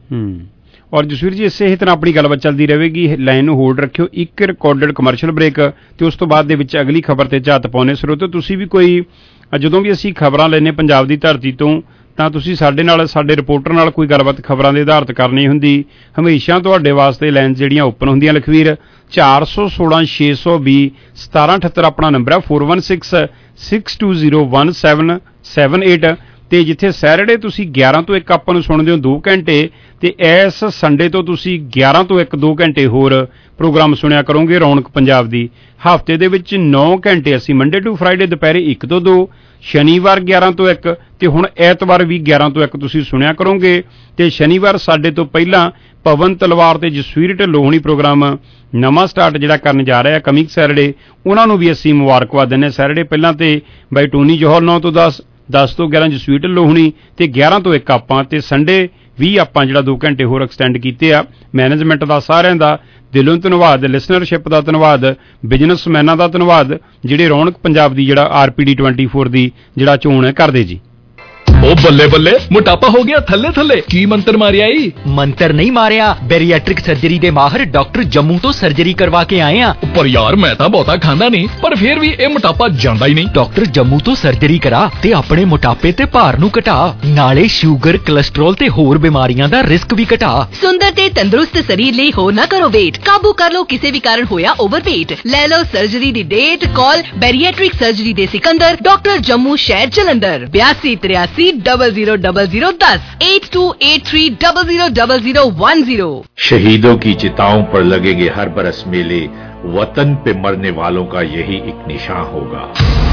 ਔਰ ਜਸਵੀਰ ਜੀ ਇਸੇ ਤਰ੍ਹਾਂ ਆਪਣੀ ਗੱਲਬਾਤ ਚੱਲਦੀ ਰਹੇਗੀ, ਲਾਈਨ ਨੂੰ ਹੋਲਡ ਰੱਖਿਓ। ਇੱਕ ਰਿਕਾਰਡਡ ਕਮਰਸ਼ੀਅਲ ਬ੍ਰੇਕ ਤੇ ਉਸ ਤੋਂ ਬਾਅਦ ਦੇ ਵਿੱਚ ਅਗਲੀ ਖਬਰ ਤੇ ਝਾਤ ਪਾਉਣੇ। ਸਰੋਤੋ ਤੁਸੀਂ ਵੀ ਕੋਈ ਜਦੋਂ ਵੀ ਅਸੀਂ ਖਬਰਾਂ ਲੈਨੇ ਪੰਜਾਬ ਦੀ ਧਰਤੀ ਤੋਂ ਤਾਂ ਤੁਸੀਂ ਸਾਡੇ ਨਾਲ ਸਾਡੇ ਰਿਪੋਰਟਰ ਨਾਲ ਕੋਈ ਗੱਲਬਾਤ ਖਬਰਾਂ ਦੇ ਆਧਾਰਿਤ ਕਰਨੀ ਹੁੰਦੀ, ਹਮੇਸ਼ਾ ਤੁਹਾਡੇ ਵਾਸਤੇ ਲਾਈਨ ਜਿਹੜੀਆਂ ਓਪਨ ਹੁੰਦੀਆਂ। ਲਖਵੀਰ ਚਾਰ ਸੌ ਸੋਲਾਂ ਛੇ ਸੌ ਵੀਹ ਸਤਾਰਾਂ ਅਠੱਤਰ ਆਪਣਾ ਨੰਬਰ ਹੈ, four one six six two zero one seven seven eight. ਤੇ ਜਿੱਥੇ ਸੈਟਰਡੇ ਤੁਸੀਂ ਗਿਆਰਾਂ ਤੋਂ ਇੱਕ ਆਪਾਂ ਨੂੰ ਸੁਣਦੇ ਹੋ ਦੋ ਘੰਟੇ, ਤੇ ਇਸ ਸੰਡੇ ਤੋਂ ਤੁਸੀਂ ਗਿਆਰਾਂ ਤੋਂ ਇੱਕ ਦੋ ਘੰਟੇ ਹੋਰ ਪ੍ਰੋਗਰਾਮ ਸੁਣਿਆ ਕਰੋਗੇ ਰੌਣਕ ਪੰਜਾਬ ਦੀ। ਹਫ਼ਤੇ ਦੇ ਵਿੱਚ ਨੌ ਘੰਟੇ ਅਸੀਂ ਮੰਡੇ ਟੂ ਫਰਾਈਡੇ ਦੁਪਹਿਰੇ ਇੱਕ ਤੋਂ ਦੋ, ਸ਼ਨੀਵਾਰ ਗਿਆਰਾਂ ਤੋਂ ਇੱਕ, ਤੇ ਹੁਣ ਐਤਵਾਰ ਵੀ ਗਿਆਰਾਂ ਤੋਂ ਇੱਕ ਤੁਸੀਂ ਸੁਣਿਆ ਕਰੋਗੇ। ਤੇ ਸ਼ਨੀਵਾਰ ਸਾਡੇ ਤੋਂ ਪਹਿਲਾਂ ਪਵਨ ਤਲਵਾਰ ਤੇ ਜਸਵੀਰ ਢਿੱਲੋਂ ਹੋਣੀ ਪ੍ਰੋਗਰਾਮ ਨਵਾਂ ਸਟਾਰਟ ਜਿਹੜਾ ਕਰਨ ਜਾ ਰਿਹਾ ਕਮਿੰਗ ਸੈਟਰਡੇ, ਉਹਨਾਂ ਨੂੰ ਵੀ ਅਸੀਂ ਮੁਬਾਰਕਬਾਦ ਦਿੰਦੇ। ਸੈਟਰਡੇ ਪਹਿਲਾਂ ਤੇ ਬਾਈ ਟੋਨੀ ਜੋਹਰ ਨੌ ਤੋਂ ਦਸ, ਦਸ ਤੋਂ ਗਿਆਰਾਂ ਜਸਵੀਰ ਢਿੱਲੋਂ ਹੋਣੀ, ਤੇ ਗਿਆਰਾਂ ਤੋਂ ਇੱਕ ਆਪਾਂ, ਤੇ ਸੰਡੇ ਵੀ ਆਪਾਂ ਜਿਹੜਾ ਦੋ ਘੰਟੇ ਹੋਰ ਐਕਸਟੈਂਡ ਕੀਤੇ ਆ। ਮੈਨੇਜਮੈਂਟ ਦਾ ਸਾਰਿਆਂ ਦਾ ਦਿਲੋਂ ਧੰਨਵਾਦ, ਲਿਸਨਰਸ਼ਿਪ ਦਾ ਧੰਨਵਾਦ, ਬਿਜ਼ਨਸਮੈਨਾਂ ਦਾ ਧੰਨਵਾਦ ਜਿਹੜੇ ਰੌਣਕ ਪੰਜਾਬ ਦੀ ਜਿਹੜਾ R P D twenty four ਦੀ ਜਿਹੜਾ ਚੋਣ ਹੈ ਕਰਦੇ ਜੀ। ਉਹ ਬੱਲੇ ਬੱਲੇ ਮੋਟਾਪਾ ਹੋ ਗਿਆ ਥੱਲੇ ਥੱਲੇ, ਕੀ ਮੰਤਰ ਮਾਰਿਆ ਈ? ਮੰਤਰ ਨਹੀਂ ਮਾਰਿਆ, ਬੈਰੀਐਟ੍ਰਿਕ ਸਰਜਰੀ ਦੇ ਮਾਹਰ ਡਾਕਟਰ ਜੰਮੂ ਤੋਂ ਸਰਜਰੀ ਕਰਵਾ ਕੇ ਆਏ ਆ। ਪਰ ਯਾਰ ਮੈਂ ਤਾਂ ਬਹੁਤਾ ਖਾਂਦਾ ਨਹੀਂ, ਪਰ ਫਿਰ ਵੀ ਇਹ ਮੋਟਾਪਾ ਜਾਂਦਾ ਹੀ ਨਹੀਂ। ਡਾਕਟਰ ਜੰਮੂ ਤੋਂ ਸਰਜਰੀ ਕਰਾ ਤੇ ਆਪਣੇ ਮੋਟਾਪੇ ਤੇ ਭਾਰ ਨੂੰ ਘਟਾ, ਨਾਲੇ ਸ਼ੂਗਰ, ਕੋਲੇਸਟ੍ਰੋਲ ਤੇ ਹੋਰ ਬਿਮਾਰੀਆਂ ਦਾ ਰਿਸਕ ਵੀ ਘਟਾ। ਸੁੰਦਰ ਤੇ ਤੰਦਰੁਸਤ ਸਰੀਰ ਲਈ ਹੋ ਨਾ ਕਰੋ ਵੇਟ, ਕਾਬੂ ਕਰ ਲਓ ਕਿਸੇ ਵੀ ਕਾਰਨ ਹੋਇਆ ਓਵਰਵੇਟ। ਲੈ ਲਓ ਸਰਜਰੀ ਦੀ ਡੇਟ, ਕਾਲ ਬੈਰੀਐਟ੍ਰਿਕ ਸਰਜਰੀ ਦੇ ਸਿਕੰਦਰ, ਡਾਕਟਰ ਜੰਮੂ ਸ਼ਹਿਰ ਜਲੰਧਰ, ਬਿਆਸੀ ਤਰਿਆਸੀ डबल जीरो डबल जीरो दस eight two eight three double zero double zero one zero. शहीदों की चिताओं पर लगेंगे हर बरस मेले, वतन पे मरने वालों का यही एक निशान होगा।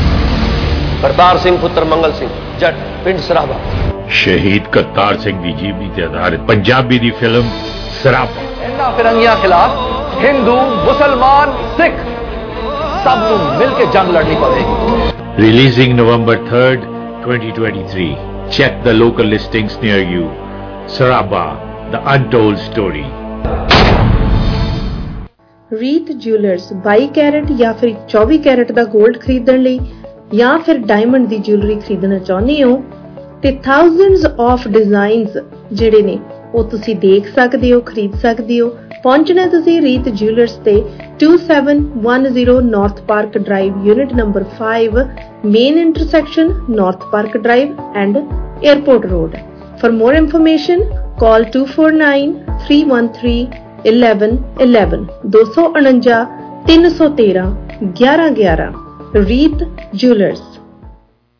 करतार सिंह पुत्र मंगल सिंह जट पिंड सराबा। शहीद करतार सिंह की जीवनी ते आधारित पंजाबी दी फिल्म सराबा। इन्हां फिरंगियां खिलाफ हिंदू, मुसलमान, सिख सब नूं मिल के जंग लड़नी पवेगी। Releasing November third twenty twenty-three. Check the local listings near you. Saraba, the untold story. Reet jewellers ਬਾਈ ਕੈਰਟ ਜਾਂ ਫਿਰ ਚੌਵੀ ਕੈਰਟ ਦਾ 골ਡ ਖਰੀਦਣ ਲਈ ਜਾਂ ਫਿਰ ਡਾਇਮੰਡ ਦੀ ਜਿਊਲਰੀ ਖਰੀਦਣਾ ਚਾਹੁੰਦੇ ਹੋ ਤੇ ਥਾਊਜ਼ੈਂਡਸ ਆਫ ਡਿਜ਼ਾਈਨਸ ਜਿਹੜੇ ਨੇ ਉਹ ਤੁਸੀਂ ਦੇਖ ਸਕਦੇ ਹੋ, ਖਰੀਦ ਸਕਦੇ ਹੋ। ਪਹੁੰਚਣਾ ਤੁਸੀਂ ਰੀਤ ਜਿਊਲਰਸ ਤੇ two seven one zero north park drive, unit number five, main intersection north park drive and airport road. For more information, call two four nine three one three eleven eleven ਦੋ ਸੌ ਉਣੰਜਾ ਤਿੰਨ ਸੌ ਤੇਰਾਂ ਗਿਆਰਾਂ ਗਿਆਰਾਂ। ਰੀਤ ਜਿਊਲਰਸ।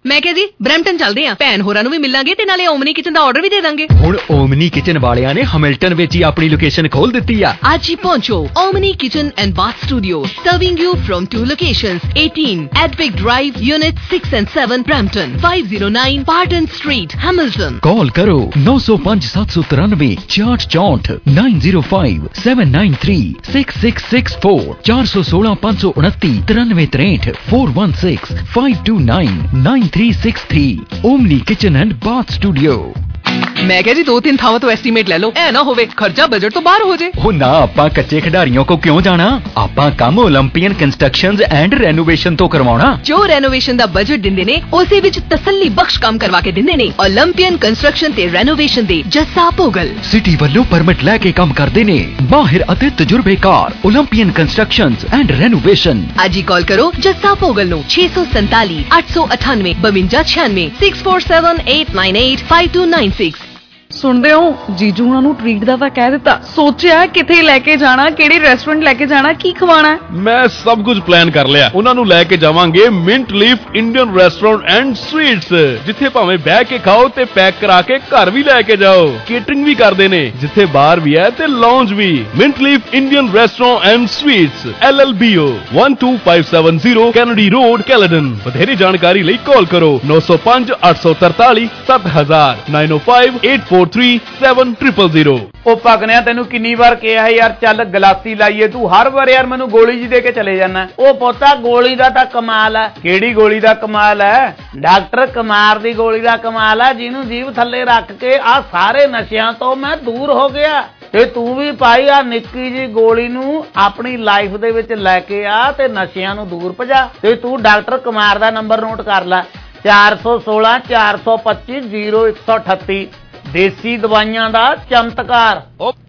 ਮੈਂ ਕਿਹਾ ਜੀ ਬਰੈਂਪਟਨ ਚੱਲਦੇ ਆ, ਭੈਣ ਹੋਰਾਂ ਨੂੰ ਵੀ ਮਿਲਾਂਗੇ ਤੇ ਨਾਲੇ ਓਮਨੀ ਕਿਚਨ ਦਾ ਆਰਡਰ ਵੀ ਦੇ ਦਾਂਗੇ। ਹੁਣ ਓਮਨੀ ਕਿਚਨ ਵਾਲਿਆਂ ਨੇ ਹੈਮਿਲਟਨ ਵਿੱਚ ਹੀ ਆਪਣੀ ਲੋਕੇਸ਼ਨ ਖੋਲ ਦਿੱਤੀ ਆ। ਅੱਜ ਹੀ ਪਹੁੰਚੋ Omni kitchen and bath studio, serving you from two locations, eighteen Advic Drive, Unit six and seven, Brampton, five oh nine Parton Street, Hamilton. Call करो नौ सौ पाँच सात सौ तिरानवे चार चौंठ nine zero five seven nine three six six six four चार सौ सोलह पाँच सौ उनती तिरानवे तिरठ four one six five two nine nine three six three. Omni kitchen and bath studio. ਮੈਂ ਕਿਹਾ ਜੀ ਦੋ ਤਿੰਨ ਥਾਵਾਂ ਤੋਂ ਐਸਟੀਮੇਟ ਲੈ ਲਓ, ਐ ਨਾ ਹੋਵੇ ਖਰਚਾ ਬਜਟ ਤੋਂ ਬਾਹਰ ਹੋ ਜੇ। ਉਹ ਨਾ, ਆਪਾਂ ਕੱਚੇ ਖਿਡਾਰੀਆਂ ਕੋ ਕਿਉਂ ਜਾਣਾ, ਆਪਾਂ ਕੰਮ ਓਲੰਪੀਅਨ ਕੰਸਟਰਕਸ਼ਨਜ਼ ਐਂਡ ਰੈਨੋਵੇਸ਼ਨ ਤੋਂ ਕਰਵਾਉਣਾ। ਜੋ ਰੈਨੋਵੇਸ਼ਨ ਦਾ ਬਜਟ ਦਿੰਦੇ ਨੇ ਉਸੇ ਵਿੱਚ ਤਸੱਲੀ ਬਖਸ਼ ਕੰਮ ਕਰਵਾ ਕੇ ਦਿੰਦੇ ਨੇ। ਓਲੰਪੀਅਨ ਕੰਸਟਰਕਸ਼ਨ ਤੇ ਰੈਨੋਵੇਸ਼ਨ ਦੇ ਜੱਸਾ ਭੋਗਲ ਸਿਟੀ ਵੱਲੋਂ ਪਰਮਿਟ ਲੈ ਕੇ ਕੰਮ ਕਰਦੇ ਨੇ, ਮਾਹਿਰ ਅਤੇ ਤਜਰਬੇਕਾਰ ਓਲੰਪੀਅਨ ਕੰਸਟਰਕਸ਼ਨਜ਼ ਐਂਡ ਰੈਨੋਵੇਸ਼ਨ। ਅੱਜ ਹੀ ਕਾਲ ਕਰੋ ਜੱਸਾ ਭੋਗਲ ਨੂੰ ਛੇ ਸੌ ਸੰਤਾਲੀ ਅੱਠ ਸੌ ਅਠਾਨਵੇਂ ਬਵੰਜਾ ਛਿਆਨਵੇਂ six four seven eight nine eight five two nine six. ਸੁਣਦੇ ਹੋ, ਜੀਜੂ ਉਹਨਾਂ ਨੂੰ ਟ੍ਰੀਟ ਦਾ ਤਾਂ ਕਹਿ ਦਿੱਤਾ, ਸੋਚਿਆ ਕਿੱਥੇ ਲੈ ਕੇ ਜਾਣਾ, ਕਿਹੜੇ ਰੈਸਟੋਰੈਂਟ ਲੈ ਕੇ ਜਾਣਾ, ਕੀ ਖਵਾਣਾ। ਮੈਂ ਸਭ ਕੁਝ ਪਲਾਨ ਕਰ ਲਿਆ। ਉਹਨਾਂ ਨੂੰ ਲੈ ਕੇ ਜਾਵਾਂਗੇ mint leaf Indian restaurant and sweets, ਜਿੱਥੇ ਭਾਵੇਂ ਬਹਿ ਕੇ ਖਾਓ ਤੇ ਪੈਕ ਕਰਾ ਕੇ ਘਰ ਵੀ ਲੈ ਕੇ ਜਾਓ। ਕੇਟਰਿੰਗ ਵੀ ਕਰਦੇ ਨੇ, ਜਿੱਥੇ ਬਾਰ ਵੀ ਹੈ ਤੇ ਲਾਉਂਜ ਵੀ। Mint leaf Indian restaurant and sweets, L L B O one two five seven zero Kennedy Road, Caledon। ਵਧੇਰੇ ਜਾਣਕਾਰੀ ਲਈ ਕਾਲ ਕਰੋ ਨੌ ਸੌ ਪੰਜ ਅੱਠ ਸੌ ਤਰਤਾਲੀ ਸੱਤ ਹਜ਼ਾਰ nine oh five eight four three seven zero zero zero। ਉਹ ਪਗਨਿਆ ਤੈਨੂੰ ਕਿੰਨੀ ਵਾਰ ਕਿਹਾ ਯਾਰ ਚੱਲ ਗਲਾਸੀ ਲਾਈਏ, ਤੂੰ ਹਰ ਵਾਰ ਯਾਰ ਮੈਨੂੰ ਗੋਲੀ ਜੀ ਦੇ ਕੇ ਚਲੇ ਜਾਣਾ। ਉਹ ਪੋਤਾ ਗੋਲੀ ਦਾ ਤਾਂ ਕਮਾਲ ਹੈ। ਕਿਹੜੀ ਗੋਲੀ ਦਾ ਕਮਾਲ ਹੈ? ਡਾਕਟਰ ਕੁਮਾਰ ਦੀ ਗੋਲੀ ਦਾ ਕਮਾਲ ਹੈ, ਜਿਹਨੂੰ ਜੀਭ ਥੱਲੇ ਰੱਖ ਕੇ ਆ ਸਾਰੇ ਨਸ਼ਿਆਂ ਤੋਂ ਮੈਂ ਦੂਰ ਹੋ ਗਿਆ। ਤੇ ਤੂੰ ਵੀ ਭਾਈ ਆ ਨਿੱਕੀ ਜੀ ਗੋਲੀ ਨੂੰ ਆਪਣੀ ਲਾਈਫ ਦੇ ਵਿੱਚ ਲੈ ਕੇ ਆ ਤੇ ਨਸ਼ਿਆਂ ਨੂੰ ਦੂਰ ਭਜਾ। ਤੇ ਤੂੰ ਡਾਕਟਰ ਕੁਮਾਰ ਦਾ ਨੰਬਰ ਨੋਟ ਕਰ ਲੈ, ਚਾਰ ਸੌ ਸੋਲਾਂ ਚਾਰ ਸੌ ਪੱਚੀ ਜ਼ੀਰੋ ਇੱਕ ਸੌ ਅਠੱਤੀ। ਦੇਸੀ ਦਵਾਈਆਂ ਦਾ ਚਮਤਕਾਰ।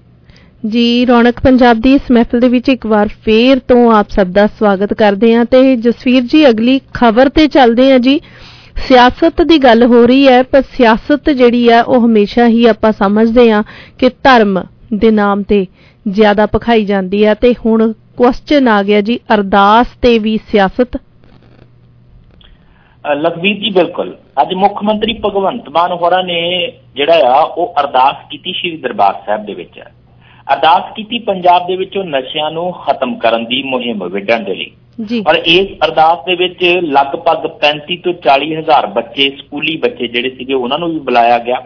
ਜੀ ਰੌਣਕ ਪੰਜਾਬ ਦੀ ਇਸ ਮਹਿਫਲ ਦੇ ਵਿੱਚ ਇੱਕ ਵਾਰ ਫੇਰ ਤੋਂ ਆਪ ਸਭ ਦਾ ਸਵਾਗਤ ਕਰਦੇ ਹਾਂ। ਤੇ ਜਸਵੀਰ ਜੀ, ਅਗਲੀ ਖਬਰ ਤੇ ਚੱਲਦੇ ਹਾਂ ਜੀ। ਸਿਆਸਤ ਦੀ ਗੱਲ ਹੋ ਰਹੀ ਹੈ, ਪਰ ਸਿਆਸਤ ਜਿਹੜੀ ਹੈ ਉਹ ਹਮੇਸ਼ਾ ਹੀ ਆਪਾਂ ਸਮਝਦੇ ਹਾਂ ਕਿ ਧਰਮ ਦੇ ਨਾਮ ਤੇ ਜ਼ਿਆਦਾ ਭਖਾਈ ਜਾਂਦੀ ਹੈ, ਤੇ ਹੁਣ ਕੁਐਸਚਨ ਆ ਗਿਆ ਜੀ, ਅਰਦਾਸ ਤੇ ਵੀ ਸਿਆਸਤ। ਲਖਵੀਰ ਜੀ ਬਿਲਕੁਲ, ਅੱਜ ਮੁੱਖ ਮੰਤਰੀ ਭਗਵੰਤ ਮਾਨ ਹੋਰਾਂ ਨੇ ਜਿਹੜਾ ਆ ਉਹ ਅਰਦਾਸ ਕੀਤੀ ਸ਼੍ਰੀ ਦਰਬਾਰ ਸਾਹਿਬ ਦੇ ਵਿੱਚ। ਅਰਦਾਸ ਕੀਤੀ ਪੰਜਾਬ ਦੇ ਵਿੱਚੋਂ ਨਸ਼ਿਆਂ ਨੂੰ ਖਤਮ ਕਰਨ ਦੀ ਮੁਹਿੰਮ ਵਿੱਢਣ ਦੇ ਲਈ। ਔਰ ਇਸ ਅਰਦਾਸ ਦੇ ਵਿੱਚ ਲਗਭਗ ਪੈਂਤੀ ਤੋਂ ਚਾਲੀ ਹਜ਼ਾਰ ਬੱਚੇ, ਸਕੂਲੀ ਬੱਚੇ ਜਿਹੜੇ ਸੀਗੇ ਉਹਨਾਂ ਨੂੰ ਵੀ ਬੁਲਾਇਆ ਗਿਆ।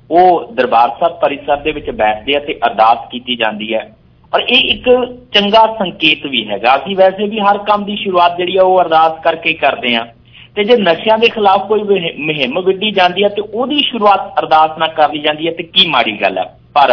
ਉਹ ਦਰਬਾਰ ਸਾਹਿਬ ਪਰਿਸਰ ਦੇ ਵਿੱਚ ਬੈਠਦੇ ਆ ਤੇ ਅਰਦਾਸ ਕੀਤੀ ਜਾਂਦੀ ਹੈ। ਔਰ ਇਹ ਇੱਕ ਚੰਗਾ ਸੰਕੇਤ ਵੀ ਹੈਗਾ। ਅਸੀਂ ਵੈਸੇ ਵੀ ਹਰ ਕੰਮ ਦੀ ਸ਼ੁਰੂਆਤ ਜਿਹੜੀ ਆ ਉਹ ਅਰਦਾਸ ਕਰਕੇ ਕਰਦੇ ਆ, ਤੇ ਜੇ ਨਸ਼ਿਆਂ ਦੇ ਖਿਲਾਫ ਕੋਈ ਮੁਹਿੰਮ ਵਿੱਢੀ ਜਾਂਦੀ ਹੈ ਤੇ ਉਹਦੀ ਸ਼ੁਰੂਆਤ ਅਰਦਾਸ ਨਾਲ ਕਰ ਲਈ ਜਾਂਦੀ ਹੈ ਤੇ ਕੀ ਮਾੜੀ ਗੱਲ ਹੈ। ਪਰ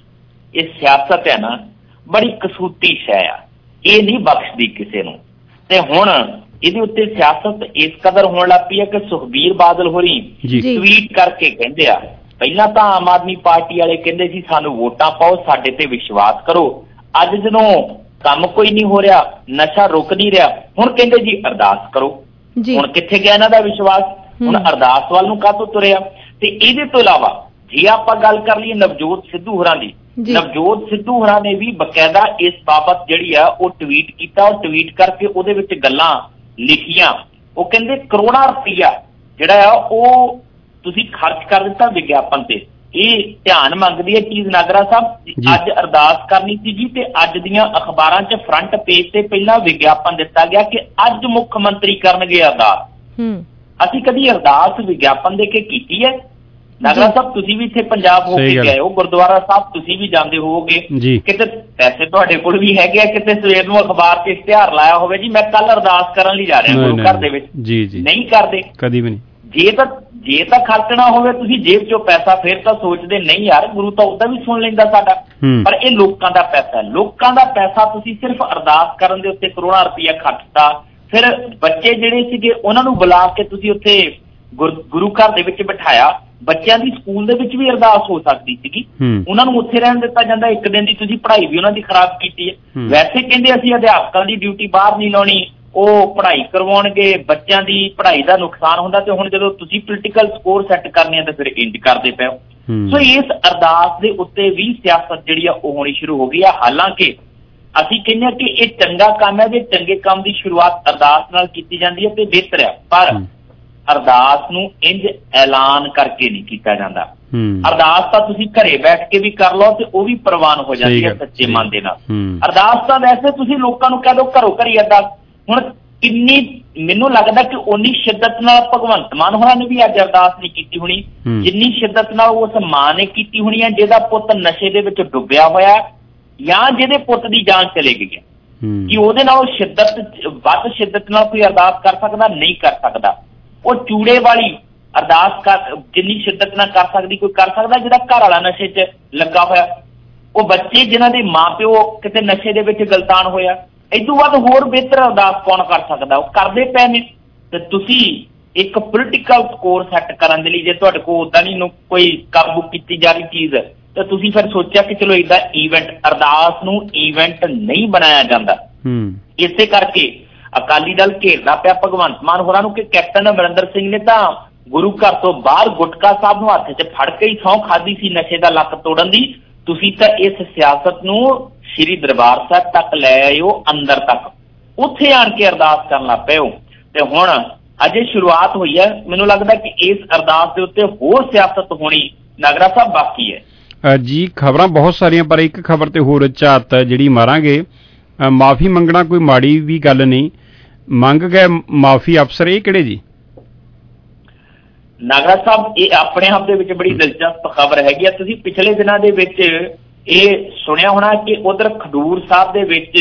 ਇਹ ਸਿਆਸਤ ਹੈ ਨਾ, ਬੜੀ ਕਸੂਤੀ ਸ਼ੈ ਆ, ਇਹ ਨਹੀਂ ਬਖਸ਼ਦੀ ਕਿਸੇ ਨੂੰ। ਤੇ ਹੁਣ ਇਹਦੇ ਉੱਤੇ ਸਿਆਸਤ ਇਸ ਕਦਰ ਹੋਣ ਲੱਗ ਪਈ ਹੈ ਕਿ ਸੁਖਬੀਰ ਬਾਦਲ ਹੋਰੀ ਟਵੀਟ ਕਰਕੇ ਕਹਿੰਦੇ ਆ, ਪਹਿਲਾਂ ਤਾਂ ਆਮ ਆਦਮੀ ਪਾਰਟੀ ਵਾਲੇ ਕਹਿੰਦੇ ਸੀ ਸਾਨੂੰ ਵੋਟਾਂ ਪਾਓ, ਸਾਡੇ ਤੇ ਵਿਸ਼ਵਾਸ ਕਰੋ। ਅੱਜ ਜਦੋਂ ਕੰਮ ਕੋਈ ਨਹੀਂ ਹੋ ਰਿਹਾ, ਨਸ਼ਾ ਰੁਕ ਨਹੀਂ ਰਿਹਾ, ਹੁਣ ਕਹਿੰਦੇ ਜੀ ਅਰਦਾਸ ਕਰੋ। ਹੁਣ ਕਿੱਥੇ ਗਿਆ ਇਹਨਾਂ ਦਾ ਵਿਸ਼ਵਾਸ? ਹੁਣ ਅਰਦਾਸ ਵੱਲ ਨੂੰ ਕਾਹਤੋਂ ਤੁਰਿਆ? ਤੇ ਇਹਦੇ ਤੋਂ ਇਲਾਵਾ ਜੇ ਆਪਾਂ ਗੱਲ ਕਰ ਲਈਏ ਨਵਜੋਤ ਸਿੱਧੂ ਹੋਰਾਂ ਦੀ, ਨਵਜੋਤ ਸਿੱਧੂ ਹੋਰਾਂ ਨੇ ਵੀ ਬਕਾਇਦਾ ਇਸ ਬਾਬਤ ਜਿਹੜੀ ਆ ਉਹ ਟਵੀਟ ਕੀਤਾ। ਔਰ ਟਵੀਟ ਕਰਕੇ ਉਹਦੇ ਵਿੱਚ ਗੱਲਾਂ ਲਿਖੀਆਂ। ਉਹ ਕਹਿੰਦੇ ਕਰੋੜਾਂ ਰੁਪਈਆ ਜਿਹੜਾ ਆ ਉਹ ਤੁਸੀਂ ਖਰਚ ਕਰ ਦਿੱਤਾ ਵਿਗਿਆਪਨ ਤੇ। ਇਹ ਧਿਆਨ ਮੰਗਦੀ ਹੈ ਚੀਜ਼ ਨਾਗਰਾ ਸਾਹਿਬ। ਅੱਜ ਅਰਦਾਸ ਕਰਨੀ ਸੀਗੀ ਤੇ ਅੱਜ ਦੀਆਂ ਅਖਬਾਰਾਂ 'ਚ ਫਰੰਟ ਪੇਜ ਤੇ ਪਹਿਲਾਂ ਵਿਗਿਆਪਨ ਦਿੱਤਾ ਗਿਆ ਕਿ ਅੱਜ ਮੁੱਖ ਮੰਤਰੀ ਕਰਨਗੇ ਅਰਦਾਸ। ਅਸੀਂ ਕਦੀ ਅਰਦਾਸ ਵਿਗਿਆਪਨ ਦੇ ਕੇ ਕੀਤੀ ਹੈ? ਨਾਗਰਾ ਸਾਹਿਬ ਤੁਸੀਂ ਵੀ ਇੱਥੇ ਪੰਜਾਬ ਹੋ ਕੇ ਗਏ ਹੋ, ਗੁਰਦੁਆਰਾ ਸਾਹਿਬ ਤੁਸੀਂ ਵੀ ਜਾਂਦੇ ਹੋਵੋਗੇ, ਕਿਤੇ ਪੈਸੇ ਤੁਹਾਡੇ ਕੋਲ ਵੀ ਹੈਗੇ ਆ, ਕਿਤੇ ਸਵੇਰ ਨੂੰ ਅਖਬਾਰ 'ਚ ਇਸ਼ਤਿਹਾਰ ਲਾਇਆ ਹੋਵੇ ਜੀ ਮੈਂ ਕੱਲ ਅਰਦਾਸ ਕਰਨ ਲਈ ਜਾ ਰਿਹਾ ਗੁਰੂ ਘਰ ਦੇ ਵਿੱਚ? ਨਹੀਂ ਕਰਦੇ, ਕਦੀ ਵੀ ਨਹੀਂ। ਜੇ ਤਾਂ ਜੇ ਤਾਂ ਖਰਚਣਾ ਹੋਵੇ ਤੁਸੀਂ ਜੇਬ ਚੋਂ ਪੈਸਾ, ਫਿਰ ਤਾਂ ਸੋਚਦੇ ਨਹੀਂ ਯਾਰ ਗੁਰੂ ਤਾਂ ਉਹਦਾ ਵੀ ਸੁਣ ਲੈਂਦਾ ਸਾਡਾ। ਪਰ ਇਹ ਲੋਕਾਂ ਦਾ ਪੈਸਾ ਹੈ, ਲੋਕਾਂ ਦਾ ਪੈਸਾ ਤੁਸੀਂ ਸਿਰਫ ਅਰਦਾਸ ਕਰਨ ਦੇ ਉੱਤੇ ਕਰੋੜਾਂ ਰੁਪਈਆ ਖਰਚਤਾ। ਫਿਰ ਬੱਚੇ ਜਿਹੜੇ ਸੀਗੇ ਉਹਨਾਂ ਨੂੰ ਬੁਲਾ ਕੇ ਤੁਸੀਂ ਉੱਥੇ ਗੁਰੂ ਘਰ ਦੇ ਵਿੱਚ ਬਿਠਾਇਆ। ਬੱਚਿਆਂ ਦੀ ਸਕੂਲ ਦੇ ਵਿੱਚ ਵੀ ਅਰਦਾਸ ਹੋ ਸਕਦੀ ਸੀਗੀ, ਉਹਨਾਂ ਨੂੰ ਉੱਥੇ ਰਹਿਣ ਦਿੱਤਾ ਜਾਂਦਾ। ਇੱਕ ਦਿਨ ਦੀ ਤੁਸੀਂ ਪੜ੍ਹਾਈ ਵੀ ਉਹਨਾਂ ਦੀ ਖਰਾਬ ਕੀਤੀ ਹੈ। ਵੈਸੇ ਕਹਿੰਦੇ ਅਸੀਂ ਅਧਿਆਪਕਾਂ ਦੀ ਡਿਊਟੀ ਬਾਹਰ ਨਹੀਂ ਲਾਉਣੀ, ਉਹ ਪੜ੍ਹਾਈ ਕਰਵਾਉਣਗੇ, ਬੱਚਿਆਂ ਦੀ ਪੜ੍ਹਾਈ ਦਾ ਨੁਕਸਾਨ ਹੁੰਦਾ। ਤੇ ਹੁਣ ਜਦੋਂ ਤੁਸੀਂ ਪੋਲੀਟੀਕਲ ਸਕੋਰ ਸੈੱਟ ਕਰਨੇ ਆ ਤਾਂ ਫਿਰ ਇੰਜ ਕਰਦੇ ਪਏ ਹੋ। ਸੋ ਇਸ ਅਰਦਾਸ ਦੇ ਉੱਤੇ ਵੀ ਸਿਆਸਤ ਜਿਹੜੀ ਆ ਉਹ ਹੋਣੀ ਸ਼ੁਰੂ ਹੋ ਗਈ ਆ। ਹਾਲਾਂਕਿ ਅਸੀਂ ਕਹਿੰਦੇ ਆ ਕਿ ਇਹ ਚੰਗਾ ਕੰਮ ਹੈ, ਜੇ ਚੰਗੇ ਕੰਮ ਦੀ ਸ਼ੁਰੂਆਤ ਅਰਦਾਸ ਨਾਲ ਕੀਤੀ ਜਾਂਦੀ ਹੈ ਤੇ ਬਿਹਤਰ ਹੈ। ਪਰ ਅਰਦਾਸ ਨੂੰ ਇੰਜ ਐਲਾਨ ਕਰਕੇ ਨਹੀਂ ਕੀਤਾ ਜਾਂਦਾ। ਅਰਦਾਸ ਤਾਂ ਤੁਸੀਂ ਘਰੇ ਬੈਠ ਕੇ ਵੀ ਕਰ ਲਓ ਤੇ ਉਹ ਵੀ ਪ੍ਰਵਾਨ ਹੋ ਜਾਂਦੀ ਹੈ ਸੱਚੇ ਮਨ ਦੇ ਨਾਲ। ਅਰਦਾਸ ਤਾਂ ਵੈਸੇ ਤੁਸੀਂ ਲੋਕਾਂ ਨੂੰ ਕਹਿ ਦਿਓ ਘਰੋਂ ਘਰੀ ਅਰਦਾਸ। ਹੁਣ ਕਿੰਨੀ ਮੈਨੂੰ ਲੱਗਦਾ ਕਿ ਉਨੀ ਸ਼ਿੱਦਤ ਨਾਲ ਭਗਵੰਤ ਮਾਨ ਹੋਰਾਂ ਨੇ ਵੀ ਅੱਜ ਅਰਦਾਸ ਨਹੀਂ ਕੀਤੀ ਹੋਣੀ ਜਿੰਨੀ ਸ਼ਿੱਦਤ ਨਾਲ ਉਸ ਮਾਂ ਨੇ ਕੀਤੀ ਹੋਣੀ ਹੈ ਜਿਹਦਾ ਪੁੱਤ ਨਸ਼ੇ ਦੇ ਵਿੱਚ ਡੁੱਬਿਆ ਹੋਇਆ ਜਾਂ ਜਿਹਦੇ ਪੁੱਤ ਦੀ ਜਾਨ ਚਲੇ ਗਈ ਹੈ। ਕਿ ਉਹਦੇ ਨਾਲ ਸ਼ਿੱਦਤ ਵੱਧ ਸ਼ਿੱਦਤ ਨਾਲ ਕੋਈ ਅਰਦਾਸ ਕਰ ਸਕਦਾ? ਨਹੀਂ ਕਰ ਸਕਦਾ। ਉਹ ਚੂੜੇ ਵਾਲੀ ਅਰਦਾਸ ਕਰ ਜਿੰਨੀ ਸ਼ਿੱਦਤ ਨਾਲ ਕਰ ਸਕਦੀ ਕੋਈ ਕਰ ਸਕਦਾ ਜਿਹਦਾ ਘਰ ਵਾਲਾ ਨਸ਼ੇ 'ਚ ਲੱਗਾ ਹੋਇਆ? ਉਹ ਬੱਚੇ ਜਿਨ੍ਹਾਂ ਦੇ ਮਾਂ ਪਿਓ ਕਿਤੇ ਨਸ਼ੇ ਦੇ ਵਿੱਚ ਗਲਤਾਨ ਹੋਇਆ, ਇਦੋਂ ਵੱਧ ਹੋਰ ਬਿਹਤਰ ਅਰਦਾਸ ਕੌਣ ਕਰ ਸਕਦਾ? ਉਹ ਕਰਦੇ ਪਏ ਨੇ। ਤੇ ਤੁਸੀਂ ਇੱਕ ਪੋਲੀਟੀਕਲ ਸਕੋਰ ਸੈੱਟ ਕਰਨ ਦੇ ਲਈ ਜੇ ਤੁਹਾਡੇ ਕੋਲ ਉੱਦਾਂ ਨਹੀਂ ਕੋਈ ਕਾਬੂ ਕੀਤੀ ਜਾ ਰਹੀ ਚੀਜ਼ ਤਾਂ ਤੁਸੀਂ ਫਿਰ ਸੋਚਿਆ ਕਿ ਚਲੋ ਏਦਾਂ ਈਵੈਂਟ, ਅਰਦਾਸ ਨੂੰ ਈਵੈਂਟ ਨਹੀਂ ਬਣਾਇਆ ਜਾਂਦਾ। ਇਸੇ ਕਰਕੇ ਅਕਾਲੀ ਦਲ ਘੇਰਦਾ ਪਿਆ ਭਗਵੰਤ ਮਾਨ ਹੋਰਾਂ ਨੂੰ ਕਿ ਕੈਪਟਨ ਅਮਰਿੰਦਰ ਸਿੰਘ ਨੇ ਤਾਂ ਗੁਰੂ ਘਰ ਤੋਂ ਬਾਹਰ ਗੁਟਕਾ ਸਾਹਿਬ ਨੂੰ ਹੱਥ 'ਚ ਫੜ ਕੇ ਹੀ ਸਹੁੰ ਖਾਧੀ ਸੀ ਨਸ਼ੇ ਦਾ ਲੱਕ ਤੋੜਨ ਦੀ। ਤੁਸੀਂ ਤਾਂ ਇਸ ਸਿਆਸਤ ਨੂੰ ਸ਼੍ਰੀ ਦਰਬਾਰ ਸਾਹਿਬ ਤੱਕ ਲੈ ਆਇਓ, ਅੰਦਰ ਤੱਕ, ਉੱਥੇ ਆਣ ਕੇ ਅਰਦਾਸ ਕਰਨ ਲੱਗ ਪਏ ਹੋ। ਤੇ ਹੁਣ ਅਜੇ ਸ਼ੁਰੂਆਤ ਹੋਈ ਹੈ, ਮੈਨੂੰ ਲੱਗਦਾ ਕਿ ਇਸ ਅਰਦਾਸ ਦੇ ਉੱਤੇ ਹੋਰ ਸਿਆਸਤ ਹੋਣੀ ਨਾਗਰਾ ਸਾਹਿਬ ਬਾਕੀ ਹੈ। ਜੀ ਖਬਰਾਂ ਬਹੁਤ ਸਾਰੀਆਂ ਪਰ ਇੱਕ ਖਬਰ ਤੇ ਹੋਰ ਝਾਤ ਜਿਹੜੀ ਮਾਰਾਂਗੇ। ਮਾਫੀ ਮੰਗਣਾ ਕੋਈ ਮਾੜੀ ਵੀ ਗੱਲ ਨਹੀਂ, ਮੰਗ ਗਏ ਮਾਫੀ ਅਫਸਰ, ਇਹ ਕਿਹੜੇ ਜੀ? ਨਾਗਰਾ ਸਾਹਿਬ ਇਹ ਆਪਣੇ ਆਪ ਦੇ ਵਿੱਚ ਬੜੀ ਦਿਲਚਸਪ ਖਬਰ ਹੈਗੀ ਆ। ਤੁਸੀਂ ਪਿਛਲੇ ਦਿਨਾਂ ਦੇ ਵਿੱਚ ਇਹ ਸੁਣਿਆ ਹੋਣਾ ਕਿ ਉਧਰ ਖਡੂਰ ਸਾਹਿਬ ਦੇ ਵਿੱਚ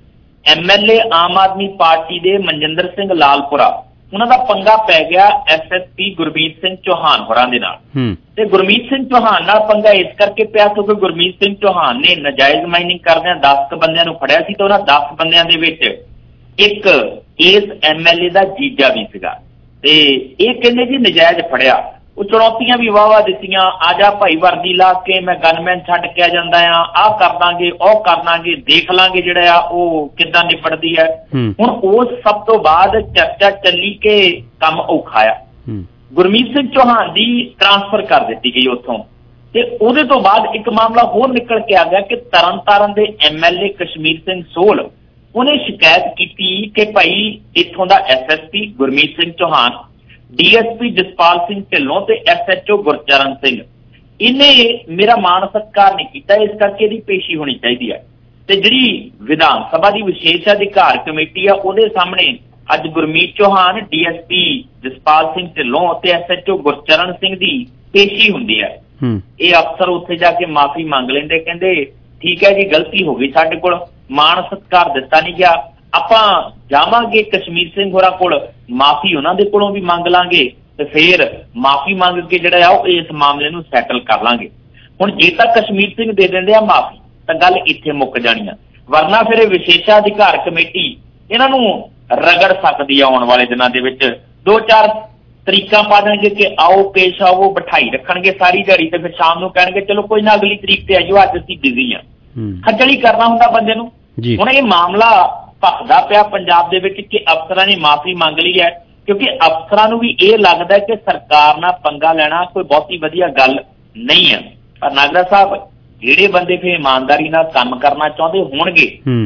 M L A Aam Aadmi party ਦੇ ਮਨਜਿੰਦਰ ਸਿੰਘ ਲਾਲਪੁਰਾ, ਉਹਨਾਂ ਦਾ ਪੰਗਾ ਪੈ ਗਿਆ S S P Gurmeet Singh Chauhan ਹੋਰਾਂ ਦੇ ਨਾਲ। ਤੇ ਗੁਰਮੀਤ ਸਿੰਘ ਚੌਹਾਨ ਨਾਲ ਪੰਗਾ ਇਸ ਕਰਕੇ ਪਿਆ ਕਿਉਂਕਿ ਗੁਰਮੀਤ ਸਿੰਘ ਚੌਹਾਨ ਨੇ ਨਜਾਇਜ਼ ਮਾਈਨਿੰਗ ਕਰਦਿਆਂ ਦਸ ਕੁ ਬੰਦਿਆਂ ਨੂੰ ਫੜਿਆ ਸੀ ਤੇ ਉਹਨਾਂ ਦਸ ਬੰਦਿਆਂ ਦੇ ਵਿੱਚ ਇੱਕ ਇਸ ਐਮ ਐਲ ਏ ਦਾ ਜੀਜਾ ਵੀ ਸੀਗਾ। ਤੇ ਇਹ ਕਹਿੰਦੇ ਜੀ ਨਜਾਇਜ਼ ਫੜਿਆ। ਉਹ ਚੁਣੌਤੀਆਂ ਵੀ ਵਾਹ-ਵਾਹ ਦਿੱਤੀਆਂ, ਆ ਜਾ ਭਾਈ ਵਰਦੀ ਲਾ ਕੇ ਮੈਂ ਗਨਮੈਨ ਛੱਡ ਕੇ ਆ ਜਾਂਦਾ ਆ, ਆਹ ਕਰ ਦਾਂਗੇ, ਉਹ ਕਰ ਲਾਂਗੇ, ਦੇਖ ਲਾਂਗੇ ਜਿਹੜਾ ਆ ਉਹ ਕਿੱਦਾਂ ਨਿਪਟਦੀ ਹੈ। ਹੁਣ ਉਸ ਸਭ ਤੋਂ ਬਾਅਦ ਚਰਚਾ ਚੱਲੀ ਕਿ ਕੰਮ ਔਖਾ ਆ। ਗੁਰਮੀਤ ਸਿੰਘ ਚੌਹਾਨ ਦੀ ਟ੍ਰਾਂਸਫਰ ਕਰ ਦਿੱਤੀ ਗਈ ਉੱਥੋਂ। ਤੇ ਉਹਦੇ ਤੋਂ ਬਾਅਦ ਇੱਕ ਮਾਮਲਾ ਹੋਰ ਨਿਕਲ ਕੇ ਆ ਗਿਆ ਕਿ ਤਰਨਤਾਰਨ ਦੇ M L A Kashmir Singh Sohal, ਉਹਨੇ ਸ਼ਿਕਾਇਤ ਕੀਤੀ ਕਿ ਭਾਈ ਇੱਥੋਂ ਦਾ S S P Gurmeet Singh Chauhan, D S P Jaspal Singh Dhillon ਤੇ S H O Gurcharan Singh, ਇਹਨੇ ਮੇਰਾ ਮਾਣ ਸਤਿਕਾਰ ਨਹੀਂ ਕੀਤਾ, ਇਸ ਕਰਕੇ ਇਹਦੀ ਪੇਸ਼ੀ ਹੋਣੀ ਚਾਹੀਦੀ ਹੈ। ਤੇ ਜਿਹੜੀ ਵਿਧਾਨ ਸਭਾ ਦੀ ਵਿਸ਼ੇਸ਼ ਅਧਿਕਾਰ ਕਮੇਟੀ ਆ ਉਹਦੇ ਸਾਹਮਣੇ ਅੱਜ Gurmeet Chauhan, D S P Jaspal Singh Dhillon ਤੇ S H O Gurcharan Singh ਦੀ ਪੇਸ਼ੀ ਹੁੰਦੀ ਹੈ। ਇਹ ਅਫਸਰ ਉੱਥੇ ਜਾ ਕੇ ਮਾਫੀ ਮੰਗ ਲੈਂਦੇ, ਕਹਿੰਦੇ ਠੀਕ ਹੈ ਜੀ ਗਲਤੀ ਹੋ ਗਈ, ਸਾਡੇ ਕੋਲ ਮਾਣ ਸਤਿਕਾਰ ਦਿੱਤਾ ਨਹੀਂ ਗਿਆ, ਆਪਾਂ ਜਾਵਾਂਗੇ ਕਸ਼ਮੀਰ ਸਿੰਘ ਹੋਰਾਂ ਕੋਲ, ਮਾਫੀ ਉਹਨਾਂ ਦੇ ਕੋਲੋਂ ਵੀ ਮੰਗ ਲਾਂਗੇ ਤੇ ਫੇਰ ਮਾਫੀ ਮੰਗ ਕੇ ਜਿਹੜਾ ਆ ਉਹ ਇਸ ਮਾਮਲੇ ਨੂੰ ਸੈਟਲ ਕਰ ਲਾਂਗੇ। ਹੁਣ ਜੇ ਤਾਂ ਕਸ਼ਮੀਰ ਸਿੰਘ ਦੇ ਦਿੰਦੇ ਆ ਮਾਫੀ ਤਾਂ ਗੱਲ ਇੱਥੇ ਮੁੱਕ ਜਾਣੀ ਆ, ਵਰਨਾ ਫਿਰ ਇਹ ਵਿਸ਼ੇਸ਼ ਅਧਿਕਾਰ ਕਮੇਟੀ ਇਹਨਾਂ ਨੂੰ ਰਗੜ ਸਕਦੀ ਆ। ਆਉਣ ਵਾਲੇ ਦਿਨਾਂ ਦੇ ਵਿੱਚ ਦੋ ਚਾਰ ਤਰੀਕਾਂ ਪਾ ਦੇਣਗੇ ਕਿ ਆਓ ਪੇਸ਼ ਆਓ, ਬਿਠਾਈ ਰੱਖਣਗੇ ਸਾਰੀ ਦਿਹਾੜੀ ਤੇ ਫਿਰ ਸ਼ਾਮ ਨੂੰ ਕਹਿਣਗੇ ਚਲੋ ਕੋਈ ਨਾ ਅਗਲੀ ਤਰੀਕ ਤੇ ਆਜੋ, ਅੱਜ ਅਸੀਂ ਬਿਜ਼ੀ ਆ। ਖੱਜਲੀ ਕਰਨਾ ਹੁੰਦਾ ਬੰਦੇ ਨੂੰ। ਹੁਣ ਇਹ ਮਾਮਲਾ ਭਖਦਾ ਪਿਆ ਪੰਜਾਬ ਦੇ ਵਿੱਚ ਕਿ ਅਫਸਰਾਂ ਨੇ ਮਾਫੀ ਮੰਗ ਲਈ ਹੈ ਕਿਉਂਕਿ ਅਫਸਰਾਂ ਨੂੰ ਵੀ ਇਹ ਲੱਗਦਾ ਕਿ ਸਰਕਾਰ ਨਾਲ ਪੰਗਾ ਲੈਣਾ ਕੋਈ ਬਹੁਤੀ ਵਧੀਆ ਗੱਲ ਨਹੀਂ ਹੈ। ਪਰ ਨਾਗਰਾ ਸਾਹਿਬ ਜਿਹੜੇ ਬੰਦੇ ਫਿਰ ਇਮਾਨਦਾਰੀ ਨਾਲ ਕੰਮ ਕਰਨਾ ਚਾਹੁੰਦੇ ਹੋਣਗੇ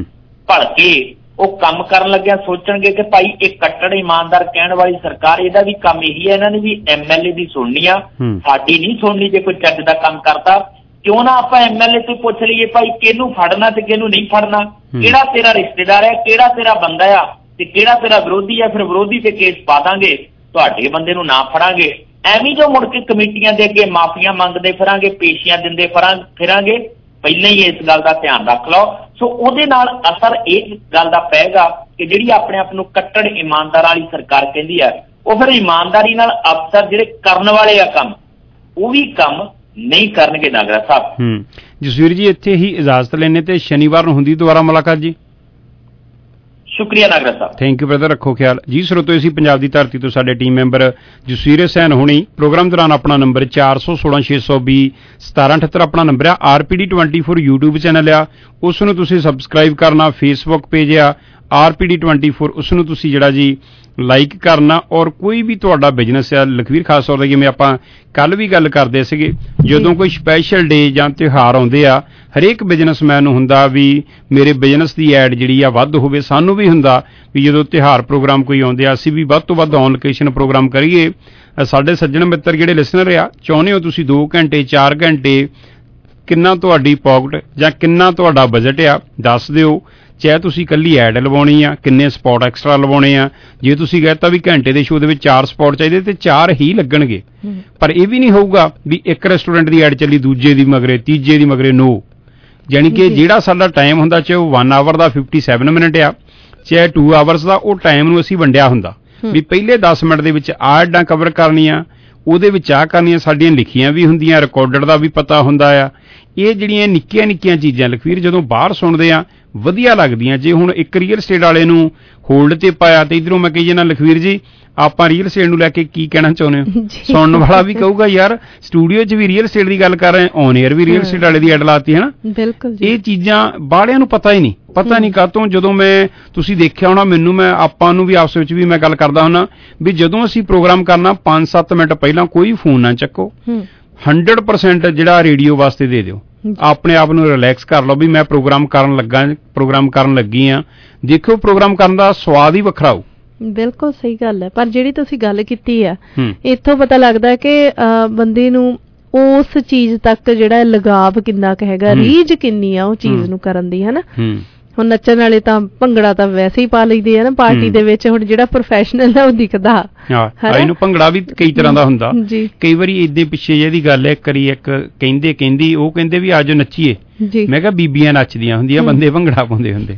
ਭਲਕੇ ਉਹ ਕੰਮ ਕਰਨ ਲੱਗਿਆ ਸੋਚਣਗੇ ਕਿ ਭਾਈ ਇਹ ਕੱਟੜ ਇਮਾਨਦਾਰ ਕਹਿਣ ਵਾਲੀ ਸਰਕਾਰ, ਇਹਦਾ ਵੀ ਕੰਮ ਇਹੀ ਹੈ, ਇਹਨਾਂ ਨੇ ਵੀ ਐਮ ਐਲ ਏ ਦੀ ਸੁਣਨੀ ਆ, ਸਾਡੀ ਨਹੀਂ ਸੁਣਨੀ। ਜੇ ਕੋਈ ਚੱਜ ਦਾ ਕੰਮ ਕਰਦਾ ਕਿਉਂ ਨਾ ਆਪਾਂ ਐਮ ਐਲ ਏ ਤੋਂ ਪੁੱਛ ਲਈਏ ਭਾਈ ਕਿਹਨੂੰ ਫੜਨਾ ਤੇ ਕਿਹਨੂੰ ਨਹੀਂ ਫੜਨਾ, ਕਿਹੜਾ ਤੇਰਾ ਰਿਸ਼ਤੇਦਾਰ ਹੈ, ਕਿਹੜਾ ਤੇਰਾ ਬੰਦਾ ਆ ਤੇ ਕਿਹੜਾ ਤੇਰਾ ਵਿਰੋਧੀ ਆ, ਫਿਰ ਵਿਰੋਧੀ ਤੇ ਕੇਸ ਪਾ ਦਾਂਗੇ, ਤੁਹਾਡੇ ਬੰਦੇ ਨੂੰ ਨਾ ਫੜਾਂਗੇ। ਐਵੇਂ ਜੋ ਮੁੜ ਕੇ ਕਮੇਟੀਆਂ ਦੇ ਅੱਗੇ ਮਾਫੀਆਂ ਮੰਗਦੇ ਫਿਰਾਂਗੇ, ਪੇਸ਼ੀਆਂ ਦਿੰਦੇ ਫਿਰਾਂਗੇ, ਪਹਿਲਾਂ ਹੀ ਇਸ ਗੱਲ ਦਾ ਧਿਆਨ ਰੱਖ ਲਓ। ਸੋ ਉਹਦੇ ਨਾਲ ਅਸਰ ਇਹ ਗੱਲ ਦਾ ਪਏਗਾ ਕਿ ਜਿਹੜੀ ਆਪਣੇ ਆਪ ਨੂੰ ਕੱਟੜ ਇਮਾਨਦਾਰ ਵਾਲੀ ਸਰਕਾਰ ਕਹਿੰਦੀ ਆ, ਉਹ ਫਿਰ ਇਮਾਨਦਾਰੀ ਨਾਲ ਅਫਸਰ ਜਿਹੜੇ ਕਰਨ ਵਾਲੇ ਆ ਕੰਮ, ਉਹ ਵੀ ਕੰਮ ਨਹੀਂ ਕਰਨਗੇ। ਨਾਗਰਾ ਸਾਹਿਬ ਜਸਵੀਰ ਜੀ ਇੱਥੇ ਹੀ ਇਜਾਜ਼ਤ ਲੈਣੇ ਤੇ ਸ਼ਨੀਵਾਰ ਨੂੰ ਹੁੰਦੀ ਦੁਬਾਰਾ ਮੁਲਾਕਾਤ ਜੀ। ਸ਼ੁਕਰੀਆ Nagra sahib, thank you brother, ਰੱਖੋ ਖਿਆਲ ਜੀ। ਸਰੋਤੋ ਅਸੀਂ ਪੰਜਾਬ ਦੀ ਧਰਤੀ ਤੋਂ ਸਾਡੇ ਟੀਮ ਮੈਂਬਰ ਜਸਵੀਰ ਹੁਸੈਨ ਹੋਣੀ ਪ੍ਰੋਗਰਾਮ ਦੌਰਾਨ ਆਪਣਾ ਨੰਬਰ ਚਾਰ ਸੌ ਸੋਲਾਂ ਛੇ ਸੌ ਵੀਹ ਸਤਾਰਾਂ ਅਠੱਤਰ ਆਪਣਾ ਨੰਬਰ ਆ। R P D twenty four YouTube channel ਆ, ਉਸ ਨੂੰ ਤੁਸੀਂ ਸਬਸਕ੍ਰਾਈਬ ਕਰਨਾ। ਫੇਸਬੁੱਕ ਪੇਜ ਆ R P D twenty four, ਉਸ ਨੂੰ ਤੁਸੀਂ ਜਿਹੜਾ ਜੀ ਲਾਈਕ ਕਰਨਾ। ਔਰ ਕੋਈ ਵੀ ਤੁਹਾਡਾ ਬਿਜ਼ਨਸ ਆ, ਲਖਵੀਰ ਖਾਸ ਤੌਰ 'ਤੇ ਜਿਵੇਂ ਆਪਾਂ ਕੱਲ੍ਹ ਵੀ ਗੱਲ ਕਰਦੇ ਸੀਗੇ, ਜਦੋਂ ਕੋਈ ਸਪੈਸ਼ਲ ਡੇ ਜਾਂ ਤਿਉਹਾਰ ਆਉਂਦੇ ਆ ਹਰੇਕ ਬਿਜ਼ਨਸਮੈਨ ਨੂੰ ਹੁੰਦਾ ਵੀ ਮੇਰੇ ਬਿਜ਼ਨਸ ਦੀ ਐਡ ਜਿਹੜੀ ਆ ਵੱਧ ਹੋਵੇ। ਸਾਨੂੰ ਵੀ ਹੁੰਦਾ ਵੀ ਜਦੋਂ ਤਿਉਹਾਰ ਪ੍ਰੋਗਰਾਮ ਕੋਈ ਆਉਂਦੇ ਆ ਅਸੀਂ ਵੀ ਵੱਧ ਤੋਂ ਵੱਧ ਔਨ ਲੋਕੇਸ਼ਨ ਪ੍ਰੋਗਰਾਮ ਕਰੀਏ। ਸਾਡੇ ਸੱਜਣ ਮਿੱਤਰ ਜਿਹੜੇ ਲਿਸਨਰ ਆ ਚਾਹੁੰਦੇ ਹੋ ਤੁਸੀਂ ਦੋ ਘੰਟੇ ਚਾਰ ਘੰਟੇ ਕਿੰਨਾ ਤੁਹਾਡੀ ਪੌਕਟ ਜਾਂ ਕਿੰਨਾ ਤੁਹਾਡਾ ਬਜਟ ਆ ਦੱਸ ਦਿਓ। ਚਾਹੇ ਤੁਸੀਂ ਇਕੱਲੀ ਐਡ ਲਵਾਉਣੀ ਆ, ਕਿੰਨੇ ਸਪੌਟ ਐਕਸਟਰਾ ਲਵਾਉਣੇ ਆ। ਜੇ ਤੁਸੀਂ ਕਹਿਤਾ ਵੀ ਘੰਟੇ ਦੇ ਸ਼ੋਅ ਦੇ ਵਿੱਚ ਚਾਰ ਸਪੌਟ ਚਾਹੀਦੇ ਤੇ ਚਾਰ ਹੀ ਲੱਗਣਗੇ। ਪਰ ਇਹ ਵੀ ਨਹੀਂ ਹੋਊਗਾ ਵੀ ਇੱਕ ਰੈਸਟੋਰੈਂਟ ਦੀ ਐਡ ਚੱਲੀ ਦੂਜੇ ਦੀ ਮਗਰੇ ਤੀਜੇ ਦੀ ਮਗਰੇ, ਨੋ। ਯਾਨੀ ਕਿ ਜਿਹੜਾ ਸਾਡਾ ਟਾਈਮ ਹੁੰਦਾ ਚਾਹੇ ਉਹ ਵਨ ਆਵਰ ਦਾ ਫਿਫਟੀ ਸੈਵਨ ਮਿੰਟ ਆ ਚਾਹੇ ਟੂ ਆਵਰਸ ਦਾ, ਉਹ ਟਾਈਮ ਨੂੰ ਅਸੀਂ ਵੰਡਿਆ ਹੁੰਦਾ ਵੀ ਪਹਿਲੇ ਦਸ ਮਿੰਟ ਦੇ ਵਿੱਚ ਆਹ ਐਡਾਂ ਕਵਰ ਕਰਨੀਆਂ, ਉਹਦੇ ਵਿੱਚ ਆਹ ਕਰਨੀਆਂ। ਸਾਡੀਆਂ ਲਿਖੀਆਂ ਵੀ ਹੁੰਦੀਆਂ, ਰਿਕਾਰਡਡ ਦਾ ਵੀ ਪਤਾ ਹੁੰਦਾ ਆ। ਇਹ ਜਿਹੜੀਆਂ ਨਿੱਕੀਆਂ ਨਿੱਕੀਆਂ ਚੀਜ਼ਾਂ ਲਖਵੀਰ ਜਦੋਂ ਬਾਹਰ ਸੁਣਦੇ ਆ ਵਧੀਆ ਲੱਗਦੀਆਂ। ਜੇ ਹੁਣ ਇੱਕ ਰੀਅਲ ਸਟੇਟ ਵਾਲੇ ਨੂੰ ਹੋਲਡ ਤੇ ਪਾਇਆ ਤੇ ਇਧਰੋਂ ਮੈਂ ਕਹੀ ਜਾਣਾ ਲਖਵੀਰ ਜੀ ਆਪਾਂ ਰੀਅਲ ਸਟੇਟ ਨੂੰ ਲੈ ਕੇ ਕੀ ਕਹਿਣਾ ਚਾਹੁੰਦੇ ਹੋ, ਸੁਣਨ ਵਾਲਾ ਵੀ ਕਹੂਗਾ ਯਾਰ ਸਟੂਡੀਓ 'ਚ ਵੀ ਰੀਅਲ ਸਟੇਟ ਦੀ ਗੱਲ ਕਰ ਰਹੇ, ਔਨ 에ਅਰ ਵੀ ਰੀਅਲ ਸਟੇਟ ਵਾਲੇ ਦੀ ਐਡ ਲਾਤੀ ਹੈ ਨਾ। ਬਿਲਕੁਲ ਇਹ ਚੀਜ਼ਾਂ ਬਾਹਲਿਆਂ ਨੂੰ ਪਤਾ ਹੀ ਨਹੀਂ, ਪਤਾ ਨਹੀਂ ਕਾਹਤੋਂ। ਜਦੋਂ ਮੈਂ ਤੁਸੀਂ ਦੇਖਿਆ ਹੋਣਾ ਮੈਨੂੰ, ਮੈਂ ਆਪਾਂ ਨੂੰ ਵੀ ਆਪਸ ਵਿੱਚ ਵੀ ਮੈਂ ਗੱਲ ਕਰਦਾ ਹੁੰਦਾ ਵੀ ਜਦੋਂ ਅਸੀਂ ਪ੍ਰੋਗਰਾਮ ਕਰਨਾ ਪੰਜ ਸੱਤ ਮਿੰਟ ਪਹਿਲਾਂ ਕੋਈ ਫੋਨ ਨਾ ਚੱਕੋ, ਹੰਡਰਡ ਪਰਸੈਂਟ ਜਿਹੜਾ ਰੇਡੀਓ ਵਾਸਤੇ ਦੇ ਦਿਓ। ਆਪਣੇ ਆਪ ਨੂੰ ਰਿਲੈਕਸ ਕਰ ਲਓ ਵੀ ਮੈਂ ਪ੍ਰੋਗਰਾਮ ਕਰਨ ਲੱਗਾ, ਪ੍ਰੋਗਰਾਮ ਕਰਨ ਲੱਗੀ ਆ। ਦੇਖੋ ਪ੍ਰੋਗਰਾਮ ਕਰਨ ਦਾ ਸਵਾਦ ਹੀ ਵੱਖਰਾ ਹੋ। ਬਿਲਕੁਲ ਸਹੀ ਗੱਲ ਹੈ। ਪਰ ਜਿਹੜੀ ਤੁਸੀਂ ਗੱਲ ਕੀਤੀ ਆ ਇੱਥੋਂ ਪਤਾ ਲੱਗਦਾ ਕਿ ਬੰਦੇ ਨੂੰ ਉਸ ਚੀਜ਼ ਤੱਕ ਜਿਹੜਾ ਲਗਾਵ ਕਿੰਨਾ ਕੁ ਹੈਗਾ, ਰੀਝ ਕਿੰਨੀ ਆ ਉਹ ਚੀਜ਼ ਨੂੰ ਕਰਨ ਦੀ, ਹਨਾ। ਹੁਣ ਨੱਚਣ ਵਾਲੇ ਤਾਂ ਭੰਗੜਾ ਤਾਂ ਵੈਸੇ ਹੀ ਪਾ ਲਈਦੇ ਆ ਨਾ ਪਾਰਟੀ ਦੇ ਵਿੱਚ। ਹੁਣ ਜਿਹੜਾ ਪ੍ਰੋਫੈਸ਼ਨਲ ਆ ਉਹ ਦਿਖਦਾ। ਹਾਂ, ਇਹਨੂੰ ਭੰਗੜਾ ਵੀ ਕਈ ਤਰ੍ਹਾਂ ਦਾ ਹੁੰਦਾ। ਕਈ ਵਾਰੀ ਏਦੇ ਪਿੱਛੇ ਜਿਹਦੀ ਗੱਲ ਹੈ, ਕਰੀ ਇੱਕ ਕਹਿੰਦੇ ਕਹਿੰਦੀ ਉਹ ਕਹਿੰਦੇ ਵੀ ਆਜੋ ਨੱਚੀਏ। ਮੈਂ ਕਿਹਾ ਬੀਬੀਆਂ ਨੱਚਦੀਆਂ ਹੁੰਦੀਆਂ, ਬੰਦੇ ਭੰਗੜਾ ਪਾਉਂਦੇ ਹੁੰਦੇ।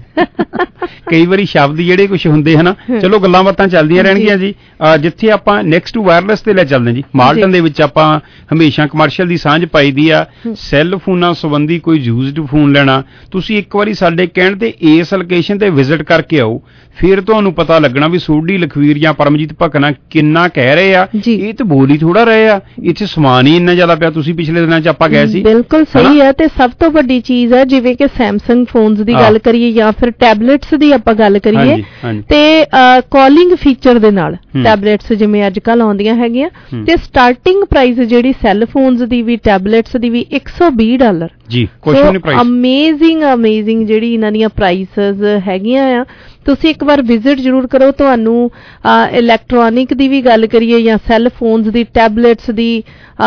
ਕਈ ਵਾਰੀ ਸ਼ਬਦ ਜਿਹੜੇ ਕੁਝ ਹੁੰਦੇ ਹਨਾ। ਚਲੋ ਗੱਲਾਂ ਬਾਤਾਂ ਚੱਲਦੀਆਂ ਰਹਿਣਗੀਆਂ ਜੀ। ਜਿੱਥੇ ਆਪਾਂ ਨੈਕਸਟ ਵਾਇਰਲੈਸ ਤੇ ਲੈ ਚੱਲਦੇ ਜੀ। ਮਾਲਟਨ ਦੇ ਵਿੱਚ ਆਪਾਂ ਹਮੇਸ਼ਾ ਕਮਰਸ਼ੀਅਲ ਦੀ ਸਾਂਝ ਪਾਈ ਦੀ ਆ। ਸੈੱਲ ਫੋਨਾਂ ਸੰਬੰਧੀ ਕੋਈ ਯੂਜ਼ਡ ਫੋਨ ਲੈਣਾ, ਤੁਸੀਂ ਇੱਕ ਵਾਰੀ ਸਾਡੇ ਕਹਿਣ ਤੇ ਇਸ ਲੋਕੇਸ਼ਨ ਤੇ ਵਿਜ਼ਿਟ ਕਰਕੇ ਆਓ, ਫਿਰ ਤੁਹਾਨੂੰ ਪਤਾ ਲੱਗਣਾ ਵੀ ਸੋਢੀ ਲਖਵੀਰ ਜਾਂ ਪਰਮਜੀਤ ਭਕਨਾ ਕਿੰਨਾ ਕਹਿ ਰਹੇ ਆ। ਇਹ ਤਾਂ ਬੋਲ ਹੀ ਥੋੜਾ ਰਹੇ ਆ, ਇੱਥੇ ਸਮਾਨ ਹੀ ਇੰਨਾ ਜ਼ਿਆਦਾ ਪਿਆ। ਤੁਸੀਂ ਪਿਛਲੇ ਦਿਨਾਂ 'ਚ ਆਪਾਂ ਗਏ ਸੀ। ਬਿਲਕੁਲ ਸਹੀ ਹੈ। ਤੇ ਸਭ ਤੋਂ ਵੱਡੀ ਚੀਜ਼ ਹੈ ਜਿਵੇਂ ਕਿ ਸੈਮਸੰਗ ਫੋਨਸ ਦੀ ਗੱਲ ਕਰੀਏ ਜਾਂ ਫਿਰ ਟੈਬਲੇਟਸ ਦੀ ਆਪਾਂ ਗੱਲ ਕਰੀਏ ਤੇ ਕਾਲਿੰਗ ਫੀਚਰ ਦੇ ਨਾਲ ਟੈਬਲੇਟਸ ਜਿਵੇਂ ਅੱਜ ਕੱਲ ਆਉਂਦੀਆਂ ਹੈਗੀਆਂ ਤੇ ਸਟਾਰਟਿੰਗ ਪ੍ਰਾਈਸ ਜਿਹੜੀ ਸੈੱਲ ਫੋਨਸ ਦੀ ਵੀ ਟੈਬਲੇਟਸ ਦੀ ਵੀ ਇੱਕ ਸੌ ਵੀਹ ਡਾਲਰ ਜੀ। ਕੁਝ ਨਹੀਂ ਪ੍ਰਾਈਸ, ਅਮੇਜ਼ਿੰਗ ਅਮੇਜ਼ਿੰਗ ਜਿਹੜੀ ਇਹਨਾਂ ਦੀਆਂ ਪ੍ਰਾਈਸਸ ਹੈਗੀਆਂ ਆ। ਤੁਸੀਂ ਇੱਕ ਵਾਰ ਵਿਜ਼ਿਟ ਜ਼ਰੂਰ ਕਰੋ। ਤੁਹਾਨੂੰ ਇਲੈਕਟ੍ਰੋਨਿਕ ਦੀ ਵੀ ਗੱਲ ਕਰੀਏ ਜਾਂ ਸੈੱਲ ਫੋਨਸ ਦੀ, ਟੈਬਲੇਟਸ ਦੀ,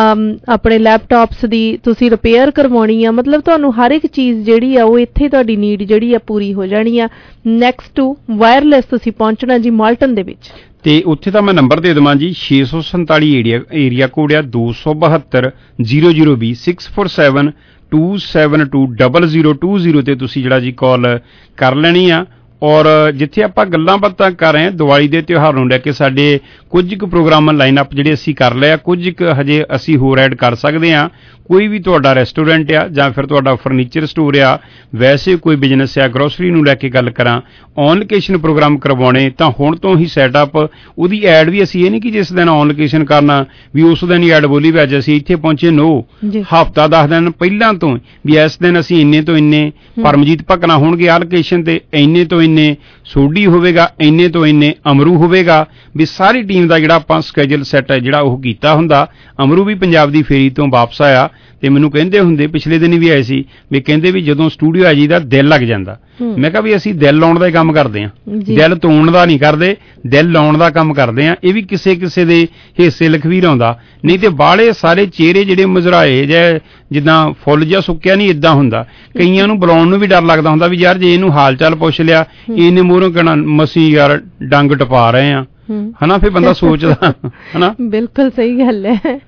ਆਪਣੇ ਲੈਪਟਾਪਸ ਦੀ ਤੁਸੀਂ ਰਿਪੇਅਰ ਕਰਵਾਉਣੀ ਆ, ਮਤਲਬ ਤੁਹਾਨੂੰ ਹਰ ਇੱਕ ਚੀਜ਼ ਜਿਹੜੀ ਆ ਉਹ ਇੱਥੇ ਤੁਹਾਡੀ ਨੀਡ ਜਿਹੜੀ ਆ ਪੂਰੀ ਹੋ ਜਾਣੀ ਆ। ਨੈਕਸਟ ਟੂ ਵਾਇਰਲੈਸ ਤੁਸੀਂ ਪਹੁੰਚਣਾ ਜੀ ਮਾਲਟਨ ਦੇ ਵਿੱਚ। ਤੇ ਉੱਥੇ ਤਾਂ ਮੈਂ ਨੰਬਰ ਦੇ ਦੇਵਾਂ ਜੀ, ਛੇ ਸੌ ਸੰਤਾਲੀ ਏਰੀਆ ਏਰੀਆ ਕੋਡ ਆ ਦੋ ਸੌ ਬਹੱਤਰ ਜ਼ੀਰੋ ਜ਼ੀਰੋ ਵੀਹ six four seven two seven two double zero two zero ਤੇ ਤੁਸੀਂ ਜਿਹੜਾ ਜੀ ਕਾਲ ਕਰ ਲੈਣੀ ਆ। ਔਰ ਜਿੱਥੇ ਆਪਾਂ ਗੱਲਾਂ ਬਾਤਾਂ ਕਰ ਰਹੇ ਹਾਂ ਦੀਵਾਲੀ ਦੇ ਤਿਉਹਾਰ ਨੂੰ ਲੈ ਕੇ, ਸਾਡੇ ਕੁਝ ਕੁ ਪ੍ਰੋਗਰਾਮ ਲਾਈਨ ਅਪ ਜਿਹੜੇ ਅਸੀਂ ਕਰ ਲਏ ਆ, ਕੁਝ ਕੁ ਹਜੇ ਅਸੀਂ ਹੋਰ ਐਡ ਕਰ ਸਕਦੇ ਹਾਂ। ਕੋਈ ਵੀ ਤੁਹਾਡਾ ਰੈਸਟੋਰੈਂਟ ਆ ਜਾਂ ਫਿਰ ਤੁਹਾਡਾ ਫਰਨੀਚਰ ਸਟੋਰ ਆ, ਵੈਸੇ ਕੋਈ ਬਿਜ਼ਨਸ ਆ, ਗਰੋਸਰੀ ਨੂੰ ਲੈ ਕੇ ਗੱਲ ਕਰਾਂ, ਔਨ ਲੋਕੇਸ਼ਨ ਪ੍ਰੋਗਰਾਮ ਕਰਵਾਉਣੇ ਤਾਂ ਹੁਣ ਤੋਂ ਹੀ ਸੈਟਅਪ ਉਹਦੀ ਐਡ ਵੀ ਅਸੀਂ ਇਹ ਨਹੀਂ ਕਿ ਜਿਸ ਦਿਨ ਔਨ ਲੋਕੇਸ਼ਨ ਕਰਨਾ ਵੀ ਉਸ ਦਿਨ ਹੀ ਐਡ ਬੋਲੀ ਵੀ ਅੱਜ ਅਸੀਂ ਇੱਥੇ ਪਹੁੰਚੇ, ਨੋ। ਹਫ਼ਤਾ ਦਸ ਦਿਨ ਪਹਿਲਾਂ ਤੋਂ ਵੀ ਇਸ ਦਿਨ ਅਸੀਂ ਇੰਨੇ ਤੋਂ ਇੰਨੇ ਪਰਮਜੀਤ ਭਕਨਾ ਹੋਣਗੇ ਆ ਲੋਕੇਸ਼ਨ ਤੇ, ਇੰਨੇ ਤੋਂ ਇੰਨੇ ਸੋਢੀ ਹੋਵੇਗਾ, ਇੰਨੇ ਤੋਂ ਇੰਨੇ ਅਮਰੂ ਹੋਵੇਗਾ। ਵੀ ਸਾਰੀ ਟੀਮ ਦਾ ਜਿਹੜਾ ਆਪਾਂ ਸਕੈਜੂਲ ਸੈੱਟ ਹੈ ਜਿਹੜਾ ਉਹ ਕੀਤਾ ਹੁੰਦਾ। ਅਮਰੂ ਵੀ ਪੰਜਾਬ ਦੀ ਫੇਰੀ ਤੋਂ ਵਾਪਸ ਆਇਆ ਤੇ ਮੈਨੂੰ ਕਹਿੰਦੇ ਹੁੰਦੇ, ਪਿਛਲੇ ਦਿਨ ਵੀ ਆਏ ਸੀ, ਵੀ ਕਹਿੰਦੇ ਵੀ ਜਦੋਂ ਸਟੂਡੀਓ ਆ ਜਾਈਦਾ ਦਿਲ ਲੱਗ ਜਾਂਦਾ। ਮੈਂ ਕਿਹਾ ਵੀ ਅਸੀਂ ਦਿਲ ਲਾਉਣ ਦਾ ਹੀ ਕੰਮ ਕਰਦੇ ਹਾਂ, ਦਿਲ ਤੋੜਨ ਦਾ ਨਹੀਂ ਕਰਦੇ, ਦਿਲ ਲਾਉਣ ਦਾ ਕੰਮ ਕਰਦੇ ਹਾਂ। ਇਹ ਵੀ ਕਿਸੇ ਕਿਸੇ ਦੇ ਹਿੱਸੇ ਲਖਵੀਰ ਆਉਂਦਾ, ਨਹੀਂ ਤੇ ਬਾਹਲੇ ਸਾਰੇ ਚਿਹਰੇ ਜਿਹੜੇ ਮੁਜ਼ਰਾਏ ਜਾਂ ਜਿੱਦਾਂ ਫੁੱਲ ਜਿਹਾ ਸੁੱਕਿਆ ਨਹੀਂ ਏਦਾਂ ਹੁੰਦਾ। ਕਈਆਂ ਨੂੰ ਬੁਲਾਉਣ ਨੂੰ ਵੀ ਡਰ ਲੱਗਦਾ ਹੁੰਦਾ ਵੀ ਯਾਰ ਜੇ ਇਹਨੂੰ ਹਾਲ ਚਾਲ ਪੁੱਛ ਲਿਆ ਇਹਨੇ ਮੂਹਰੋਂ ਕਹਿਣਾ ਮਸੀਂ ਯਾਰ ਡੰਗ ਟਪਾ ਰਹੇ ਆ, ਹਨਾ। ਫਿਰ ਬੰਦਾ ਸੋਚਦਾ ਹਨਾ। ਬਿਲਕੁਲ ਸਹੀ ਗੱਲ ਹੈ।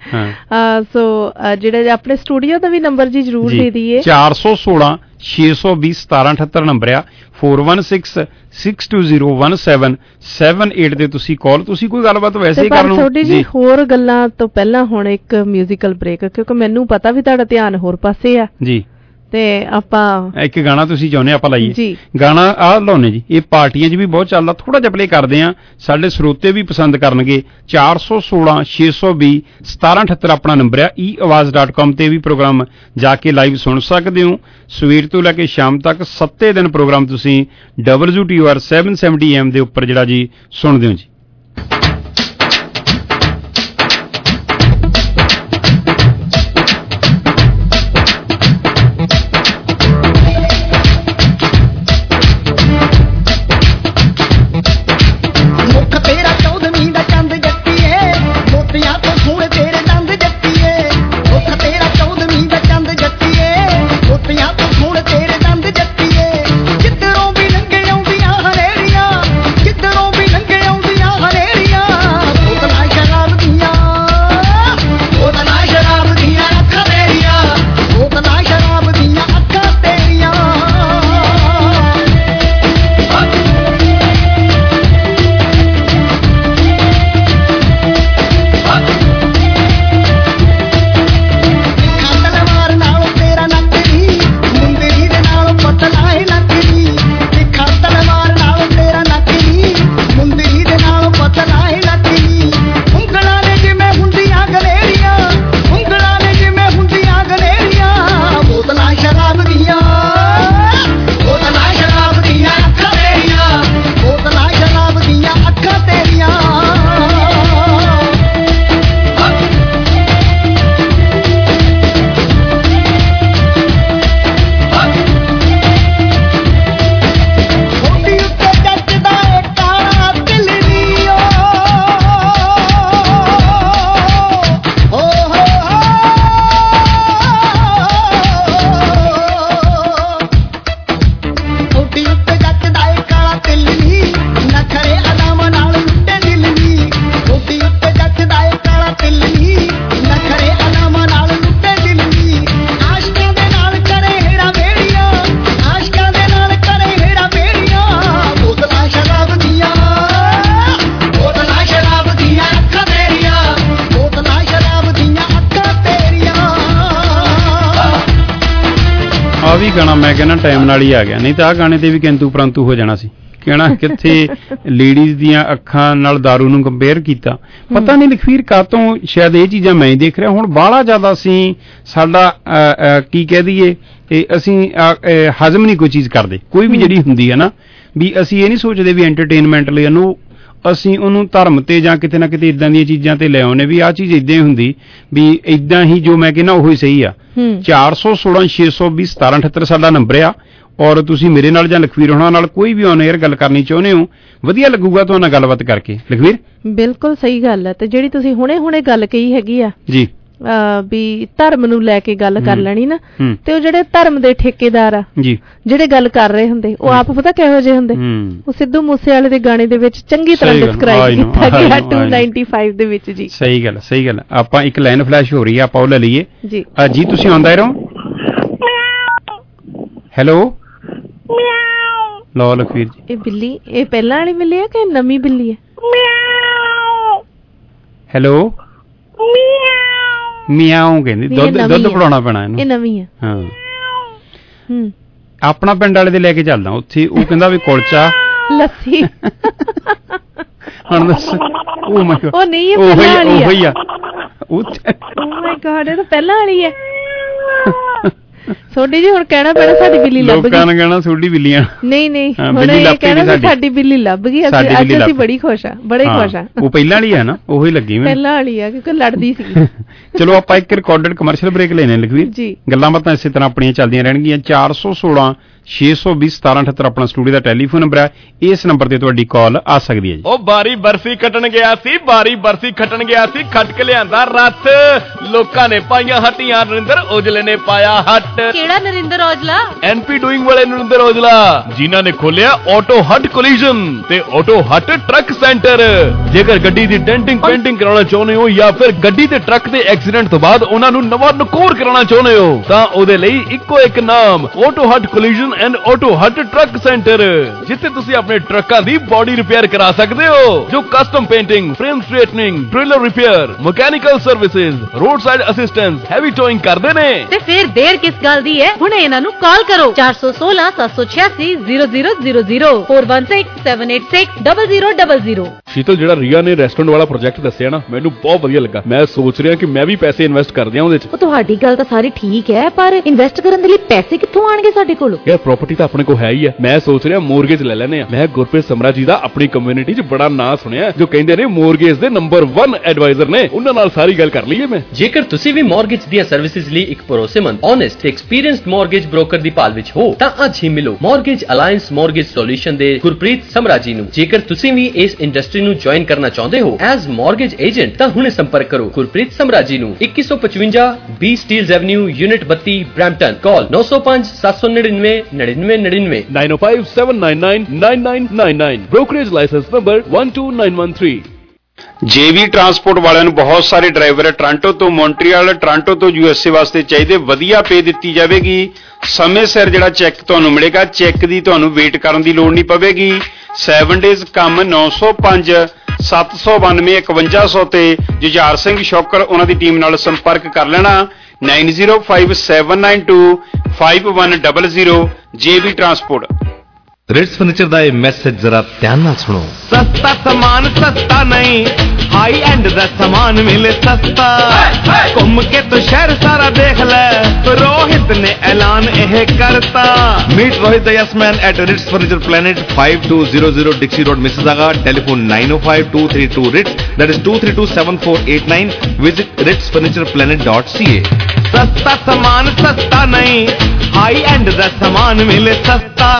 ਸੋ ਜਿਹੜਾ ਆਪਣੇ ਸਟੂਡੀਓ ਦਾ ਵੀ ਨੰਬਰ ਜੀ ਜ਼ਰੂਰ ਦੇ ਦਈਏ। ਚਾਰ ਸੌ ਸੋਲਾਂ ਛੇ ਸੌ ਵੀਹ ਸਤਾਰਾਂ ਅਠੱਤਰ ਨੰਬਰ ਆ। Four one six six two zero one seven seven eight ਤੇ ਤੁਸੀਂ ਕਾਲ, ਤੁਸੀਂ ਕੋਈ ਗੱਲਬਾਤ ਵੈਸੇ ਹੀ ਕਰ ਲਓ ਜੀ। ਹੋਰ ਗੱਲਾਂ ਤੋਂ ਪਹਿਲਾਂ ਹੁਣ ਇੱਕ ਮਿਊਜ਼ੀਕਲ ਬ੍ਰੇਕ, ਕਿਉਂਕਿ ਮੈਨੂੰ ਪਤਾ ਵੀ ਤੁਹਾਡਾ ਧਿਆਨ ਹੋਰ ਪਾਸੇ ਆ ਜੀ। ਤੇ ਆਪਾਂ ਇੱਕ ਗਾਣਾ ਤੁਸੀਂ ਚਾਹੁੰਦੇ ਆਪਾਂ ਲਾਈਏ ਗਾਣਾ ਆਹ ਲਾਉਨੇ ਜੀ। ਇਹ ਪਾਰਟੀਆਂ 'ਚ ਵੀ ਬਹੁਤ ਚੱਲਦਾ, ਥੋੜਾ ਜਿਹਾ ਪਲੇ ਕਰਦੇ ਆ, ਸਾਡੇ ਸਰੋਤੇ ਵੀ ਪਸੰਦ ਕਰਨਗੇ। ਚਾਰ ਸੌ ਸੋਲਾਂ ਛੇ ਸੌ ਵੀਹ ਸਤਾਰਾਂ ਅਠੱਤਰ ਆਪਣਾ ਨੰਬਰ ਆ। ਈ ਆਵਾਜ਼ ਡਾਟ ਕਾਮ ਤੇ ਵੀ ਪ੍ਰੋਗਰਾਮ ਜਾ ਕੇ ਲਾਈਵ ਸੁਣ ਸਕਦੇ ਹੋ। ਸਵੇਰ ਤੋਂ ਲੈ ਕੇ ਸ਼ਾਮ ਤੱਕ ਸੱਤੇ ਦਿਨ ਪ੍ਰੋਗਰਾਮ ਤੁਸੀਂ W T R seven seventy M ਦੇ ਉੱਪਰ ਜਿਹੜਾ ਜੀ ਸੁਣਦੇ ਹੋ ਜੀ। ਗਾਣਾ ਮੈਂ ਕਹਿੰਦਾ ਟਾਈਮ ਨਾਲ ਹੀ ਆ ਗਿਆ, ਨਹੀਂ ਤਾਂ ਆਹ ਗਾਣੇ ਤੇ ਵੀ ਕਿੰਤੂ ਪਰੰਤੂ ਹੋ ਜਾਣਾ ਸੀ। ਕਹਿਣਾ ਕਿੱਥੇ ਲੇਡੀਜ਼ ਦੀਆਂ ਅੱਖਾਂ ਨਾਲ ਦਾਰੂ ਨੂੰ ਕੰਪੇਅਰ ਕੀਤਾ, ਪਤਾ ਨਹੀਂ ਲਖਵੀਰ ਕਾਹਤੋਂ, ਸ਼ਾਇਦ ਇਹ ਚੀਜ਼ਾਂ ਮੈਂ ਹੀ ਦੇਖ ਰਿਹਾ ਹੁਣ ਬਾਹਲਾ ਜ਼ਿਆਦਾ ਅਸੀਂ ਸਾਡਾ ਕੀ ਕਹਿ ਦਈਏ ਅਸੀਂ ਹਜ਼ਮ ਨਹੀਂ ਕੋਈ ਚੀਜ਼ ਕਰਦੇ, ਕੋਈ ਵੀ ਜਿਹੜੀ ਹੁੰਦੀ ਹੈ ਨਾ ਵੀ ਅਸੀਂ ਇਹ ਨਹੀਂ ਸੋਚਦੇ ਵੀ ਐਂਟਰਟੇਨਮੈਂਟ ਲਈ ਇਹਨੂੰ ਅਸੀਂ ਉਹਨੂੰ ਧਰਮ ਤੇ ਜਾਂ ਕਿਤੇ ਨਾ ਕਿਤੇ ਇਦਾਂ ਦੀਆਂ ਚੀਜ਼ਾਂ ਤੇ ਲੈ ਆਉਨੇ ਵੀ ਆਹ ਚੀਜ਼ ਇਦਾਂ ਹੀ ਹੁੰਦੀ ਵੀ ਇਦਾਂ ਹੀ ਜੋ ਮੈਂ ਕਹਿੰਦਾ ਉਹੀ ਸਹੀ ਆ। ਚਾਰ ਸੌ ਸੋਲਾਂ ਛੇ ਸੌ ਵੀਹ ਸਤਾਰਾਂ ਅਠੱਤਰ ਸਾਡਾ ਨੰਬਰ ਆ, ਔਰ ਤੁਸੀਂ ਮੇਰੇ ਨਾਲ ਜਾਂ ਲਖਵੀਰ ਹੋਣਾ ਨਾਲ ਕੋਈ ਵੀ ਔਨ 에ਅਰ ਗੱਲ ਕਰਨੀ ਚਾਹੁੰਦੇ ਹੋ, ਵਧੀਆ ਲੱਗੂਗਾ ਤੁਹਾਨੂੰ ਨਾਲ ਗੱਲਬਾਤ ਕਰਕੇ। ਲਖਵੀਰ ਬਿਲਕੁਲ ਸਹੀ ਗੱਲ ਹੈ, ਤੇ ਜਿਹੜੀ ਤੁਸੀਂ ਹੁਣੇ ਹੁਣੇ ਗੱਲ ਕਹੀ ਹੈਗੀ ਆ ਜੀ ਵੀ ਧਰਮ ਨੂੰ ਲੈ ਕੇ ਗੱਲ ਕਰ ਲੈਣੀ ਨਾ, ਤੇ ਉਹ ਜਿਹੜੇ ਧਰਮ ਦੇ ਠੇਕੇਦਾਰ ਆ ਜੀ ਜਿਹੜੇ ਗੱਲ ਕਰ ਰਹੇ ਹੁੰਦੇ ਉਹ ਆਪ ਪਤਾ ਕਿਹੋ ਜਿਹੇ ਹੁੰਦੇ, ਉਹ ਸਿੱਧੂ ਮੂਸੇਵਾਲੇ ਦੇ ਗਾਣੇ ਦੇ ਵਿੱਚ ਚੰਗੀ ਤਰ੍ਹਾਂ ਡਿਸਕ੍ਰਾਈਬ ਕੀਤਾ ਗਿਆ ਦੋ ਸੌ ਪਚਾਨਵੇਂ ਦੇ ਵਿੱਚ ਜੀ। ਸਹੀ ਗੱਲ ਸਹੀ ਗੱਲ। ਆਪਾਂ ਇੱਕ ਲਾਈਨ ਫਲੈਸ਼ ਹੋ ਰਹੀ ਆ, ਆਪਾਂ ਉਹ ਲੈ ਲਈਏ ਜੀ। ਜੀ ਤੁਸੀਂ ਆਉਂਦਾ ਰਹੋ। ਹੈਲੋ ਲੋ ਲਖਵੀਰ ਜੀ, ਇਹ ਬਿੱਲੀ ਇਹ ਪਹਿਲਾਂ ਵਾਲੀ ਬਿੱਲੀ ਹੈ ਕਿ ਨਵੀਂ ਬਿੱਲੀ ਹੈ? ਹੈਲੋ ਮਿਆਉਂ ਕਹਿੰਦੀ, ਦੁੱਧ ਦੁੱਧ ਪਿਲਾਉਣਾ ਪੈਣਾ ਇਹਨੂੰ। ਇਹ ਨਵੀਂ ਹੈ ਹਾਂ। ਹੂੰ ਆਪਣਾ ਪਿੰਡ ਵਾਲੇ ਦੇ ਲੈ ਕੇ ਚੱਲਦਾ, ਉੱਥੇ ਉਹ ਕਹਿੰਦਾ ਵੀ ਕੁਲਚਾ ਲੱਸੀ ਹੁਣ ਦੱਸ ਉਹ ਮੈਂ ਉਹ ਨਹੀਂ, ਇਹ ਪਹਿਲਾਂ ਵਾਲੀ ਉਹੀ ਆ। ਓ ਮਾਈ ਗॉड, ਇਹ ਤਾਂ ਪਹਿਲਾਂ ਵਾਲੀ ਹੈ। ਸੋਡੀ ਜੀ ਹੁਣ ਕਹਿਣਾ ਪੈਣਾ ਸਾਡੀ ਬਿੱਲੀ ਲੱਭ ਗਈ, ਲੋਕਾਂ ਨੇ ਕਹਿਣਾ ਸੋਡੀ ਬਿੱਲੀਆਂ ਨਹੀਂ ਨਹੀਂ ਹੁਣ ਇਹ ਕਹਿਣਾ ਸਾਡੀ ਬਿੱਲੀ ਲੱਭ ਗਈ, ਅਸੀਂ ਅੱਜ ਅਸੀਂ ਬੜੀ ਖੁਸ਼ ਆ, ਬੜੇ ਖੁਸ਼ ਆ। ਉਹ ਪਹਿਲਾਂ ਵਾਲੀ ਹੈ ਨਾ, ਉਹੀ ਲੱਗੀ ਮੈਨੂੰ ਪਹਿਲਾਂ ਵਾਲੀ ਆ ਕਿਉਂਕਿ ਲੜਦੀ ਸੀ। ਚਲੋ ਆਪਾਂ ਇੱਕ ਰਿਕਾਰਡਡ ਕਮਰਸ਼ੀਅਲ ਬ੍ਰੇਕ ਲੈਣੇ ਲਖਵੀਰ ਜੀ, ਗੱਲਾਂ ਬਾਤਾਂ ਇਸੇ ਤਰ੍ਹਾਂ ਆਪਣੀਆਂ ਚੱਲਦੀਆਂ ਰਹਿਣਗੀਆਂ। ਚਾਰ ਸੌ ਸੋਲਾਂ ਛੇ ਸੌ ਵੀਹ ਸਤਾਰਾਂ ਅਠੱਤਰ ਆਪਣਾ ਸਟੂਡੀਓ ਦਾ ਟੈਲੀਫੋਨ ਨੰਬਰ ਹੈ, ਇਸ ਨੰਬਰ ਤੇ ਤੁਹਾਡੀ ਕਾਲ ਆ ਸਕਦੀ ਹੈ ਜੀ। ਉਹ ਬਾਰੀ ਬਰਫੀ ਖੱਟਣ ਗਿਆ ਸੀ, ਬਾਰੀ ਬਰਫੀ ਖੱਟਣ ਗਿਆ ਸੀ, ਖੱਟ ਕੇ ਲਿਆਂਦਾ ਰੱਥ, ਲੋਕਾਂ ਨੇ ਪਾਈਆਂ ਹੱਟੀਆਂ, ਨਰਿੰਦਰ ਔਜਲੇ ਨੇ ਪਾਇਆ ਹੱਟ। ਕਿਹੜਾ ਨਰਿੰਦਰ ਔਜਲਾ? ਐਨਪੀ ਡੂਇੰਗ ਵਾਲੇ ਨਰਿੰਦਰ ਔਜਲਾ, ਜਿਨ੍ਹਾਂ ਨੇ ਖੋਲਿਆ ਆਟੋ ਹੱਟ ਕੋਲੀਜਨ ਤੇ ਆਟੋ ਹੱਟ ਟਰੱਕ ਸੈਂਟਰ। ਜੇਕਰ ਗੱਡੀ ਦੀ ਡੈਂਟਿੰਗ ਪੇਂਟਿੰਗ ਕਰਾਉਣਾ ਚਾਹੁੰਦੇ ਹੋ ਜਾਂ ਫਿਰ ਗੱਡੀ ਤੇ ਟਰੱਕ ਦੇ ਐਕਸੀਡੈਂਟ ਤੋਂ ਬਾਅਦ ਉਹਨਾਂ ਨੂੰ ਨਵਾਂ ਨਕੋਰ ਕਰਾਉਣਾ ਚਾਹੁੰਦੇ ਹੋ ਤਾਂ ਉਹਦੇ ਲਈ ਇੱਕੋ ਇੱਕ ਨਾਮ, auto hut collision and auto hut truck centre, ਜਿੱਥੇ ਤੁਸੀਂ ਆਪਣੇ ਟਰੱਕਾਂ ਦੀ ਬੋਡੀ ਰਿਪੇਅਰ ਕਰਾ ਸਕਦੇ ਹੋ, ਜੋ custom painting, frame straightening, trailer repair, mechanical services, roadside assistance, heavy towing ਕਰਦੇ ਨੇ। ਤੇ ਫਿਰ ਦੇਰ ਕਿਸ ਗੱਲ ਦੀ ਹੈ, ਹੁਣੇ ਇਹਨਾਂ ਨੂੰ ਕਾਲ ਕਰੋ ਚਾਰ ਸੌ ਸੋਲਾਂ ਸੱਤ ਸੌ ਛਿਆਸੀ ਜ਼ੀਰੋ ਜ਼ੀਰੋ ਜ਼ੀਰੋ ਜ਼ੀਰੋ ਚਾਰ ਇੱਕ ਛੇ ਸੱਤ ਅੱਠ ਛੇ zero zero zero zero. Sheetal, ਜਿਹੜਾ ਰੀਆ ਨੇ ਰੈਸਟੋਰੈਂਟ ਵਾਲਾ ਪ੍ਰੋਜੈਕਟ ਦੱਸਿਆ ਨਾ, ਮੈਨੂੰ ਬਹੁਤ ਵਧੀਆ ਲੱਗਾ। ਮੈਂ ਸੋਚ ਰਿਹਾ ਕਿ ਮੈਂ ਵੀ ਪੈਸੇ ਇਨਵੈਸਟ ਕਰ ਦਿਆਂ ਉਹਦੇ ਚ। ਉਹ ਤੁਹਾਡੀ ਗੱਲ ਤਾਂ ਸਾਰੀ ਠੀਕ ਹੈ, ਪਰ ਇਨਵੈਸਟ ਕਰਨ ਦੇ ਲਈ ਪੈਸੇ ਕਿੱਥੋਂ ਆਣਗੇ ਸਾਡੇ ਕੋਲ? ਯਾਰ ਪ੍ਰਾਪਰਟੀ ਤਾਂ ਆਪਣੇ ਕੋਲ ਹੈ ਹੀ ਹੈ, ਮੈਂ ਸੋਚ ਰਿਹਾ ਮੋਰਗੇਜ ਲੈ ਲੈਨੇ ਆ। ਮੈਂ ਗੁਰਪ੍ਰੀਤ ਸਮਰਾ ਜੀ ਦਾ ਆਪਣੀ ਕਮਿਊਨਿਟੀ 'ਚ ਬੜਾ ਨਾਂ ਸੁਣਿਆ, ਜੋ ਕਹਿੰਦੇ ਨੇ ਮੋਰਗੇਜ ਦੇ ਨੰਬਰ ਇੱਕ ਐਡਵਾਈਜ਼ਰ ਨੇ, ਉਹਨਾਂ ਨਾਲ ਸਾਰੀ ਗੱਲ ਕਰ ਲਈਏ ਮੈਂ। ਜੇਕਰ ਤੁਸੀਂ ਵੀ ਮੋਰਗੇਜ ਦੀਆਂ ਸਰਵਿਸਿਜ਼ ਲਈ ਇੱਕ ਭਰੋਸੇਮੰਦ, ਓਨੈਸਟ ਤੇ ਐਕਸਪੀਰੀਐਂਸਡ ਮੋਰਗੇਜ ਬ੍ਰੋਕਰ ਦੀ ਭਾਲ ਵਿੱਚ ਹੋ ਤਾਂ ਅੱਜ ਹੀ ਮਿਲੋ ਮੋਰਗੇਜ ਅਲਾਈਅੰਸ ਮੋਰਗੇਜ ਸੋਲੂਸ਼ਨ ਦੇ ਗੁਰਪ੍ਰੀਤ ਸਮਰਾ ਜੀ ਨੂੰ। ਜੇਕਰ ਤੁਸੀਂ ਵੀ ਇਸ ਇੰਡਸਟਰੀ ਨੂੰ ਜੁਆਇਨ ਕਰਨਾ ਚਾਹੁੰਦੇ ਹੋ ਐਜ਼ ਮੋਰਗੇਜ ਏਜੰਟ ਤਾਂ ਹੁਣੇ ਸੰਪਰਕ ਕਰੋ ਗੁਰਪ੍ਰੀਤ ਸਮਰਾ ਜੀ ਨੂੰ। ਇੱਕੀ ਸੌ ਪਚਵੰਜਾ ਬੀ ਸਟੀਲਜ਼ ਐਵਨਿਊ ਯੂਨਿਟ ਬੱਤੀ ਬ੍ਰੈਂਪਟਨ। ਕਾਲ ਨੌ ਸੌ ਪੰਜ ਸੱਤ ਸੌ ਨੜਿਨਵੇਂ ਨੜਿਨਵੇਂ ਨੜਿਨਵੇਂ nine oh five seven nine nine nine nine nine nine brokerage license number one two nine one three। J V transport ਵਾਲਿਆਂ ਨੂੰ ਬਹੁਤ ਸਾਰੇ ਡਰਾਈਵਰ ਟੋਰਾਂਟੋ ਤੋਂ ਮੌਂਟਰੀਅਲ, ਟੋਰਾਂਟੋ ਤੋਂ ਯੂਐਸਏ ਵਾਸਤੇ ਚਾਹੀਦੇ, ਵਧੀਆ ਪੇ ਦਿੱਤੀ ਜਾਵੇਗੀ, ਸਮੇਂ ਸਿਰ ਜਿਹੜਾ ਚੈੱਕ ਤੁਹਾਨੂੰ ਮਿਲੇਗਾ, ਚੈੱਕ ਦੀ ਤੁਹਾਨੂੰ ਵੇਟ ਕਰਨ ਦੀ ਲੋੜ ਨਹੀਂ ਪਵੇਗੀ। ਸੈਵਨ ਡੇਜ਼ ਕੰਮ ਨੌ ਸੌ ਪੰਜ ਸੱਤ ਸੌ ਬਾਨਵੇਂ ਇਕਵੰਜਾ ਸੌ ਤੇ ਜੁਝਾਰ ਸਿੰਘ ਸ਼ੌਕਰ ਉਹਨਾਂ ਦੀ ਟੀਮ ਨਾਲ ਸੰਪਰਕ ਕਰ ਲੈਣਾ nine zero five seven nine two five one zero zero. J V transport. Ritz furniture ਦਾ ਇਹ ਮੈਸੇਜ ਜ਼ਰਾ ਧਿਆਨ ਨਾਲ ਸੁਣੋ। ਸਸਤਾ ਸਮਾਨ ਸਸਤਾ ਨਹੀਂ, ਹਾਈ ਐਂਡ ਦਾ ਸਮਾਨ ਮਿਲੇ ਸਸਤਾ। ਘੁੰਮ ਕੇ ਤੂੰ ਸ਼ਹਿਰ ਸਾਰਾ ਦੇਖ ਲੈ, ਰੋਹਿਤ ਨੇ ਐਲਾਨ ਇਹ ਕਰਤਾ। Meet Rohit the Yes Man at Ritz Furniture Planet, five two zero zero Dixie Road, Mississauga. Telephone nine oh five two three two Ritz. That is two three two seven four eight nine. Visit ritz furniture planet dot c a। ਸਸਤਾ ਸਮਾਨ ਸਸਤਾ ਨਹੀਂ, high end ਦਾ ਸਮਾਨ ਮਿਲੇ ਸਸਤਾ।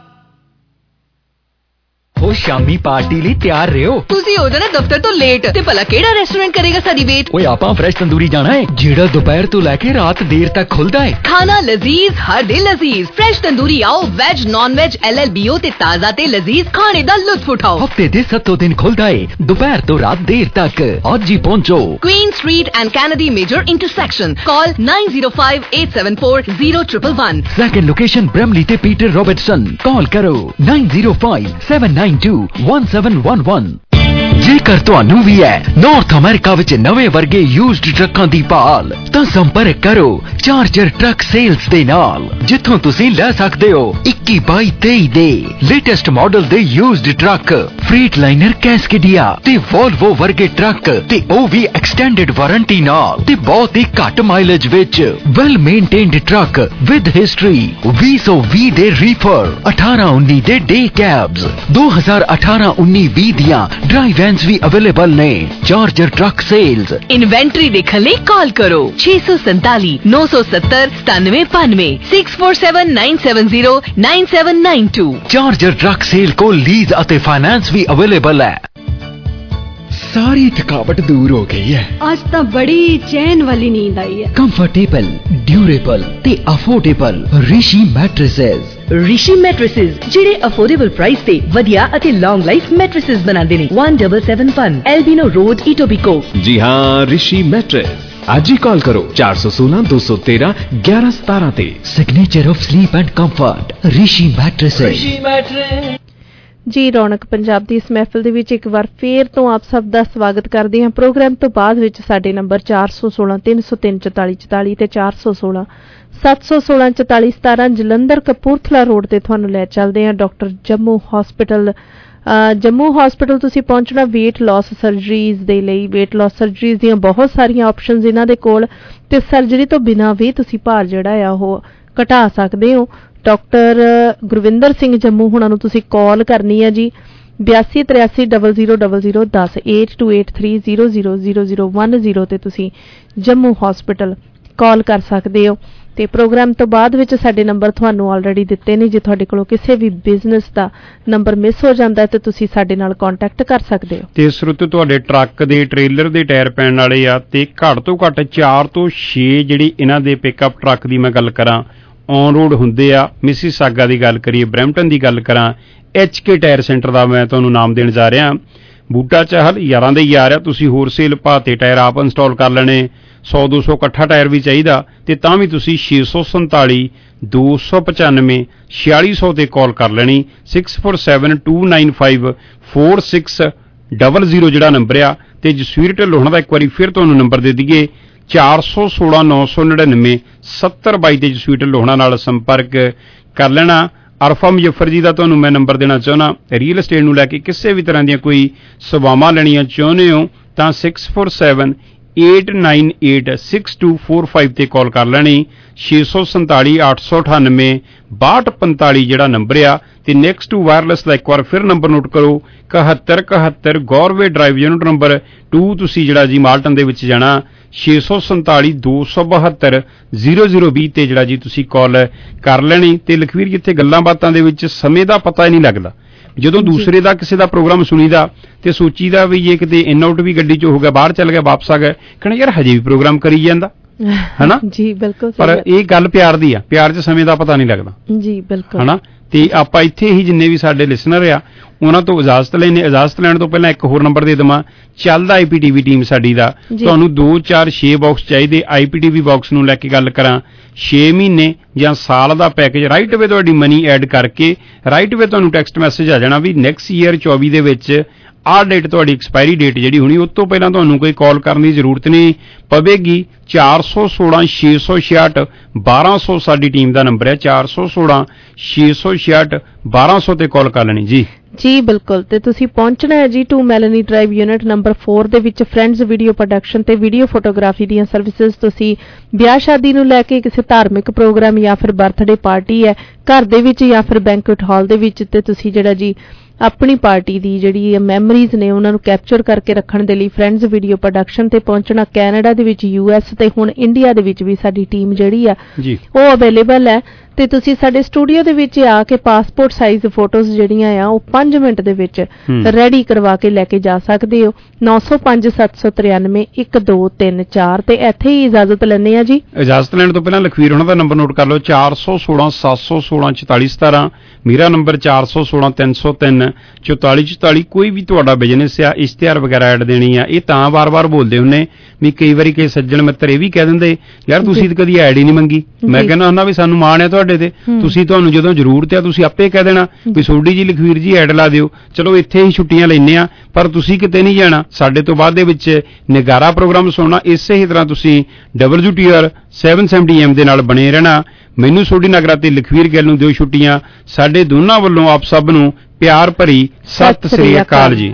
ਉਹ ਸ਼ਾਮੀ party ਲਈ ਤਿਆਰ ਰਹੋ। ਤੁਸੀਂ ਹੋ ਜਾਣਾ ਦਫ਼ਤਰ ਤੋਂ ਲੇਟ ਤੇ ਭਲਾ ਕਿਹੜਾ ਰੈਸਟੋਰੈਂਟ ਕਰੇਗਾ ਸਾਡੀ ਵੇਟ? ਓਏ ਆਪਾਂ ਫਰੈਸ਼ ਤੰਦੂਰੀ ਜਾਣਾ ਹੈ, ਜਿਹੜਾ ਦੁਪਹਿਰ ਤੋਂ ਲੈ ਕੇ ਰਾਤ ਦੇਰ ਤੱਕ ਖੁੱਲਦਾ ਹੈ। ਖਾਣਾ ਲਜ਼ੀਜ਼, ਹਰ ਦਿਨ ਲਜ਼ੀਜ਼। ਫਰੈਸ਼ ਤੰਦੂਰੀ ਆਓ, veg non veg L L B O ਤੇ ਤਾਜ਼ਾ ਤੇ ਲਜ਼ੀਜ਼ ਖਾਣੇ ਦਾ ਲੁਤਫ ਉਠਾਓ। ਹਫਤੇ ਦੇ ਸੱਤੋਂ ਦਿਨ ਖੁੱਲਦਾ ਹੈ, ਦੁਪਹਿਰ ਤੋਂ ਰਾਤ ਦੇਰ ਤੱਕ। ਅੱਜ ਹੀ ਪਹੁੰਚੋ। Queen Street and Kennedy major intersection. Call nine zero five eight seven four zero one one one। Second location Bramalea ਤੇ ਪੀਟਰ ਰੌਬਰਟਸਨ। ਕਾਲ ਕਰੋ nine zero five seven nine two one seven one one। ਜੇਕਰ ਤੁਹਾਨੂੰ ਵੀ ਹੈ north America ਵਿੱਚ ਨਵੇਂ ਵਰਗੇ used ਟਰੱਕਾਂ ਦੀ ਭਾਲ ਤਾਂ ਸੰਪਰਕ ਕਰੋ ਚਾਰਜਰ ਟਰੱਕ ਸੇਲਸ ਦੇ ਨਾਲ, ਜਿੱਥੋਂ ਤੁਸੀਂ ਲੈ ਸਕਦੇ ਹੋ ਇੱਕੀ ਬਾਈ ਤੇਈ ਦੇ ਲੇਟੈਸਟ ਮਾਡਲ ਦੇ ਯੂਜ਼ਡ ਟਰੱਕ, ਫਰੀਟਲਾਈਨਰ ਕੈਸਕੇਡੀਆ ਤੇ ਵੋਲਵੋ ਵਰਗੇ ਟਰੱਕ, ਤੇ ਉਹ ਵੀ ਐਕਸਟੈਂਡਡ ਵਾਰੰਟੀ ਨਾਲ ਤੇ ਬਹੁਤ ਹੀ ਘੱਟ ਮਾਈਲੇਜ ਵਿੱਚ। Well maintained truck with history, ਵੀਹ ਸੌ ਵੀਹ ਦੇ ਰੀਫਰ, ਅਠਾਰਾਂ ਉੱਨੀ ਦੇ ਡੇ ਕੈਬਸ, ਦੋ ਹਜ਼ਾਰ ਅਠਾਰਾਂ ਉੱਨੀ ਵੀਹ ਦੀਆਂ ਡਰਾਈ ਵੈਨਸ ਵੀ ਅਵੇਲੇਬਲ ਨੇ। Charger truck sales. ਇਨਵੈਂਟਰੀ ਦੇਖਣ ਲਈ ਕਾਲ ਕਰੋ ਛੇ ਸੌ ਸੰਤਾਲੀ ਨੌ ਸੌ ਸੱਤਰ ਸਤਾਨਵੇਂ ਪੰਨਵੇਂ six four seven nine seven zero nine seven nine two. Charger truck sale ਕੋਲ ਲੀਜ਼ ਅਤੇ ਫਾਈਨੈਂਸ ਵੀ ਅਵੇਲੇਬਲ ਹੈ। ਸਾਰੀ ਥਕਾਵਟ ਦੂਰ ਹੋ ਗਈ ਹੈ। ਅੱਜ ਤਾਂ ਬੜੀ ਚੈਨ ਵਾਲੀ ਨੀਂਦ ਆਈ ਹੈ। ਕੰਫਰਟੇਬਲ, ਡਿਊਰੇਬਲ ਤੇ affordable Rishi mattresses. Rishi mattresses ਜਿਹੜੇ ਅਫੋਰਡੇਬਲ ਪ੍ਰਾਈਸ ਤੇ ਵਧੀਆ ਅਤੇ ਲੌਂਗ ਲਾਈਫ ਮੈਟ੍ਰੈਸਸ ਬਣਾਉਂਦੇ ਨੇ। ਇੱਕ ਸੱਤ ਸੱਤ ਪੰਜ ਐਲਬੀਨੋ ਰੋਡ ਇਟੋਬੀਕੋ। ਜੀ ਹਾਂ, ਰਿਸ਼ੀ ਮੈਟ੍ਰੈਸ। ਅੱਜ ਹੀ ਕਾਲ ਕਰੋ ਚਾਰ ਸੌ ਸੋਲਾਂ ਦੋ ਸੌ ਤੇਰਾਂ ਗਿਆਰਾਂ ਸਤਾਰਾਂ ਤੇ। Signature of sleep and comfort Rishi mattresses. Rishi mattress ji. Raunak Punjab ਦੀ ਇਸ ਮਹਿਫਿਲ ਦੇ ਵਿੱਚ ਇੱਕ ਵਾਰ ਫੇਰ ਤੋਂ ਆਪ ਸਭ ਦਾ ਸਵਾਗਤ ਕਰਦੇ ਹਾਂ। ਪ੍ਰੋਗਰਾਮ ਤੋਂ ਬਾਅਦ ਵਿੱਚ ਸਾਡੇ ਨੰਬਰ ਚਾਰ ਸੌ ਸੋਲਾਂ ਤਿੰਨ ਸੌ ਤਿੰਨ ਚੁਤਾਲੀ ਚੁਤਾਲੀ ਤੇ ਚਾਰ ਸੌ ਸੋਲਾਂ ਸੱਤ ਸੌ ਸੋਲਾਂ ਚੁਤਾਲੀ ਸਤਾਰਾਂ ਜਲੰਧਰ ਕਪੂਰਥਲਾ ਰੋਡ ਤੇ ਤੁਹਾਨੂੰ ਲੈ ਚੱਲਦੇ ਹਾਂ doctor Jammu hospital. Jammu hospital ਤੁਸੀਂ ਪਹੁੰਚਣਾ ਵੇਟ ਲਾਸ ਸਰਜਰੀਜ਼ ਦੇ ਲਈ। ਵੇਟ ਲਾਸ ਸਰਜਰੀਜ਼ ਦੀਆਂ ਬਹੁਤ ਸਾਰੀਆਂ ਆਪਸ਼ਨਸ ਇਹਨਾਂ ਦੇ ਕੋਲ, ਤੇ ਸਰਜਰੀ ਤੋਂ ਬਿਨਾਂ ਵੀ ਤੁਸੀਂ ਭਾਰ ਜਿਹੜਾ ਆ ਉਹ ਘਟਾ ਸਕਦੇ ਹੋ। ਡਾਕਟਰ ਗੁਰਵਿੰਦਰ ਸਿੰਘ ਜੰਮੂ ਹੁਣਾਂ ਨੂੰ ਤੁਸੀਂ ਕਾਲ ਕਰਨੀ ਹੈ ਜੀ ਬਿਆਸੀ ਤਰਿਆਸੀ ਡਬਲ ਜ਼ੀਰੋ ਡਬਲ ਜ਼ੀਰੋ ਦਸ eight two eight three zero zero zero zero one zero ਤੇ ਤੁਸੀਂ ਜੰਮੂ ਹਸਪੀਟਲ ਕਾਲ ਕਰ ਸਕਦੇ ਹੋ। ਤੇ ਪ੍ਰੋਗਰਾਮ ਤੋਂ ਬਾਅਦ ਵਿੱਚ ਸਾਡੇ ਨੰਬਰ ਤੁਹਾਨੂੰ ਆਲਰੇਡੀ ਦਿੱਤੇ ਨੇ। ਜੇ ਤੁਹਾਡੇ ਕੋਲੋਂ ਕਿਸੇ ਵੀ ਬਿਜ਼ਨਸ ਦਾ ਨੰਬਰ ਮਿਸ ਹੋ ਜਾਂਦਾ ਹੈ ਤਾਂ ਤੁਸੀਂ ਸਾਡੇ ਨਾਲ ਕੰਟੈਕਟ ਕਰ ਸਕਦੇ ਹੋ। ਤੇ ਇਸ ਰੁੱਤ ਤੁਹਾਡੇ ਟਰੱਕ ਦੇ ਟ੍ਰੇਲਰ ਦੇ ਟਾਇਰ ਪੈਣ ਵਾਲੇ ਆ, ਤੇ ਘੱਟ ਤੋਂ ਘੱਟ ਚਾਰ ਤੋਂ ਛੇ ਜਿਹੜੀ ਇਹਨਾਂ ਦੇ ਪਿਕਅਪ ਟਰੱਕ ਦੀ ਮੈਂ ਗੱਲ ਕਰਾਂ ਔਨ ਰੋਡ ਹੁੰਦੇ ਆ। ਮਿਸੀਸਾਗਾ ਦੀ ਗੱਲ ਕਰੀਏ, ਬਰੈਂਪਟਨ ਦੀ ਗੱਲ ਕਰਾਂ, ਐਚ ਕੇ ਟਾਇਰ ਸੈਂਟਰ ਦਾ ਮੈਂ ਤੁਹਾਨੂੰ ਨਾਮ ਦੇਣ ਜਾ ਰਿਹਾ। ਬੂਟਾ ਚਾਹਲ ਯਾਰਾਂ ਦੇ ਯਾਰ ਆ, ਤੁਸੀਂ ਹੋਲਸੇਲ ਭਾਅ ਤੇ ਟਾਇਰ ਆਪ ਇੰਸਟਾਲ ਕਰ ਲੈਣੇ। ਸੌ ਦੋ ਸੌ ਇਕੱਠਾ ਟਾਇਰ ਵੀ ਚਾਹੀਦਾ ਤੇ ਤਾਂ ਵੀ ਤੁਸੀਂ ਛੇ ਸੌ ਸੰਤਾਲੀ ਦੋ ਸੌ ਪਚਾਨਵੇਂ ਛਿਆਲੀ ਸੌ ਤੇ ਕਾਲ ਕਰ ਲੈਣੀ। Six four seven two nine five four six double zero ਜਿਹੜਾ ਨੰਬਰ ਆ। ਤੇ ਜਸਵੀਰ ਢਿੱਲੋਂ ਦਾ ਇੱਕ ਵਾਰੀ ਫਿਰ ਤੁਹਾਨੂੰ ਨੰਬਰ ਦੇ ਦਈਏ ਚਾਰ ਸੌ ਸੋਲਾਂ ਨੌ ਸੌ ਨੜਿਨਵੇਂ ਸੱਤਰ ਬਾਈ ਤੇ ਜਸਵੀਰ ਢਿੱਲੋਂ ਨਾਲ ਸੰਪਰਕ ਕਰ ਲੈਣਾ। ਅਰਫਾ ਮੁਜ਼ੱਫਰ ਜੀ ਦਾ ਤੁਹਾਨੂੰ ਮੈਂ ਨੰਬਰ ਦੇਣਾ ਚਾਹੁੰਦਾ। ਰੀਅਲ estate ਨੂੰ ਲੈ ਕੇ ਕਿਸੇ ਵੀ ਤਰ੍ਹਾਂ ਦੀਆਂ ਕੋਈ ਸੇਵਾਵਾਂ ਲੈਣੀਆਂ ਚਾਹੁੰਦੇ ਹੋ ਤਾਂ six four seven eight nine eight six two four five ਤੇ ਕਾਲ ਕਰ ਲੈਣੀ। ਛੇ ਸੌ ਸੰਤਾਲੀ ਅੱਠ ਸੌ ਅਠਾਨਵੇਂ ਬਾਹਠ ਪੰਤਾਲੀ ਜਿਹੜਾ ਨੰਬਰ ਆ। ਤੇ ਨੈਕਸਟ ਟੂ ਵਾਇਰਲੈਸ ਦਾ ਇੱਕ ਵਾਰ ਫਿਰ ਨੰਬਰ ਨੋਟ ਕਰੋ ਇਕਹੱਤਰ ਇਕਹੱਤਰ Goreway drive unit number two ਤੁਸੀਂ ਜਿਹੜਾ ਜੀ ਮਾਲਟਨ ਦੇ ਵਿੱਚ ਜਾਣਾ। ਛੇ ਸੌ ਸੰਤਾਲੀ ਦੋ ਸੌ ਬਹੱਤਰ ਜ਼ੀਰੋ ਜ਼ੀਰੋ ਵੀਹ ਤੇ ਜਿਹੜਾ ਜੀ ਤੁਸੀਂ ਕਾਲ ਕਰ ਲੈਣੀ। ਤੇ ਲਖਵੀਰ ਜਿੱਥੇ ਗੱਲਾਂ ਬਾਤਾਂ ਦੇ ਵਿੱਚ ਸਮੇਂ ਦਾ ਪਤਾ ਹੀ ਨਹੀਂ ਲੱਗਦਾ, ਜਦੋਂ ਦੂਸਰੇ ਦਾ ਕਿਸੇ ਦਾ ਪ੍ਰੋਗਰਾਮ ਸੁਣੀਦਾ ਤੇ ਸੋਚੀਦਾ ਵੀ ਇਹ ਕਿਤੇ ਇਨ ਆਊਟ ਵੀ ਗੱਡੀ ਚ ਹੋ ਗਿਆ, ਬਾਹਰ ਚੱਲ ਗਿਆ, ਵਾਪਸ ਆ ਗਿਆ, ਕਹਿੰਦਾ ਯਾਰ ਹਜੇ ਵੀ ਪ੍ਰੋਗਰਾਮ ਕਰੀ ਜਾਂਦਾ ਹਨਾ ਜੀ। ਬਿਲਕੁਲ। ਪਰ ਇਹ ਗੱਲ ਪਿਆਰ ਦੀ ਆ, ਪਿਆਰ ਚ ਸਮੇਂ ਦਾ ਪਤਾ ਨਹੀਂ ਲੱਗਦਾ ਜੀ। ਬਿਲਕੁਲ ਹਨਾ। ਤੇ ਆਪਾਂ ਇੱਥੇ ਹੀ ਜਿੰਨੇ ਵੀ ਸਾਡੇ ਲਿਸਨਰ ਆ ਉਹਨਾਂ ਤੋਂ ਇਜਾਜ਼ਤ ਲੈਣੇ। ਇਜਾਜ਼ਤ ਲੈਣ ਤੋਂ ਪਹਿਲਾਂ ਇੱਕ ਹੋਰ ਨੰਬਰ ਦੇ ਦੇਵਾਂ। ਚੱਲਦਾ ਆਈਪੀਟੀਵੀ ਟੀਮ ਸਾਡੀ ਦਾ ਤੁਹਾਨੂੰ ਦੋ ਚਾਰ ਛੇ ਬਾਕਸ ਚਾਹੀਦੇ। ਆਈਪੀਟੀਵੀ ਬਾਕਸ ਨੂੰ ਲੈ ਕੇ ਗੱਲ ਕਰਾਂ ਛੇ ਮਹੀਨੇ ਜਾਂ ਸਾਲ ਦਾ ਪੈਕੇਜ ਰਾਈਟ ਵੇ ਤੁਹਾਡੀ ਮਨੀ ਐਡ ਕਰਕੇ ਰਾਈਟ ਵੇ ਤੁਹਾਨੂੰ ਟੈਕਸਟ ਮੈਸੇਜ ਆ ਜਾਣਾ ਵੀ ਨੈਕਸਟ ਈਅਰ ਚੌਵੀ ਦੇ ਵਿੱਚ ਆਹ ਡੇਟ ਤੁਹਾਡੀ ਐਕਸਪਾਇਰੀ ਡੇਟ ਜਿਹੜੀ ਹੋਣੀ ਉਸ ਤੋਂ ਪਹਿਲਾਂ ਤੁਹਾਨੂੰ ਕੋਈ ਕਾਲ ਕਰਨ ਦੀ ਜ਼ਰੂਰਤ ਨਹੀਂ ਪਵੇਗੀ। ਚਾਰ ਸੌ ਸੋਲਾਂ ਛੇ ਸੌ ਛਿਆਹਠ ਬਾਰਾਂ ਸੌ ਸਾਡੀ ਟੀਮ ਦਾ ਨੰਬਰ ਹੈ। ਚਾਰ ਸੌ ਸੋਲਾਂ ਛੇ ਸੌ ਛਿਆਹਠ ਬਾਰਾਂ ਸੌ ਤੇ ਕਾਲ ਕਰ ਲੈਣੀ ਜੀ। ਜੀ ਬਿਲਕੁਲ। ਤੇ ਤੁਸੀਂ ਪਹੁੰਚਣਾ ਹੈ ਜੀ two Melanie drive unit number ਚਾਰ ਦੇ ਵਿੱਚ ਫਰੈਂਡਸ ਵੀਡੀਓ ਪ੍ਰੋਡਕਸ਼ਨ ਤੇ ਵੀਡੀਓ ਫੋਟੋਗ੍ਰਾਫੀ ਦੀਆਂ ਸਰਵਿਸਿਜ਼। ਤੁਸੀਂ ਵਿਆਹ ਸ਼ਾਦੀ ਨੂੰ ਲੈ ਕੇ ਕਿਸੇ ਧਾਰਮਿਕ ਪ੍ਰੋਗਰਾਮ ਜਾਂ ਫਿਰ ਬਰਥਡੇ ਪਾਰਟੀ ਹੈ ਘਰ ਦੇ ਵਿੱਚ ਜਾਂ ਫਿਰ ਬੈਂਕੁਏਟ ਹਾਲ ਦੇ ਵਿੱਚ, ਤੇ ਤੁਸੀਂ ਜਿਹੜਾ ਜੀ ਆਪਣੀ ਪਾਰਟੀ ਦੀ ਜਿਹੜੀ ਮੈਮਰੀਜ਼ ਨੇ ਉਹਨਾਂ ਨੂੰ ਕੈਪਚਰ ਕਰਕੇ ਰੱਖਣ ਦੇ ਲਈ ਫਰੈਂਡਸ ਵੀਡੀਓ ਪ੍ਰੋਡਕਸ਼ਨ ਤੇ ਪਹੁੰਚਣਾ। ਕੈਨੇਡਾ ਦੇ ਵਿੱਚ, ਯੂ ਐਸ ਤੇ ਹੁਣ ਇੰਡੀਆ ਦੇ ਵਿੱਚ ਵੀ ਸਾਡੀ ਟੀਮ ਜਿਹੜੀ ਆ ਉਹ ਅਵੇਲੇਬਲ ਹੈ। ਤੇ ਤੁਸੀਂ ਸਾਡੇ ਸਟੂਡੀਓ ਦੇ ਵਿੱਚ ਆ ਕੇ ਪਾਸਪੋਰਟ ਸਾਈਜ਼ ਫੋਟੋਜ਼ ਜਿਹੜੀਆਂ ਆ ਉਹ ਪੰਜ ਮਿੰਟ ਦੇ ਵਿੱਚ ਰੈਡੀ ਕਰਵਾ ਕੇ ਲੈ ਕੇ ਜਾ ਸਕਦੇ ਹੋ। ਨੌ ਸੌ ਪੰਜ ਸੱਤ ਸੌ ਤਰਿਆਨਵੇਂ ਇੱਕ ਦੋ ਤਿੰਨ ਚਾਰ ਤੇ ਇੱਥੇ ਹੀ ਇਜਾਜ਼ਤ ਲੈਣੇ ਆ ਜੀ। ਇਜਾਜ਼ਤ ਲੈਣ ਤੋਂ ਪਹਿਲਾਂ ਲਖਵੀਰ ਉਹਨਾਂ ਦਾ ਨੰਬਰ ਨੋਟ ਕਰ ਲਓ ਚਾਰ ਸੌ ਸੋਲਾਂ ਸੱਤ ਸੌ ਸੋਲਾਂ ਚੁਤਾਲੀ ਸਤਾਰਾਂ। ਮੇਰਾ ਨੰਬਰ ਚਾਰ ਸੌ ਸੋਲਾਂ ਤਿੰਨ ਸੌ ਤਿੰਨ ਚੁਤਾਲੀ ਚੁਤਾਲੀ। ਕੋਈ ਵੀ ਤੁਹਾਡਾ ਬਿਜ਼ਨਸ ਆ ਇਸ਼ਤਿਹਾਰ ਵਗੈਰਾ ਐਡ ਦੇਣੀ ਆ ਇਹ ਤਾਂ ਵਾਰ-ਵਾਰ ਬੋਲਦੇ ਹੁੰਨੇ ਵੀ ਕਈ ਵਾਰੀ ਕਈ ਸੱਜਣ ਮਿੱਤਰ ਇਹ ਵੀ ਕਹਿ ਦਿੰਦੇ ਯਾਰ ਤੁਸੀਂ ਤਾਂ ਕਦੀ ਐਡ ਹੀ ਨਹੀਂ ਮੰਗੀ। ਮੈਂ ਕਹਿੰਦਾ ਹੁੰਦਾ ਵੀ ਸਾਨੂੰ ਮਾਣ ਹੈ ਤੁਹਾਡੇ ਸਾਡੇ ਤੇ। ਤੁਸੀਂ ਤੁਹਾਨੂੰ ਜਦੋਂ ਜ਼ਰੂਰਤ ਆ ਤੁਸੀਂ ਆਪੇ ਕਹਿ ਦੇਣਾ ਵੀ ਸੋਢੀ ਜੀ ਲਖਵੀਰ ਜੀ ਐਡ ਲਾ ਦਿਓ, ਚਲੋ ਇੱਥੇ ਹੀ ਛੁੱਟੀਆਂ ਲੈਂਦੇ ਆ, ਪਰ ਤੁਸੀਂ ਕਿਤੇ ਨਹੀਂ ਜਾਣਾ। ਸਾਡੇ ਤੋਂ ਬਾਅਦ ਦੇ ਵਿੱਚ ਨਿਗਾਰਾ ਪ੍ਰੋਗਰਾਮ ਸੁਣਨਾ। ਇਸੇ ਹੀ ਤਰ੍ਹਾਂ ਤੁਸੀਂ W T R seven seventy M ਦੇ ਨਾਲ ਬਣੇ ਰਹਿਣਾ। ਮੈਨੂੰ ਸੋਢੀ ਨਾਗਰਾ ਤੇ ਲਖਵੀਰ ਗਿੱਲ ਨੂੰ ਦਿਓ ਛੁੱਟੀਆਂ। ਸਾਡੇ ਦੋਨਾਂ ਵੱਲੋਂ ਆਪ ਸਭ ਨੂੰ ਪਿਆਰ ਭਰੀ ਸਤਿ ਸ੍ਰੀ ਅਕਾਲ ਜੀ।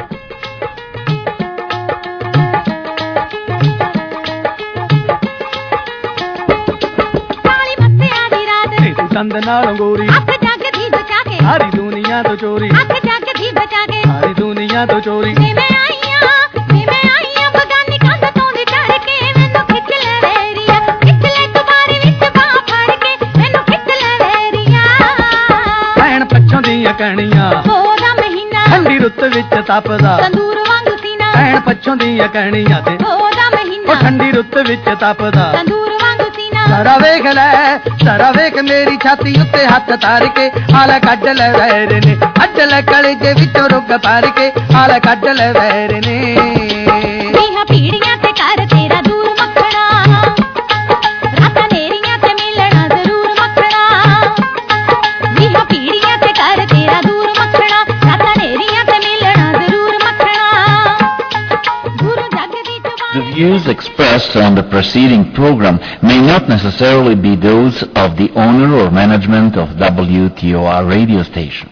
ਦੰਦ ਨਾਲ ਗੋਰੀ ਅੱਖ ਜਗਦੀ ਬਚਾ ਕੇ ਸਾਰੀ ਦੁਨੀਆ ਤੋਂ ਚੋਰੀ ਅੱਖ ਜਗਦੀ ਬਚਾ ਕੇ ਸਾਰੀ ਦੁਨੀਆ ਤੋਂ ਚੋਰੀ ਵੇ ਮੈਂ ਆਈਆਂ ਵੇ ਮੈਂ ਆਈਆਂ ਬਗਾਨੀ ਕੰਧ ਤੋਂ ਦੀ ਚੜ ਕੇ ਮੈਨੂੰ ਖਿੱਚ ਲੈ ਵੇਰੀਆ ਖਿੱਚ ਲੈ ਕੁਮਾਰੀ ਵਿੱਚ ਬਾਹ ਫੜ ਕੇ ਮੈਨੂੰ ਖਿੱਚ ਲੈ ਵੇਰੀਆ ਭੈਣ ਪੱਛੋਂ ਦੀਆਂ ਕਣੀਆਂ ਉਹਦਾ ਮਹੀਨਾ ਠੰਡੀ ਰੁੱਤ ਵਿੱਚ ਤਪਦਾ ਤੰਦੂਰ ਵਾਂਗ ਸੀਨਾ ਭੈਣ ਪੱਛੋਂ ਦੀਆਂ ਕਣੀਆਂ ਤੇ ਉਹਦਾ ਮਹੀਨਾ ਠੰਡੀ ਰੁੱਤ ਵਿੱਚ ਤਪਦਾ ਤੰਦੂਰ ਵਾਂਗ ਸੀਨਾ ਸਾਰਾ ਵੇਖ ਲੈ ਸਾਰਾ ਵੇਖ ਮੇਰੀ ਛਾਤੀ ਉੱਤੇ ਹੱਥ ਧਰ ਕੇ ਹਾਲ ਕੱਢ ਲੈ ਵੈਰ ਨੇ ਅੱਡ ਲੈ ਕਲਜੇ ਵਿੱਚੋਂ ਰੁੱਗ ਭਰ ਕੇ ਹਾਲ ਕੱਢ ਲੈ ਵੈਰ ਨੇ ਨੀਹਾਂ ਪੀੜੀਆਂ ਤੇ ਕਰ ਤੇਰਾ ਦੂਰ ਮੱਖਣਾ ਰਾਤਾਂ ਨੇਰੀਆਂ ਤੇ ਮਿਲਣਾ ਜ਼ਰੂਰ ਮੱਖਣਾ ਨੀਹਾਂ ਪੀੜੀਆਂ ਤੇ ਕਰ ਤੇਰਾ ਦੂਰ ਮੱਖਣਾ ਰਾਤਾਂ ਨੇਰੀਆਂ ਤੇ ਮਿਲਣਾ ਜ਼ਰੂਰ ਮੱਖਣਾ ਗੁਰੂ ਜਗ ਦੀ The views expressed on the preceding program may not necessarily be those of the owner or management of W T O R radio station.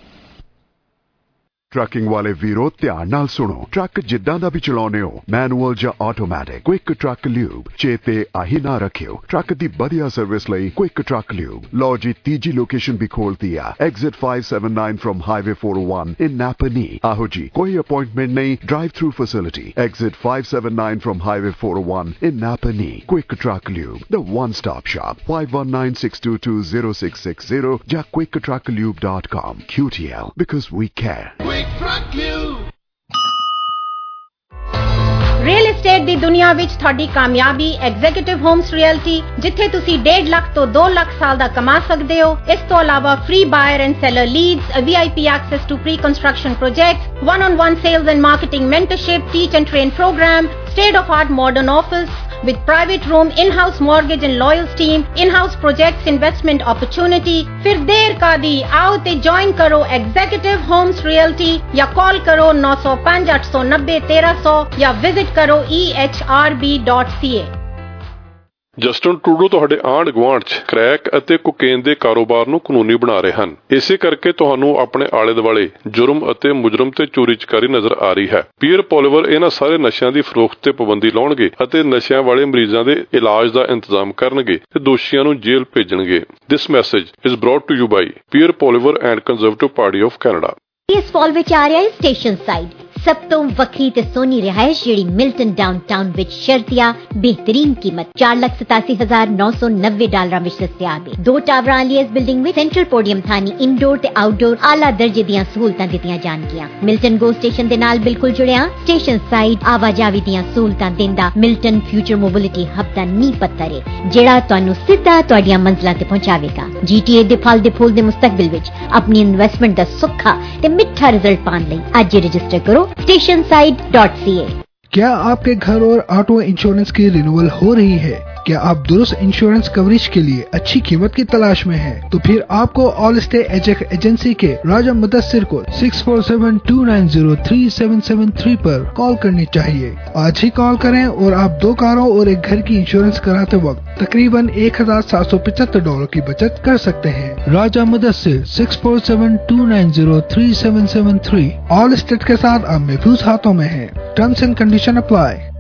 Trucking ਵਾਲੇ ਵੀਰੋ ਧਿਆਨ ਨਾਲ ਸੁਣੋ। ਟਰੱਕ ਜਿੱਦਾਂ ਦਾ ਵੀ ਚਲਾਉਨੇ ਹੋ, ਮੈਨੂਅਲ ਜਾਂ ਆਟੋਮੈਟਿਕ, ਕੁਇਕ ਟਰੱਕ ਲਿਊਬ ਚੇਤੇ ਆਹੀ ਨਾ ਰੱਖਿਓ। ਟਰੱਕ ਦੀ ਵਧੀਆ ਸਰਵਿਸ ਲਈ ਕੁਇਕ ਟਰੱਕ ਲਿਊਬ। ਲਓ ਜੀ ਤੀਜੀ ਲੋਕੇਸ਼ਨ ਵੀ ਖੋਲਤੀ ਆ, exit five seventy-nine from highway four oh one in Napanee. ਆਹੋ ਜੀ ਕੋਈ ਅਪਾਇੰਟਮੈਂਟ ਨਹੀਂ, drive through facility. Exit five seventy-nine from highway four oh one in Napanee. Quick truck lube, the one stop shop। five one nine six two two zero six six zero ਜਾਂ quick truck lube dot com। Q T L because we care। Real estate ਦੀ ਦੁਨੀਆ ਵਿੱਚ ਤੁਹਾਡੀ ਕਾਮਯਾਬੀ executive homes reality, ਜਿੱਥੇ ਤੁਸੀਂ ਡੇਢ ਲੱਖ ਤੋਂ ਦੋ ਲੱਖ ਸਾਲ ਦਾ ਕਮਾ ਸਕਦੇ ਹੋ। ਇਸ ਤੋਂ ਇਲਾਵਾ free buyer and seller leads, V I P access to pre construction projects, one on one sales and marketing mentorship, teach and train programme, state of art modern office with private room, in-house mortgage and lawyers team, in-house projects investment opportunity। फिर देर का दी, आओ ते join करो executive homes realty या call करो नौ सौ पाँच आठ सौ नब्बे तेरह सौ या विजिट करो e h r b dot c a। Justin Trudeau ਤੁਹਾਡੇ ਆਂਢ ਗੁਆਂਢ 'ਚ ਕ੍ਰੈਕ ਅਤੇ ਕੋਕੇਨ ਦੇ ਕਾਰੋਬਾਰ ਨੂੰ ਕਾਨੂੰਨੀ ਬਣਾ ਰਹੇ ਹਨ। ਇਸੇ ਕਰਕੇ ਤੁਹਾਨੂੰ ਆਪਣੇ ਆਲੇ ਦੁਆਲੇ ਜੁਰਮ ਅਤੇ ਮੁਜਰਮ ਤੇ ਚੋਰੀ ਚਕਾਰੀ ਨਜ਼ਰ ਆ ਰਹੀ ਹੈ। ਪੀਅਰ ਪੋਲੀਵਰ ਇਹਨਾਂ ਸਾਰੇ ਨਸ਼ਿਆਂ ਦੀ ਫਰੋਖਤ ਤੇ ਪਾਬੰਦੀ ਲਾਉਣਗੇ ਅਤੇ ਨਸ਼ਿਆਂ ਵਾਲੇ ਮਰੀਜ਼ਾਂ ਦੇ ਇਲਾਜ ਦਾ ਇੰਤਜ਼ਾਮ ਕਰਨਗੇ ਤੇ ਦੋਸ਼ੀਆਂ ਨੂੰ ਜੇਲ੍ਹ ਭੇਜਣਗੇ। This message is brought to you by Pierre Poilievre and Conservative Party of Canada. ਇਸ ਫਾਲ ਵਿੱਚ ਆ ਰਿਹਾ ਹੈ ਸਟੇਸ਼ਨ ਸਾਈਡ ਸਭ ਤੋਂ ਵੱਖਰੀ ਤੇ ਸੋਹਣੀ ਰਿਹਾਇਸ਼ ਜਿਹੜੀ ਮਿਲਟਨ ਡਾਊਨਟਾਊਨ ਵਿੱਚ ਸ਼ਰਤੀਆ ਬਿਹਤਰੀਨ ਕੀਮਤ ਚਾਰ ਲੱਖ ਸਤਾਸੀ ਹਜ਼ਾਰ ਨੌ ਸੌ ਨੱਬੇ ਡਾਲਰਾਂ ਵਿੱਚ ਦਸਤਿਆਬ ਹੈ। ਦੋ ਟਾਵਰਾਂ ਵਾਲੀ ਇਸ ਬਿਲਡਿੰਗ ਵਿੱਚ ਸੈਂਟਰਲ ਪੋਡੀਅਮ ਥਾਨੀ ਇਨਡੋਰ ਤੇ ਆਊਟਡੋਰ ਆਲਾ ਦਰਜੇ ਦੀਆਂ ਸਹੂਲਤਾਂ ਦਿੱਤੀਆਂ ਜਾਣਗੀਆਂ। ਮਿਲਟਨ ਗੋ ਸਟੇਸ਼ਨ ਦੇ ਨਾਲ ਬਿਲਕੁਲ ਜੁੜਿਆ ਸਟੇਸ਼ਨ ਸਾਈਡ ਆਵਾਜਾਵੀ ਦੀਆਂ ਸਹੂਲਤਾਂ ਦਿੰਦਾ ਮਿਲਟਨ ਫਿਊਚਰ ਮੋਬਿਲਿਟੀ ਹੱਬ ਦਾ ਨੀਂਹ ਪੱਥਰ ਹੈ ਜਿਹੜਾ ਤੁਹਾਨੂੰ ਸਿੱਧਾ ਤੁਹਾਡੀਆਂ ਮੰਜ਼ਿਲਾਂ ਤੇ ਪਹੁੰਚਾਵੇਗਾ। ਜੀ ਟੀ ਏ ਦੇ ਫਲ ਦੇ ਫੁੱਲ ਦੇ ਮੁਸਤਕਬਲ ਵਿੱਚ ਆਪਣੀ ਇਨਵੈਸਟਮੈਂਟ ਦਾ ਸੁੱਖਾ ਤੇ ਮਿੱਠਾ ਰਿਜ਼ਲਟ ਪਾਉਣ ਲਈ ਅੱਜ ਹੀ ਰਜਿਸਟਰ ਕਰੋ station side dot C A. क्या आपके घर और ऑटो इंश्योरेंस की रिन्यूअल हो रही है? क्या आप दुरुस्त इंश्योरेंस कवरेज के लिए अच्छी कीमत की तलाश में हैं? तो फिर आपको ऑल स्टेट एजेक एजेंसी के राजा मुदस्सिर को six four seven two nine zero three seven seven three पर कॉल करनी चाहिए। आज ही कॉल करें और आप दो कारों और एक घर की इंश्योरेंस कराते वक्त तकरीबन एक हजार सात सौ पचहत्तर डॉलर की बचत कर सकते हैं। Raja Mudassir six four seven two nine zero three seven seven three Allstate के साथ अब महफूज हाथों में है। Terms and condition apply.